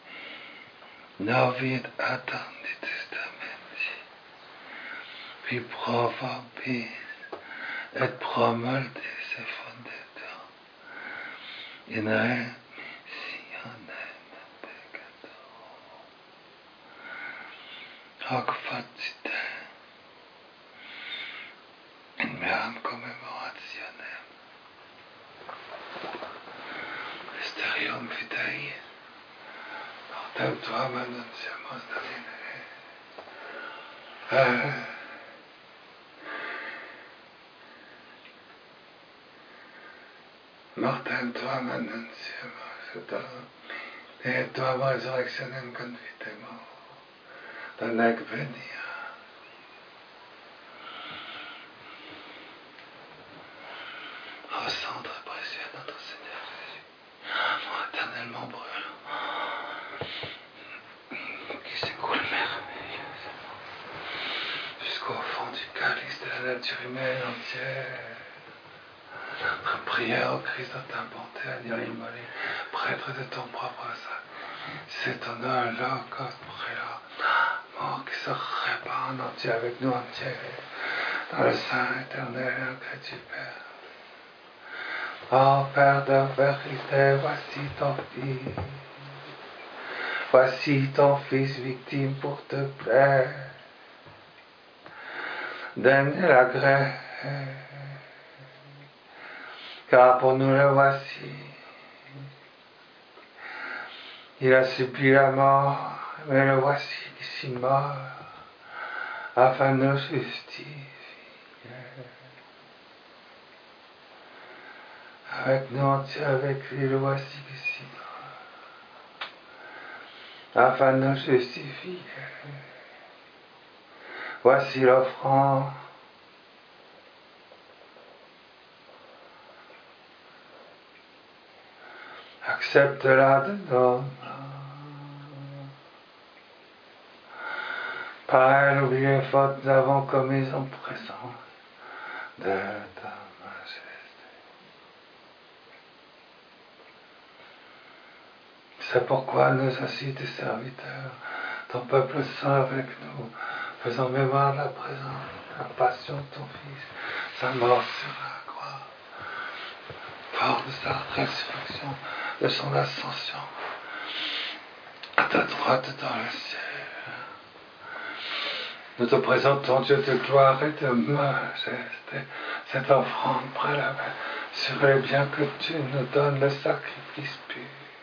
novit adandi testamenti vi provobis et promultis effundetur in remissionem peccatorum hoc facite in meam commemorationem mysterium fidei mortem tuam annunciamus Domine. Ah. Mortem tuam annunciamus Domine, et tuam resurrectionem confitemur, donec venia. Ô cendre précieux de notre Seigneur Jésus, amour éternellement brûlant, qui s'écoule merveilleusement jusqu'au fond du calice de la nature humaine entière. Notre prière au Christ de ta bonté, agneau immolé, prêtre de ton propre sang, c'est ton holocauste prélat, mort qui se répand en entier avec nous entiers, dans le sein éternel que tu Père. Ô Père de vérité, voici ton Fils, voici ton Fils victime pour te plaire, daigne la grâce, car pour nous le voici. Il a subi la mort, mais le voici qui s'immole, afin de nous justifier. Avec nous entiers, avec lui, le voici qui s'immole, afin de nous justifier. Voici l'offrande. Accepte-la de nous. Par elle, oublie les fautes que nous avons commises en présence de ta majesté. C'est pourquoi nous assis tes serviteurs, ton peuple saint avec nous, faisons mémoire de la présence, de la passion de ton Fils, sa mort sur la croix, fort de sa résurrection, de son ascension, à ta droite dans le ciel. Nous te présentons, Dieu de gloire et de majesté, cette offrande prélevée sur les biens que tu nous donnes, le sacrifice pur,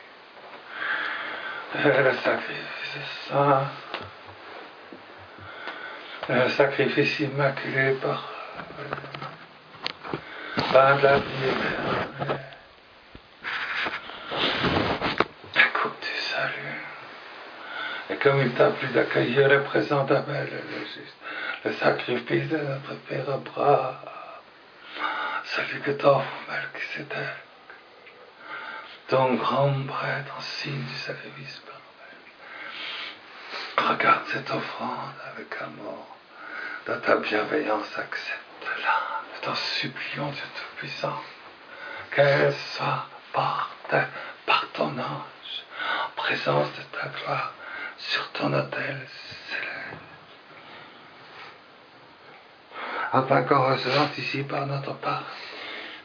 et le sacrifice saint, et le sacrifice immaculé par, par de la vie éternelle. Et comme il t'a plu d'accueillir le présent d'Abel, le juste, le sacrifice de notre Père Abraham, celui que t'offre Melchisédek, ton grand prêtre en signe du sacrifice parfait. Regarde cette offrande avec amour, dans ta bienveillance, accepte-la. Nous t'en supplions, Dieu Tout-Puissant, qu'elle soit portée par ton ange, en présence de ta gloire, sur ton autel céleste, afin qu'en recevant ici par notre part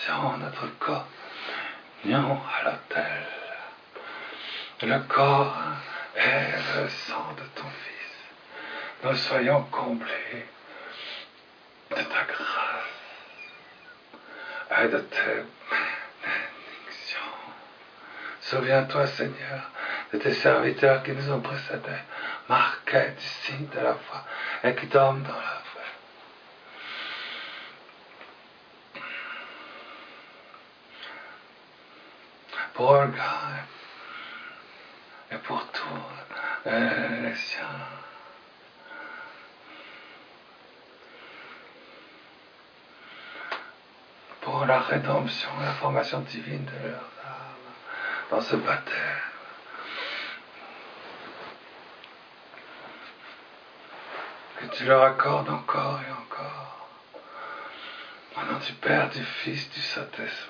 rédemption, notre communion à l'autel. Le corps et le sang de ton Fils. Nous soyons comblés de ta grâce et de tes bénédictions. Souviens-toi, Seigneur, de tes serviteurs qui nous ont précédés, marqués du signe de la foi et qui dorment dans la foi. Pour Olga et pour tous les siens. Pour la rédemption, la formation divine de leur âme dans ce baptême. Que tu leur accordes encore et encore. Au nom du Père, du Fils, du Saint-Esprit.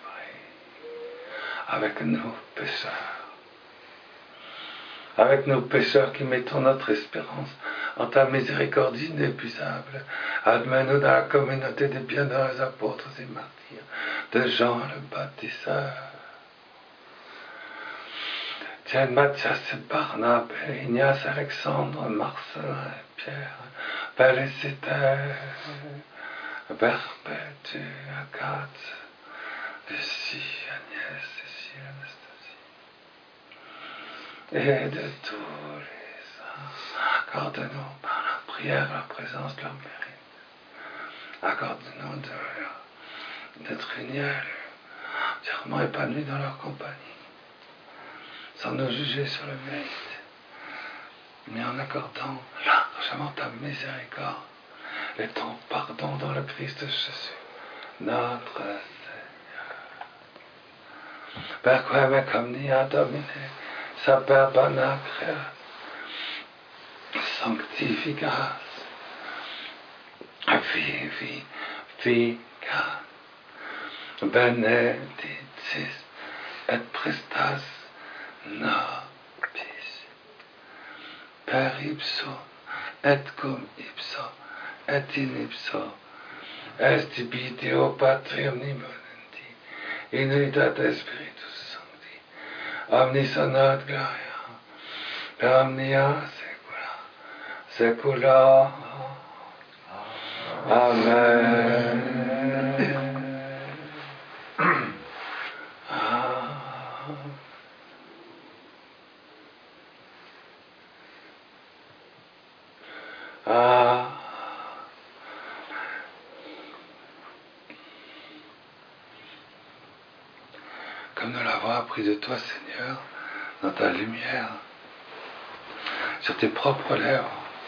Avec nous, pécheurs. Avec nous, pécheurs qui mettons notre espérance en ta miséricorde inépuisable. Admets-nous dans la communauté des bienheureux apôtres et martyrs, de Jean le baptiseur. Tiens, Mathias et Barnabé, Ignace, Alexandre, Marcelin et Pierre, Félicité, Perpétue, Agathe, Lucie, Agnès, Cécile, Anastasie, et de tous les saints, accorde-nous par la prière la présence de leur mérite. Accorde-nous de d'être unis à eux, entièrement épanouis dans leur compagnie, sans nous juger sur le mérite, mais en accordant largement ta miséricorde et ton pardon dans le Christ Jésus, notre Seigneur. Per quem comnia Domine, saper bona crea, sanctificas, vivificat, benedictis et prestas nobis, per ipso et cum ipso et in ipso est Deo Patri omnipotenti, in unitate Spiritus Sancti, omnis honor et gloria, per omnia secula, secula. Amen. Ah. Comme nous l'avons appris de toi, Seigneur, dans ta lumière, sur tes propres lèvres,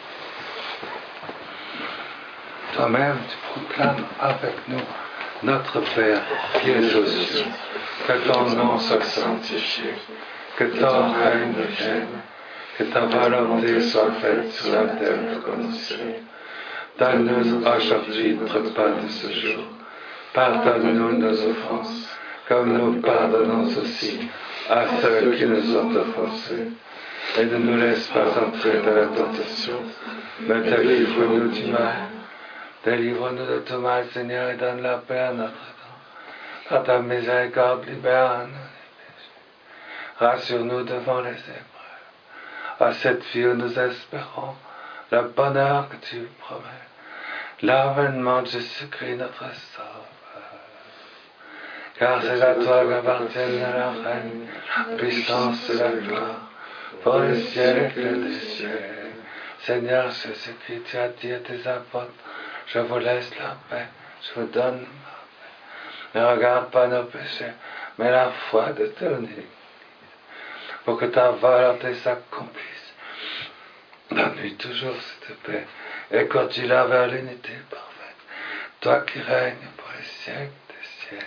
toi-même tu proclames avec nous, notre Père qui es aux cieux, que ton nom soit sanctifié, que ton règne vienne, que ta volonté soit faite sur la terre comme au ciel. Donne-nous aujourd'hui notre pain de ce jour. Pardonne-nous nos offenses, comme nous pardonnons aussi à ceux qui nous ont offensés. Et ne nous laisse pas entrer dans la tentation, mais délivre-nous du mal. Délivre-nous de tout mal, Seigneur, et donne la paix à notre temps. Par ta miséricorde, libère-nous des péchés. Rassure-nous devant les épreuves. À cette vie où nous espérons le bonheur que tu promets, l'avènement de Jésus-Christ, notre Sauveur. Car c'est à toi qu'appartiennent la règne, la puissance et la gloire, pour les siècles des siècles. Seigneur Jésus-Christ, tu as dit à tes apôtres, je vous laisse la paix, je vous donne ma paix. Ne regarde pas nos péchés, mais la foi de ton Église, pour que ta volonté s'accomplisse. Donne-lui toujours cette paix et conduis-la vers l'unité parfaite, toi qui règnes pour les siècles des siècles.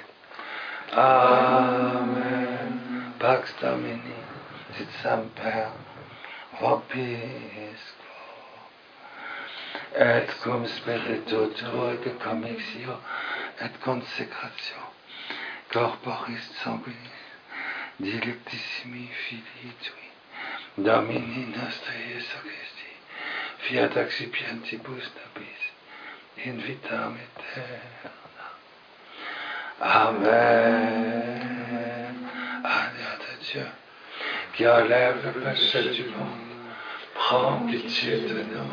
Amen. Pax Domini, sit semper, vobiscum, et cum spiritu tuo, et cum exio, et consecratio, corporis sanguinis, dilectissimi filii tui, Domini nostri Iesu Christi, fiat accipientibus nobis, in vitam aeterna. Amen. Agneau de Dieu, qui enlève le péché du monde, prends pitié de nous.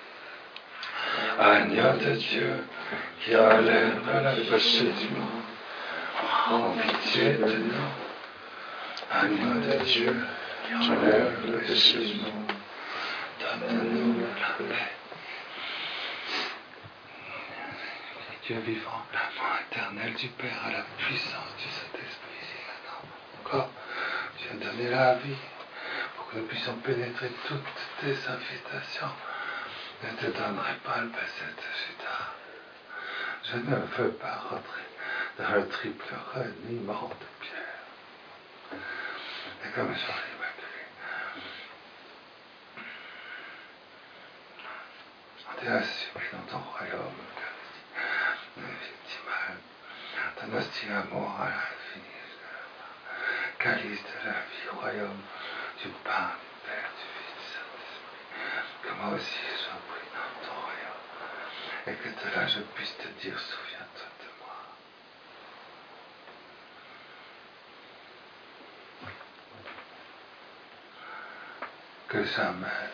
Agneau de Dieu, qui enlève le péché du monde, prends pitié de nous. Agneau de Dieu, qui enlève le péché du monde, donne-nous la paix. Dieu vivant, l'amour éternel du Père à la puissance du Saint-Esprit, ici maintenant. Encore, tu as donné la vie pour que nous puissions pénétrer toutes tes invitations. Je ne te donnerai pas le baiser de Judas. Je ne veux pas rentrer dans le triple reniement de Pierre. Et comme Jean l'Immaculé, on t'est assumé dans ton royaume, victime, ton hostile amour à l'infini, calice de la vie, royaume du pain, du Père, du Fils, du Saint-Esprit, que moi aussi je sois pris dans ton royaume, et que de là je puisse te dire, souviens-toi de moi. Que jamais,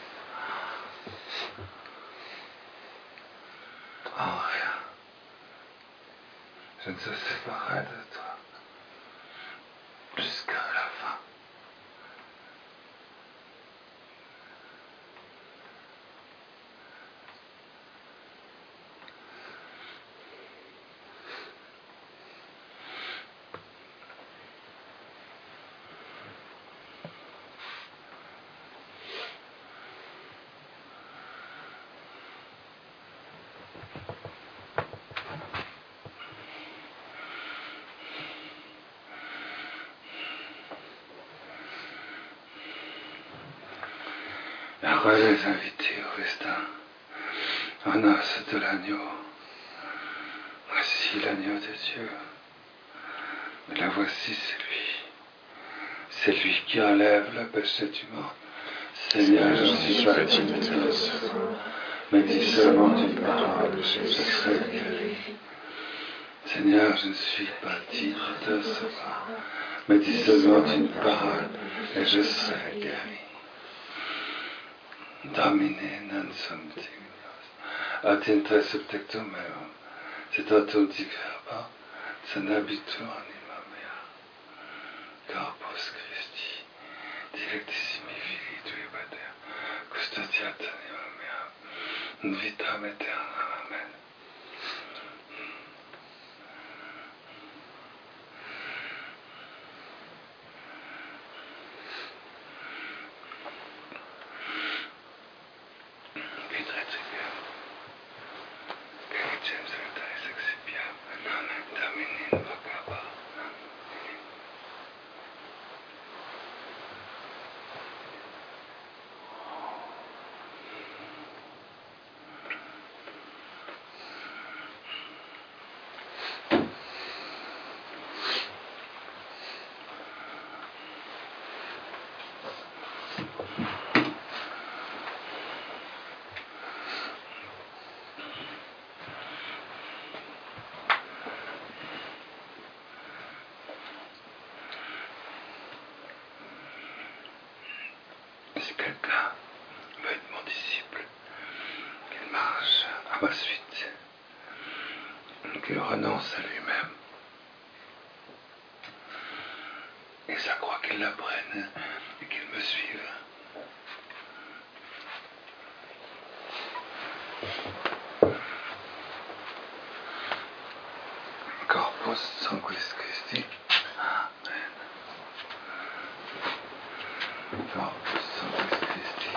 en rien, je ne se séparerai de toi jusqu'à la fin. Heureux les invités au festin, aux noces de l'agneau. Voici l'agneau de Dieu. Mais la voici, c'est lui. C'est lui qui enlève le péché du monde. Seigneur, je suis pas digne de te recevoir, mais dis seulement une parole, je serai guéri. Seigneur, je ne suis pas digne de te recevoir, mais dis seulement une parole, et je serai guéri. Domine non sum dignos, ad intra subtectum meum, sit autum dic verba, senabitur anima mea. Corpus Christi, dilectissimi fili tui pater, custodiat anima mea, in vitam aeterna. Amen. Si quelqu'un veut être mon disciple, qu'il marche à ma suite, qu'il renonce à lui-même, et sa croix qu'il la prenne et qu'il me suive. Corpus sanguis Christi. Amen. Corpus sanguis Christi.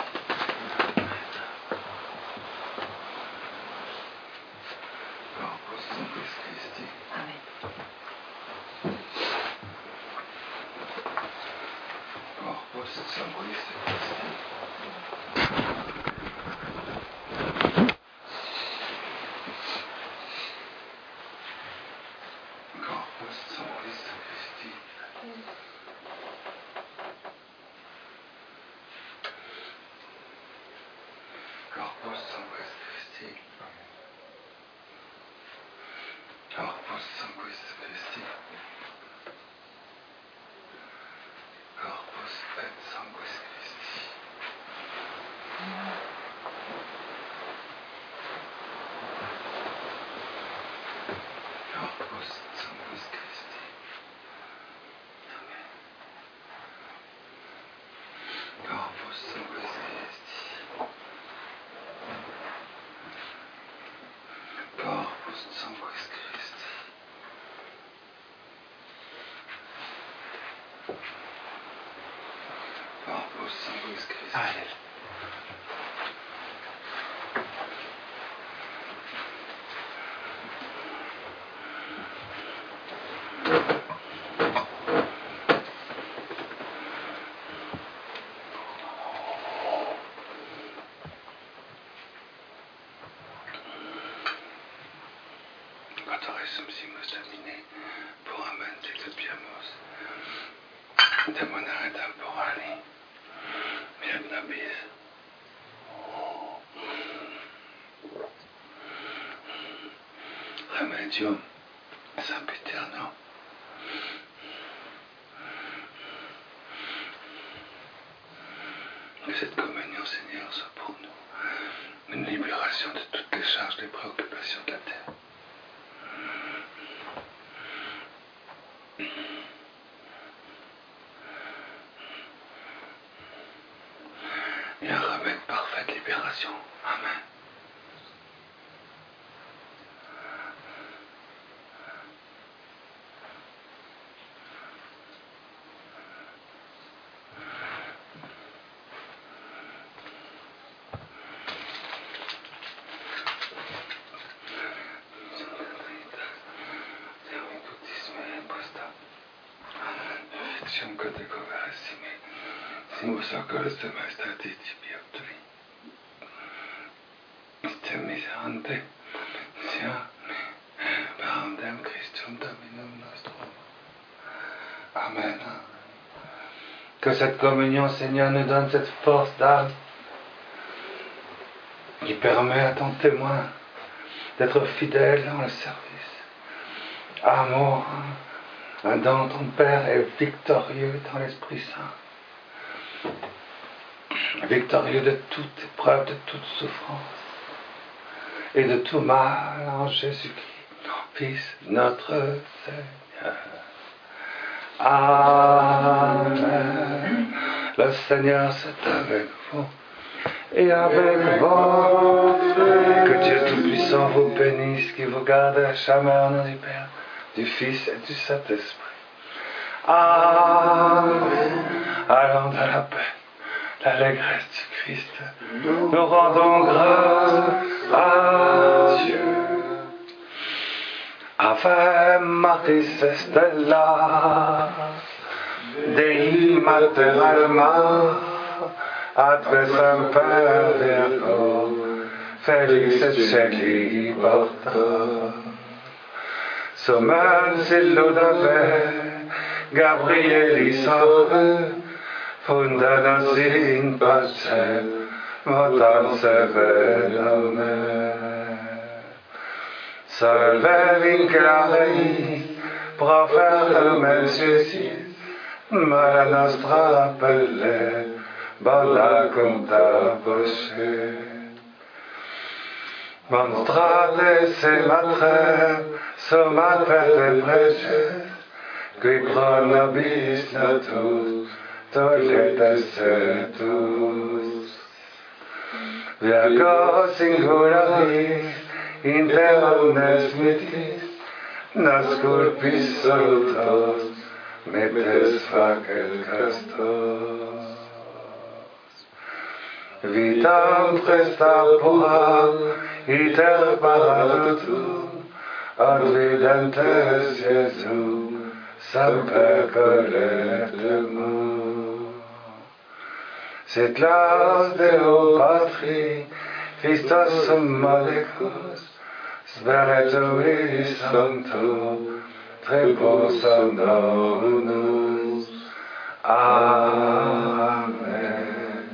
Corpus sanguis Christi. Amen. Corpus sanguis Christi. Corpus sanguis Christi. Corpus sanguis Christi. Corpus sanguis Christi. Par vos sang, Christ. Allez. Demonare temporali, mia nobis. Remedium sempiterno. Que cette communion, Seigneur, soit pour nous une libération de toutes les charges, des préoccupations de la terre. Et un remède parfaite libération. Amen. Simus oculos maestati biopturi. Iste miserante, sia parandem Christum Dominum nostrum. Amen. Que cette communion, Seigneur, nous donne cette force d'âme qui permet à ton témoin d'être fidèle dans le service. Amour, dans ton Père est victorieux dans l'Esprit Saint. Victorieux de toute épreuve, de toute souffrance et de tout mal en Jésus-Christ, Fils notre Seigneur. Amen. Le Seigneur c'est avec vous et avec votre. Que Dieu Tout-Puissant vous bénisse, qui vous garde à jamais au nom du Père, du Fils et du Saint-Esprit. Amen. Allons dans la paix. L'allégresse du Christ, nous rendons grâce à Dieu. Ave Maris Stella, Dei Mater Alma, Adressam per Virgo, Felix et Celi porta. Sommel Siludave, Gabrieli Sove, Fundanos in pace, motam sevenome. Salve vinclarei, profer mensuisis, ma nostra appelle, bona conta voce. Monstrate se matre, somat per preces, qui pro nobis natus, toletes tous. Virgo singularis, inter omnes mitis, nasculpis solutos, metes facet castos. Vitam presta pura, iter paradotum, ad videntes Iesu, semper collectemus. Sit laus Deo Patri, Christos Malecus, Spiritui Sancto, Tribus honorum. Amen.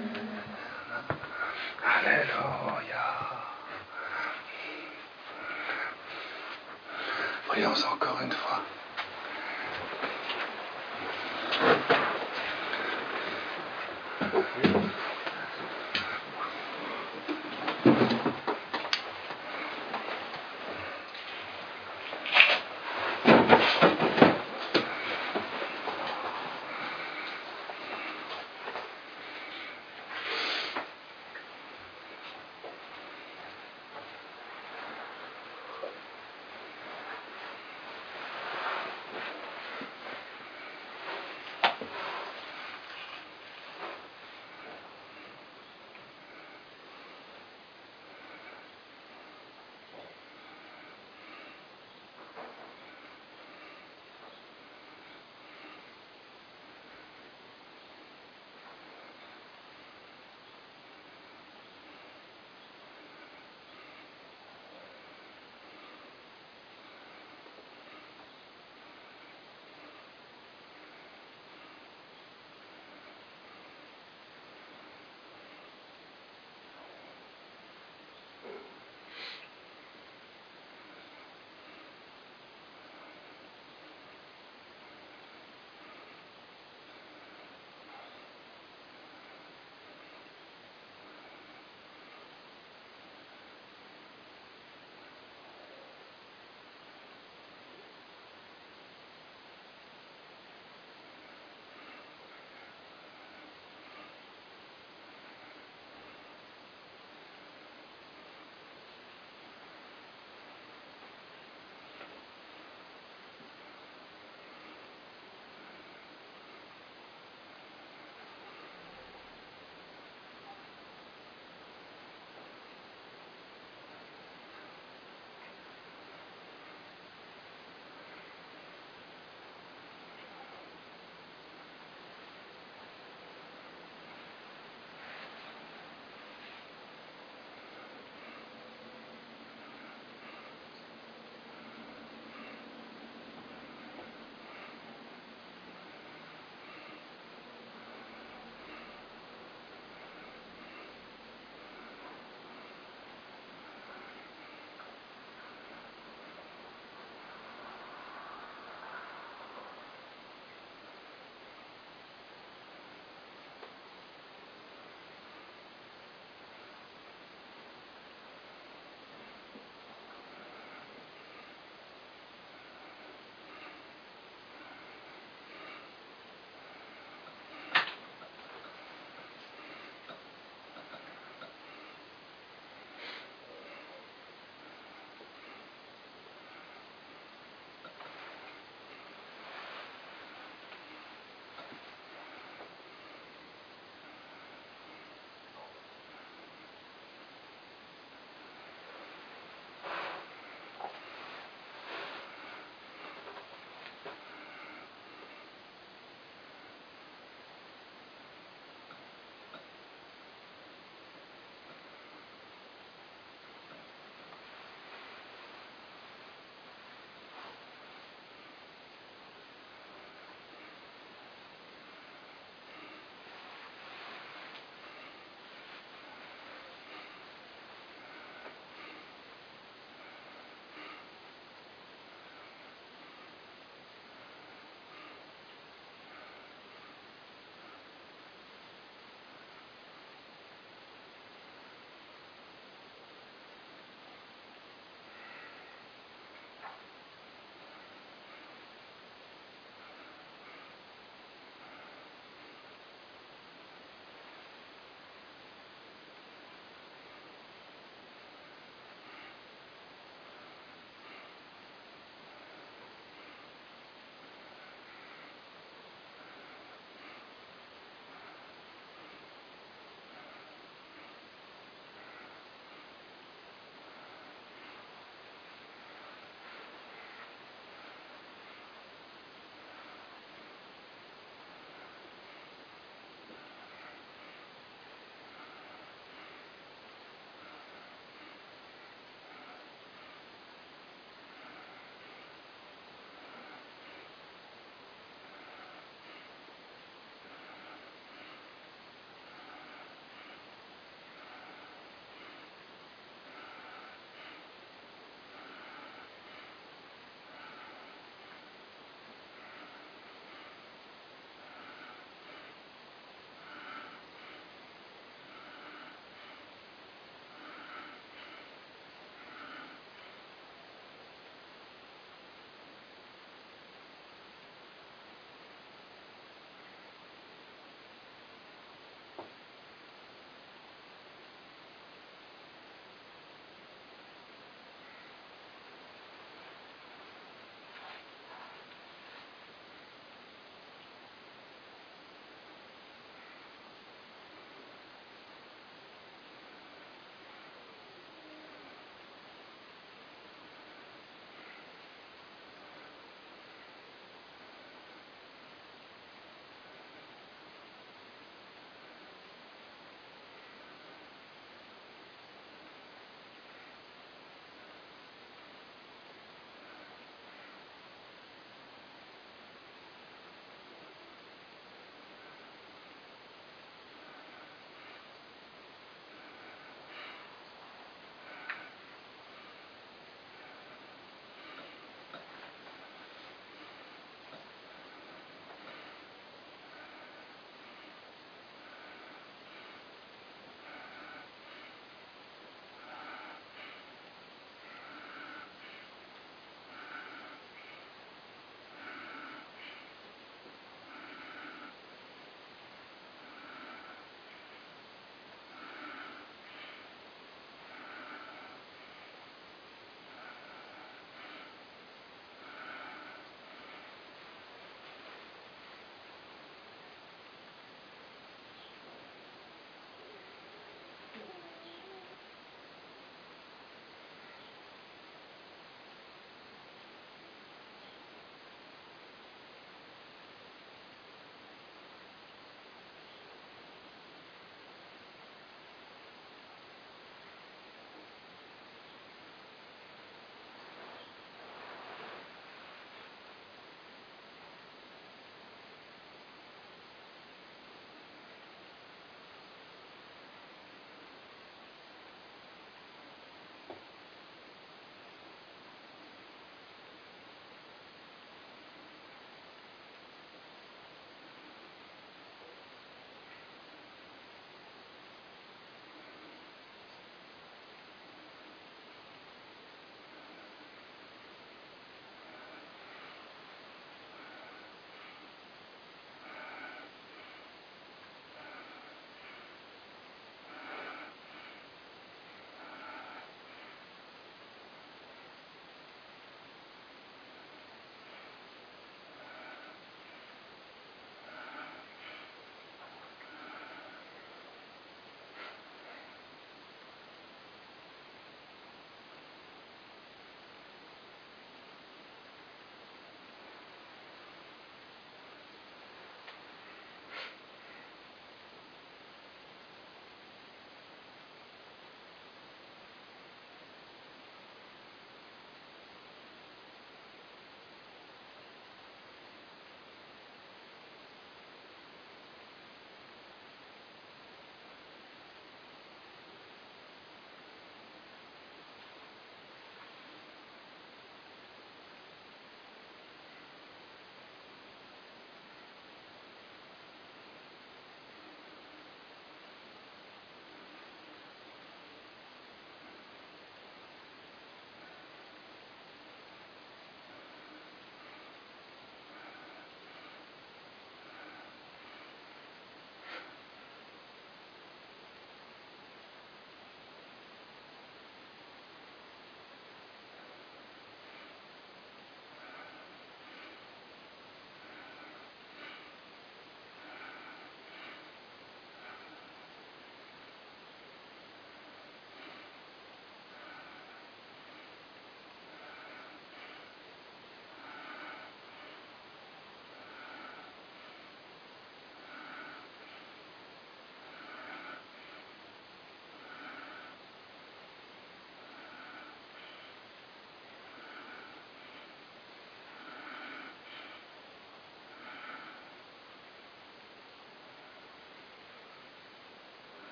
Alléluia. Prions encore une fois.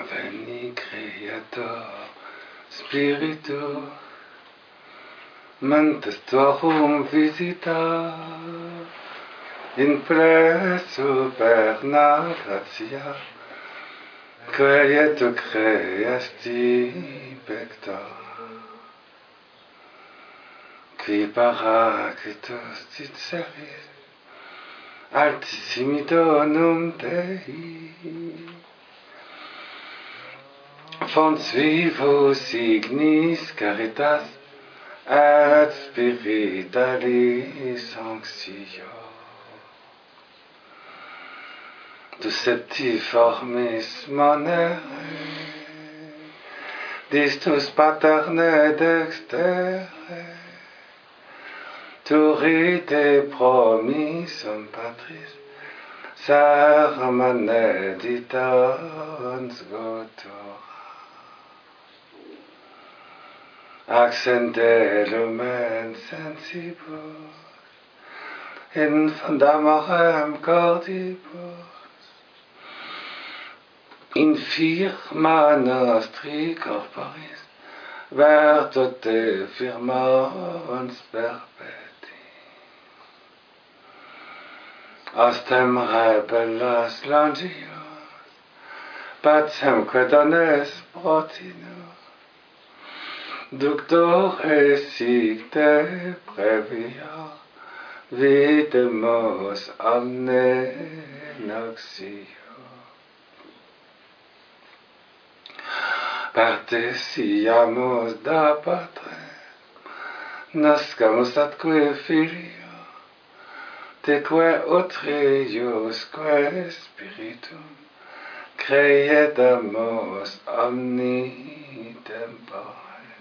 Veni Creator Spiritus Mentes Tuorum visita in ple superna gratia Creator creasti pector Qui paracletus sit servis Altissimi donum Dei Fons vivus signis caritas et spiritualis anxio Duceptiformis monere Distus paterne dextere Turite promisum patris Sermane ditans gotor Accende lumen sensibus in fundamarem cordibus in firma nostri corporis vertote firmans perpeti Astem rebellas longius pacem quedones protinus Ductor sic te previa videmus omne noxio Parteciamus da patre Nascamus atque filio Teque utriusque spiritum Creedamus omni tempore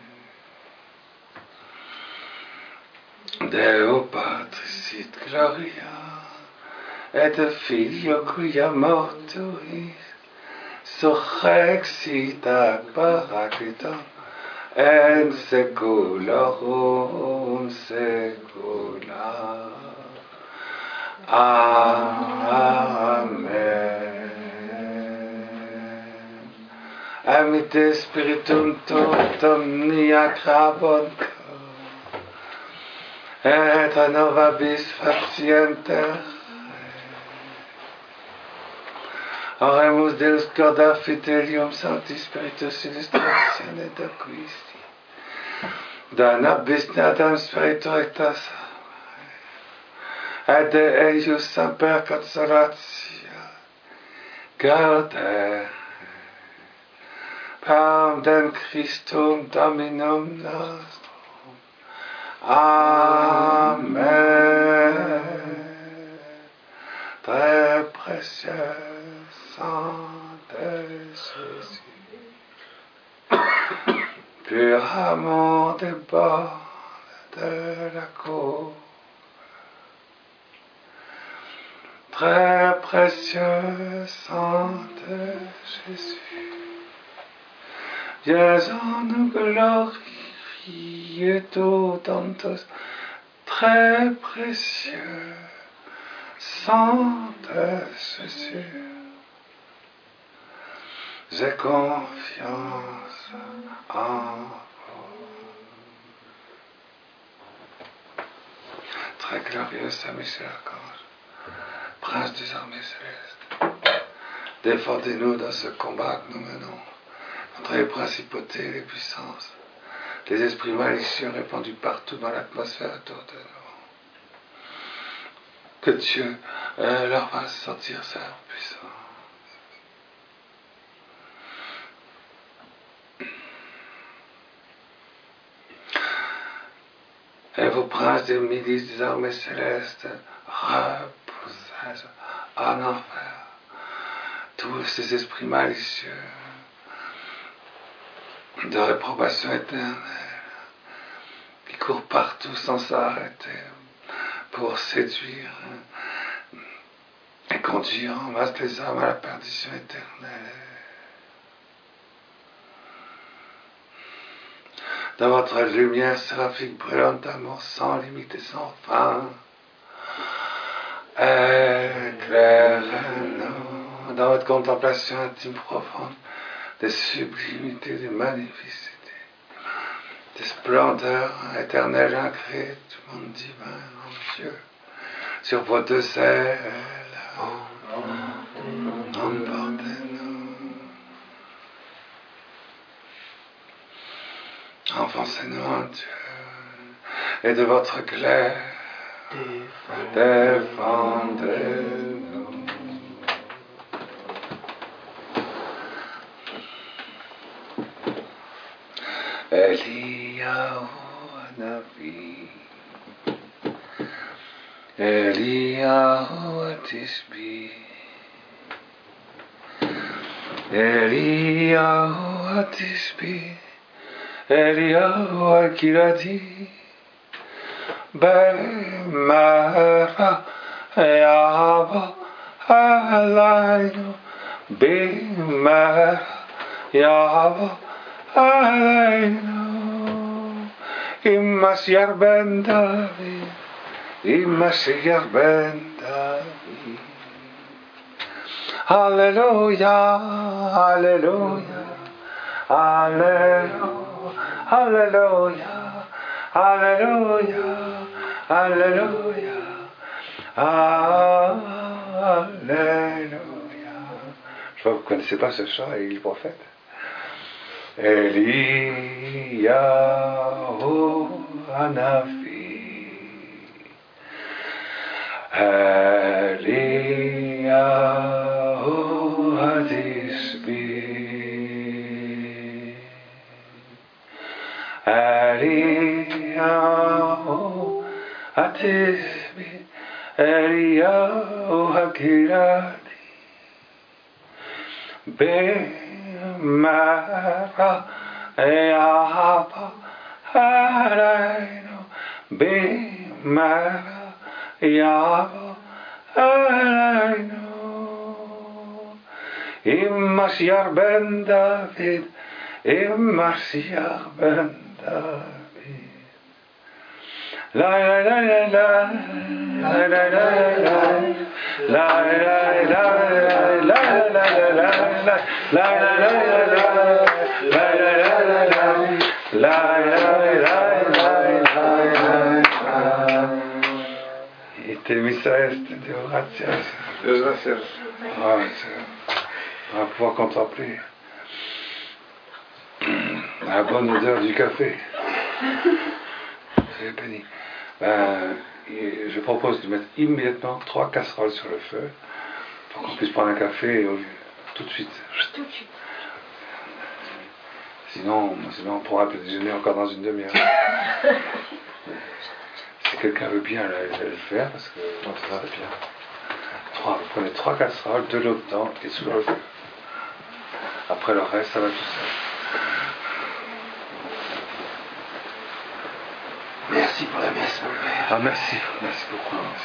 Deo Patris sit gloria et Filio quia mortuis surrexit ad Paracletum en saeculorum saecula. Amen. Amite Spiritum totum nia crabont et a novabis facienter oremus Deus corda fidelium Sancti Spiritus illustratione et acquisti da nabis nadam spiritu rectas et de eius semper consolatia gaude Panem Christum Dominum nostrum. Amen. Très précieux sang de Jésus, pur amour des bornes de la cour, très précieux sang de Jésus, viens en nous glorifier tout dans tous, très précieux sang de Jésus. J'ai confiance en vous. Très glorieux Saint Michel Archange, Prince des armées célestes, défendez-nous dans ce combat que nous menons contre les principautés et les puissances, les esprits malicieux répandus partout dans l'atmosphère autour de nous. Que Dieu euh, leur fasse sentir sa puissance. Et vos princes des milices des armées célestes, repoussez en enfer tous ces esprits malicieux de réprobation éternelle qui courent partout sans s'arrêter pour séduire et conduire en masse les hommes à la perdition éternelle. Dans votre lumière séraphique brûlante d'amour sans limite et sans fin, éclairez-nous dans votre contemplation intime profonde de sublimité, de magnificité, de splendeur éternelle incréée, tout le monde dit, ben, mon Dieu, sur vos deux ailes, emportez-nous, enfoncez-nous en Dieu, et de votre glaive, défendez-nous. Eliyahu Hanavi, Eliyahu Hatishbi, Eliyahu Hatishbi, Eliyahu Hakirati, Bemara Yava Alayno, Bemara Yava Alayno, Immasyar ben David, Immasyar ben David. Hallelujah, hallelujah, hallelujah, hallelujah, hallelujah, hallelujah, hallelujah. Je vois que vous ne connaissez pas ce chant avec les prophètes. Eliyahu Hanavi, Eliyahu Hatishbi, Eliyahu Hatishbi, Eliyahu Hakirati, Bemara Yava Alayno, Bemara Yava Alayno, Immasyar ben David, Immasyar ben David. La la la la la, la la la la, la la la la, la la la la, la la la la, la la la la, la la la la. I te mi sareste, Dio, grazie. Grazie. Ah, on va pouvoir contempler la bonne odeur du café. C'est béni. Ben, je propose de mettre immédiatement trois casseroles sur le feu pour qu'on puisse prendre un café tout de suite. Tout de suite. Sinon, sinon on pourra peut-être déjeuner encore dans une demi-heure. Si quelqu'un veut bien le, le faire, parce que non, ça va bien. Trois, vous prenez trois casseroles, de l'eau dedans et sous le feu. Après le reste, ça va tout seul. Merci pour la messe, mon père. Ah, merci, merci beaucoup, merci.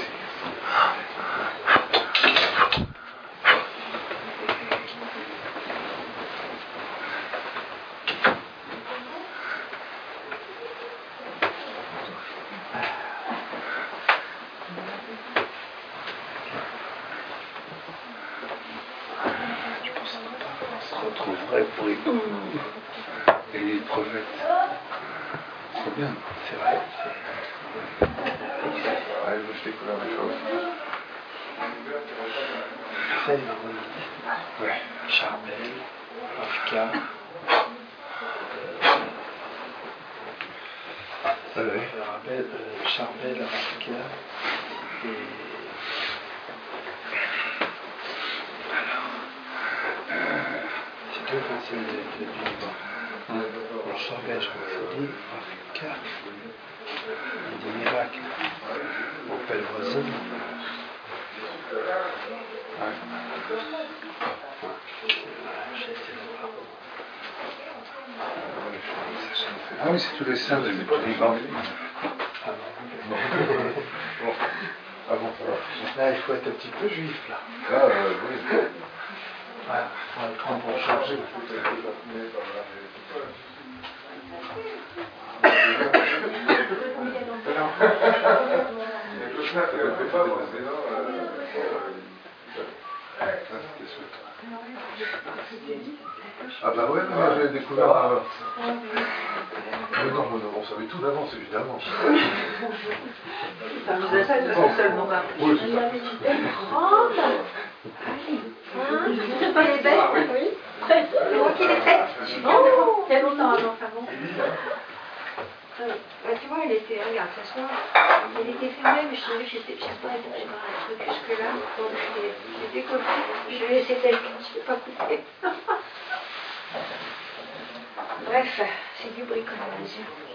Je pense qu'on se retrouverait pour les et les prophètes. C'est bien, c'est vrai. Ouais, je sais que la même chose. Fred Véronique, Ouais. Charbel, Rafka. Ouais. Charbel, euh, Charbel, Rafka et. C'est deux personnes de, de, du Liban. Alors Charbel, je crois que c'est dit, Rafka, il y a des miracles au Pèlerin. Ah oui, c'est tous les saints de Liban. Ah bon. Ah bon, là il faut être un petit peu juif là. Ah euh, oui. Ouais, faut être grand pour changer. Ah bah ouais, mais j'avais découvert... Euh... Mais non, on savait tout d'avance, évidemment. Ça vous êtes seulement ça. Oui, c'est ça. C'est pas les belles, oui. C'est moi qui l'ai faite. Oh, il y a longtemps avant, ça bon. Bah, tu vois, elle était, regarde, ce soir, elle était fermée, mais je savais que j'étais, je sais pas, elle était un truc jusque-là, donc j'ai décollé, je l'ai laissé tel quel, je ne l'ai pas coupé. Bref, c'est du bricolage.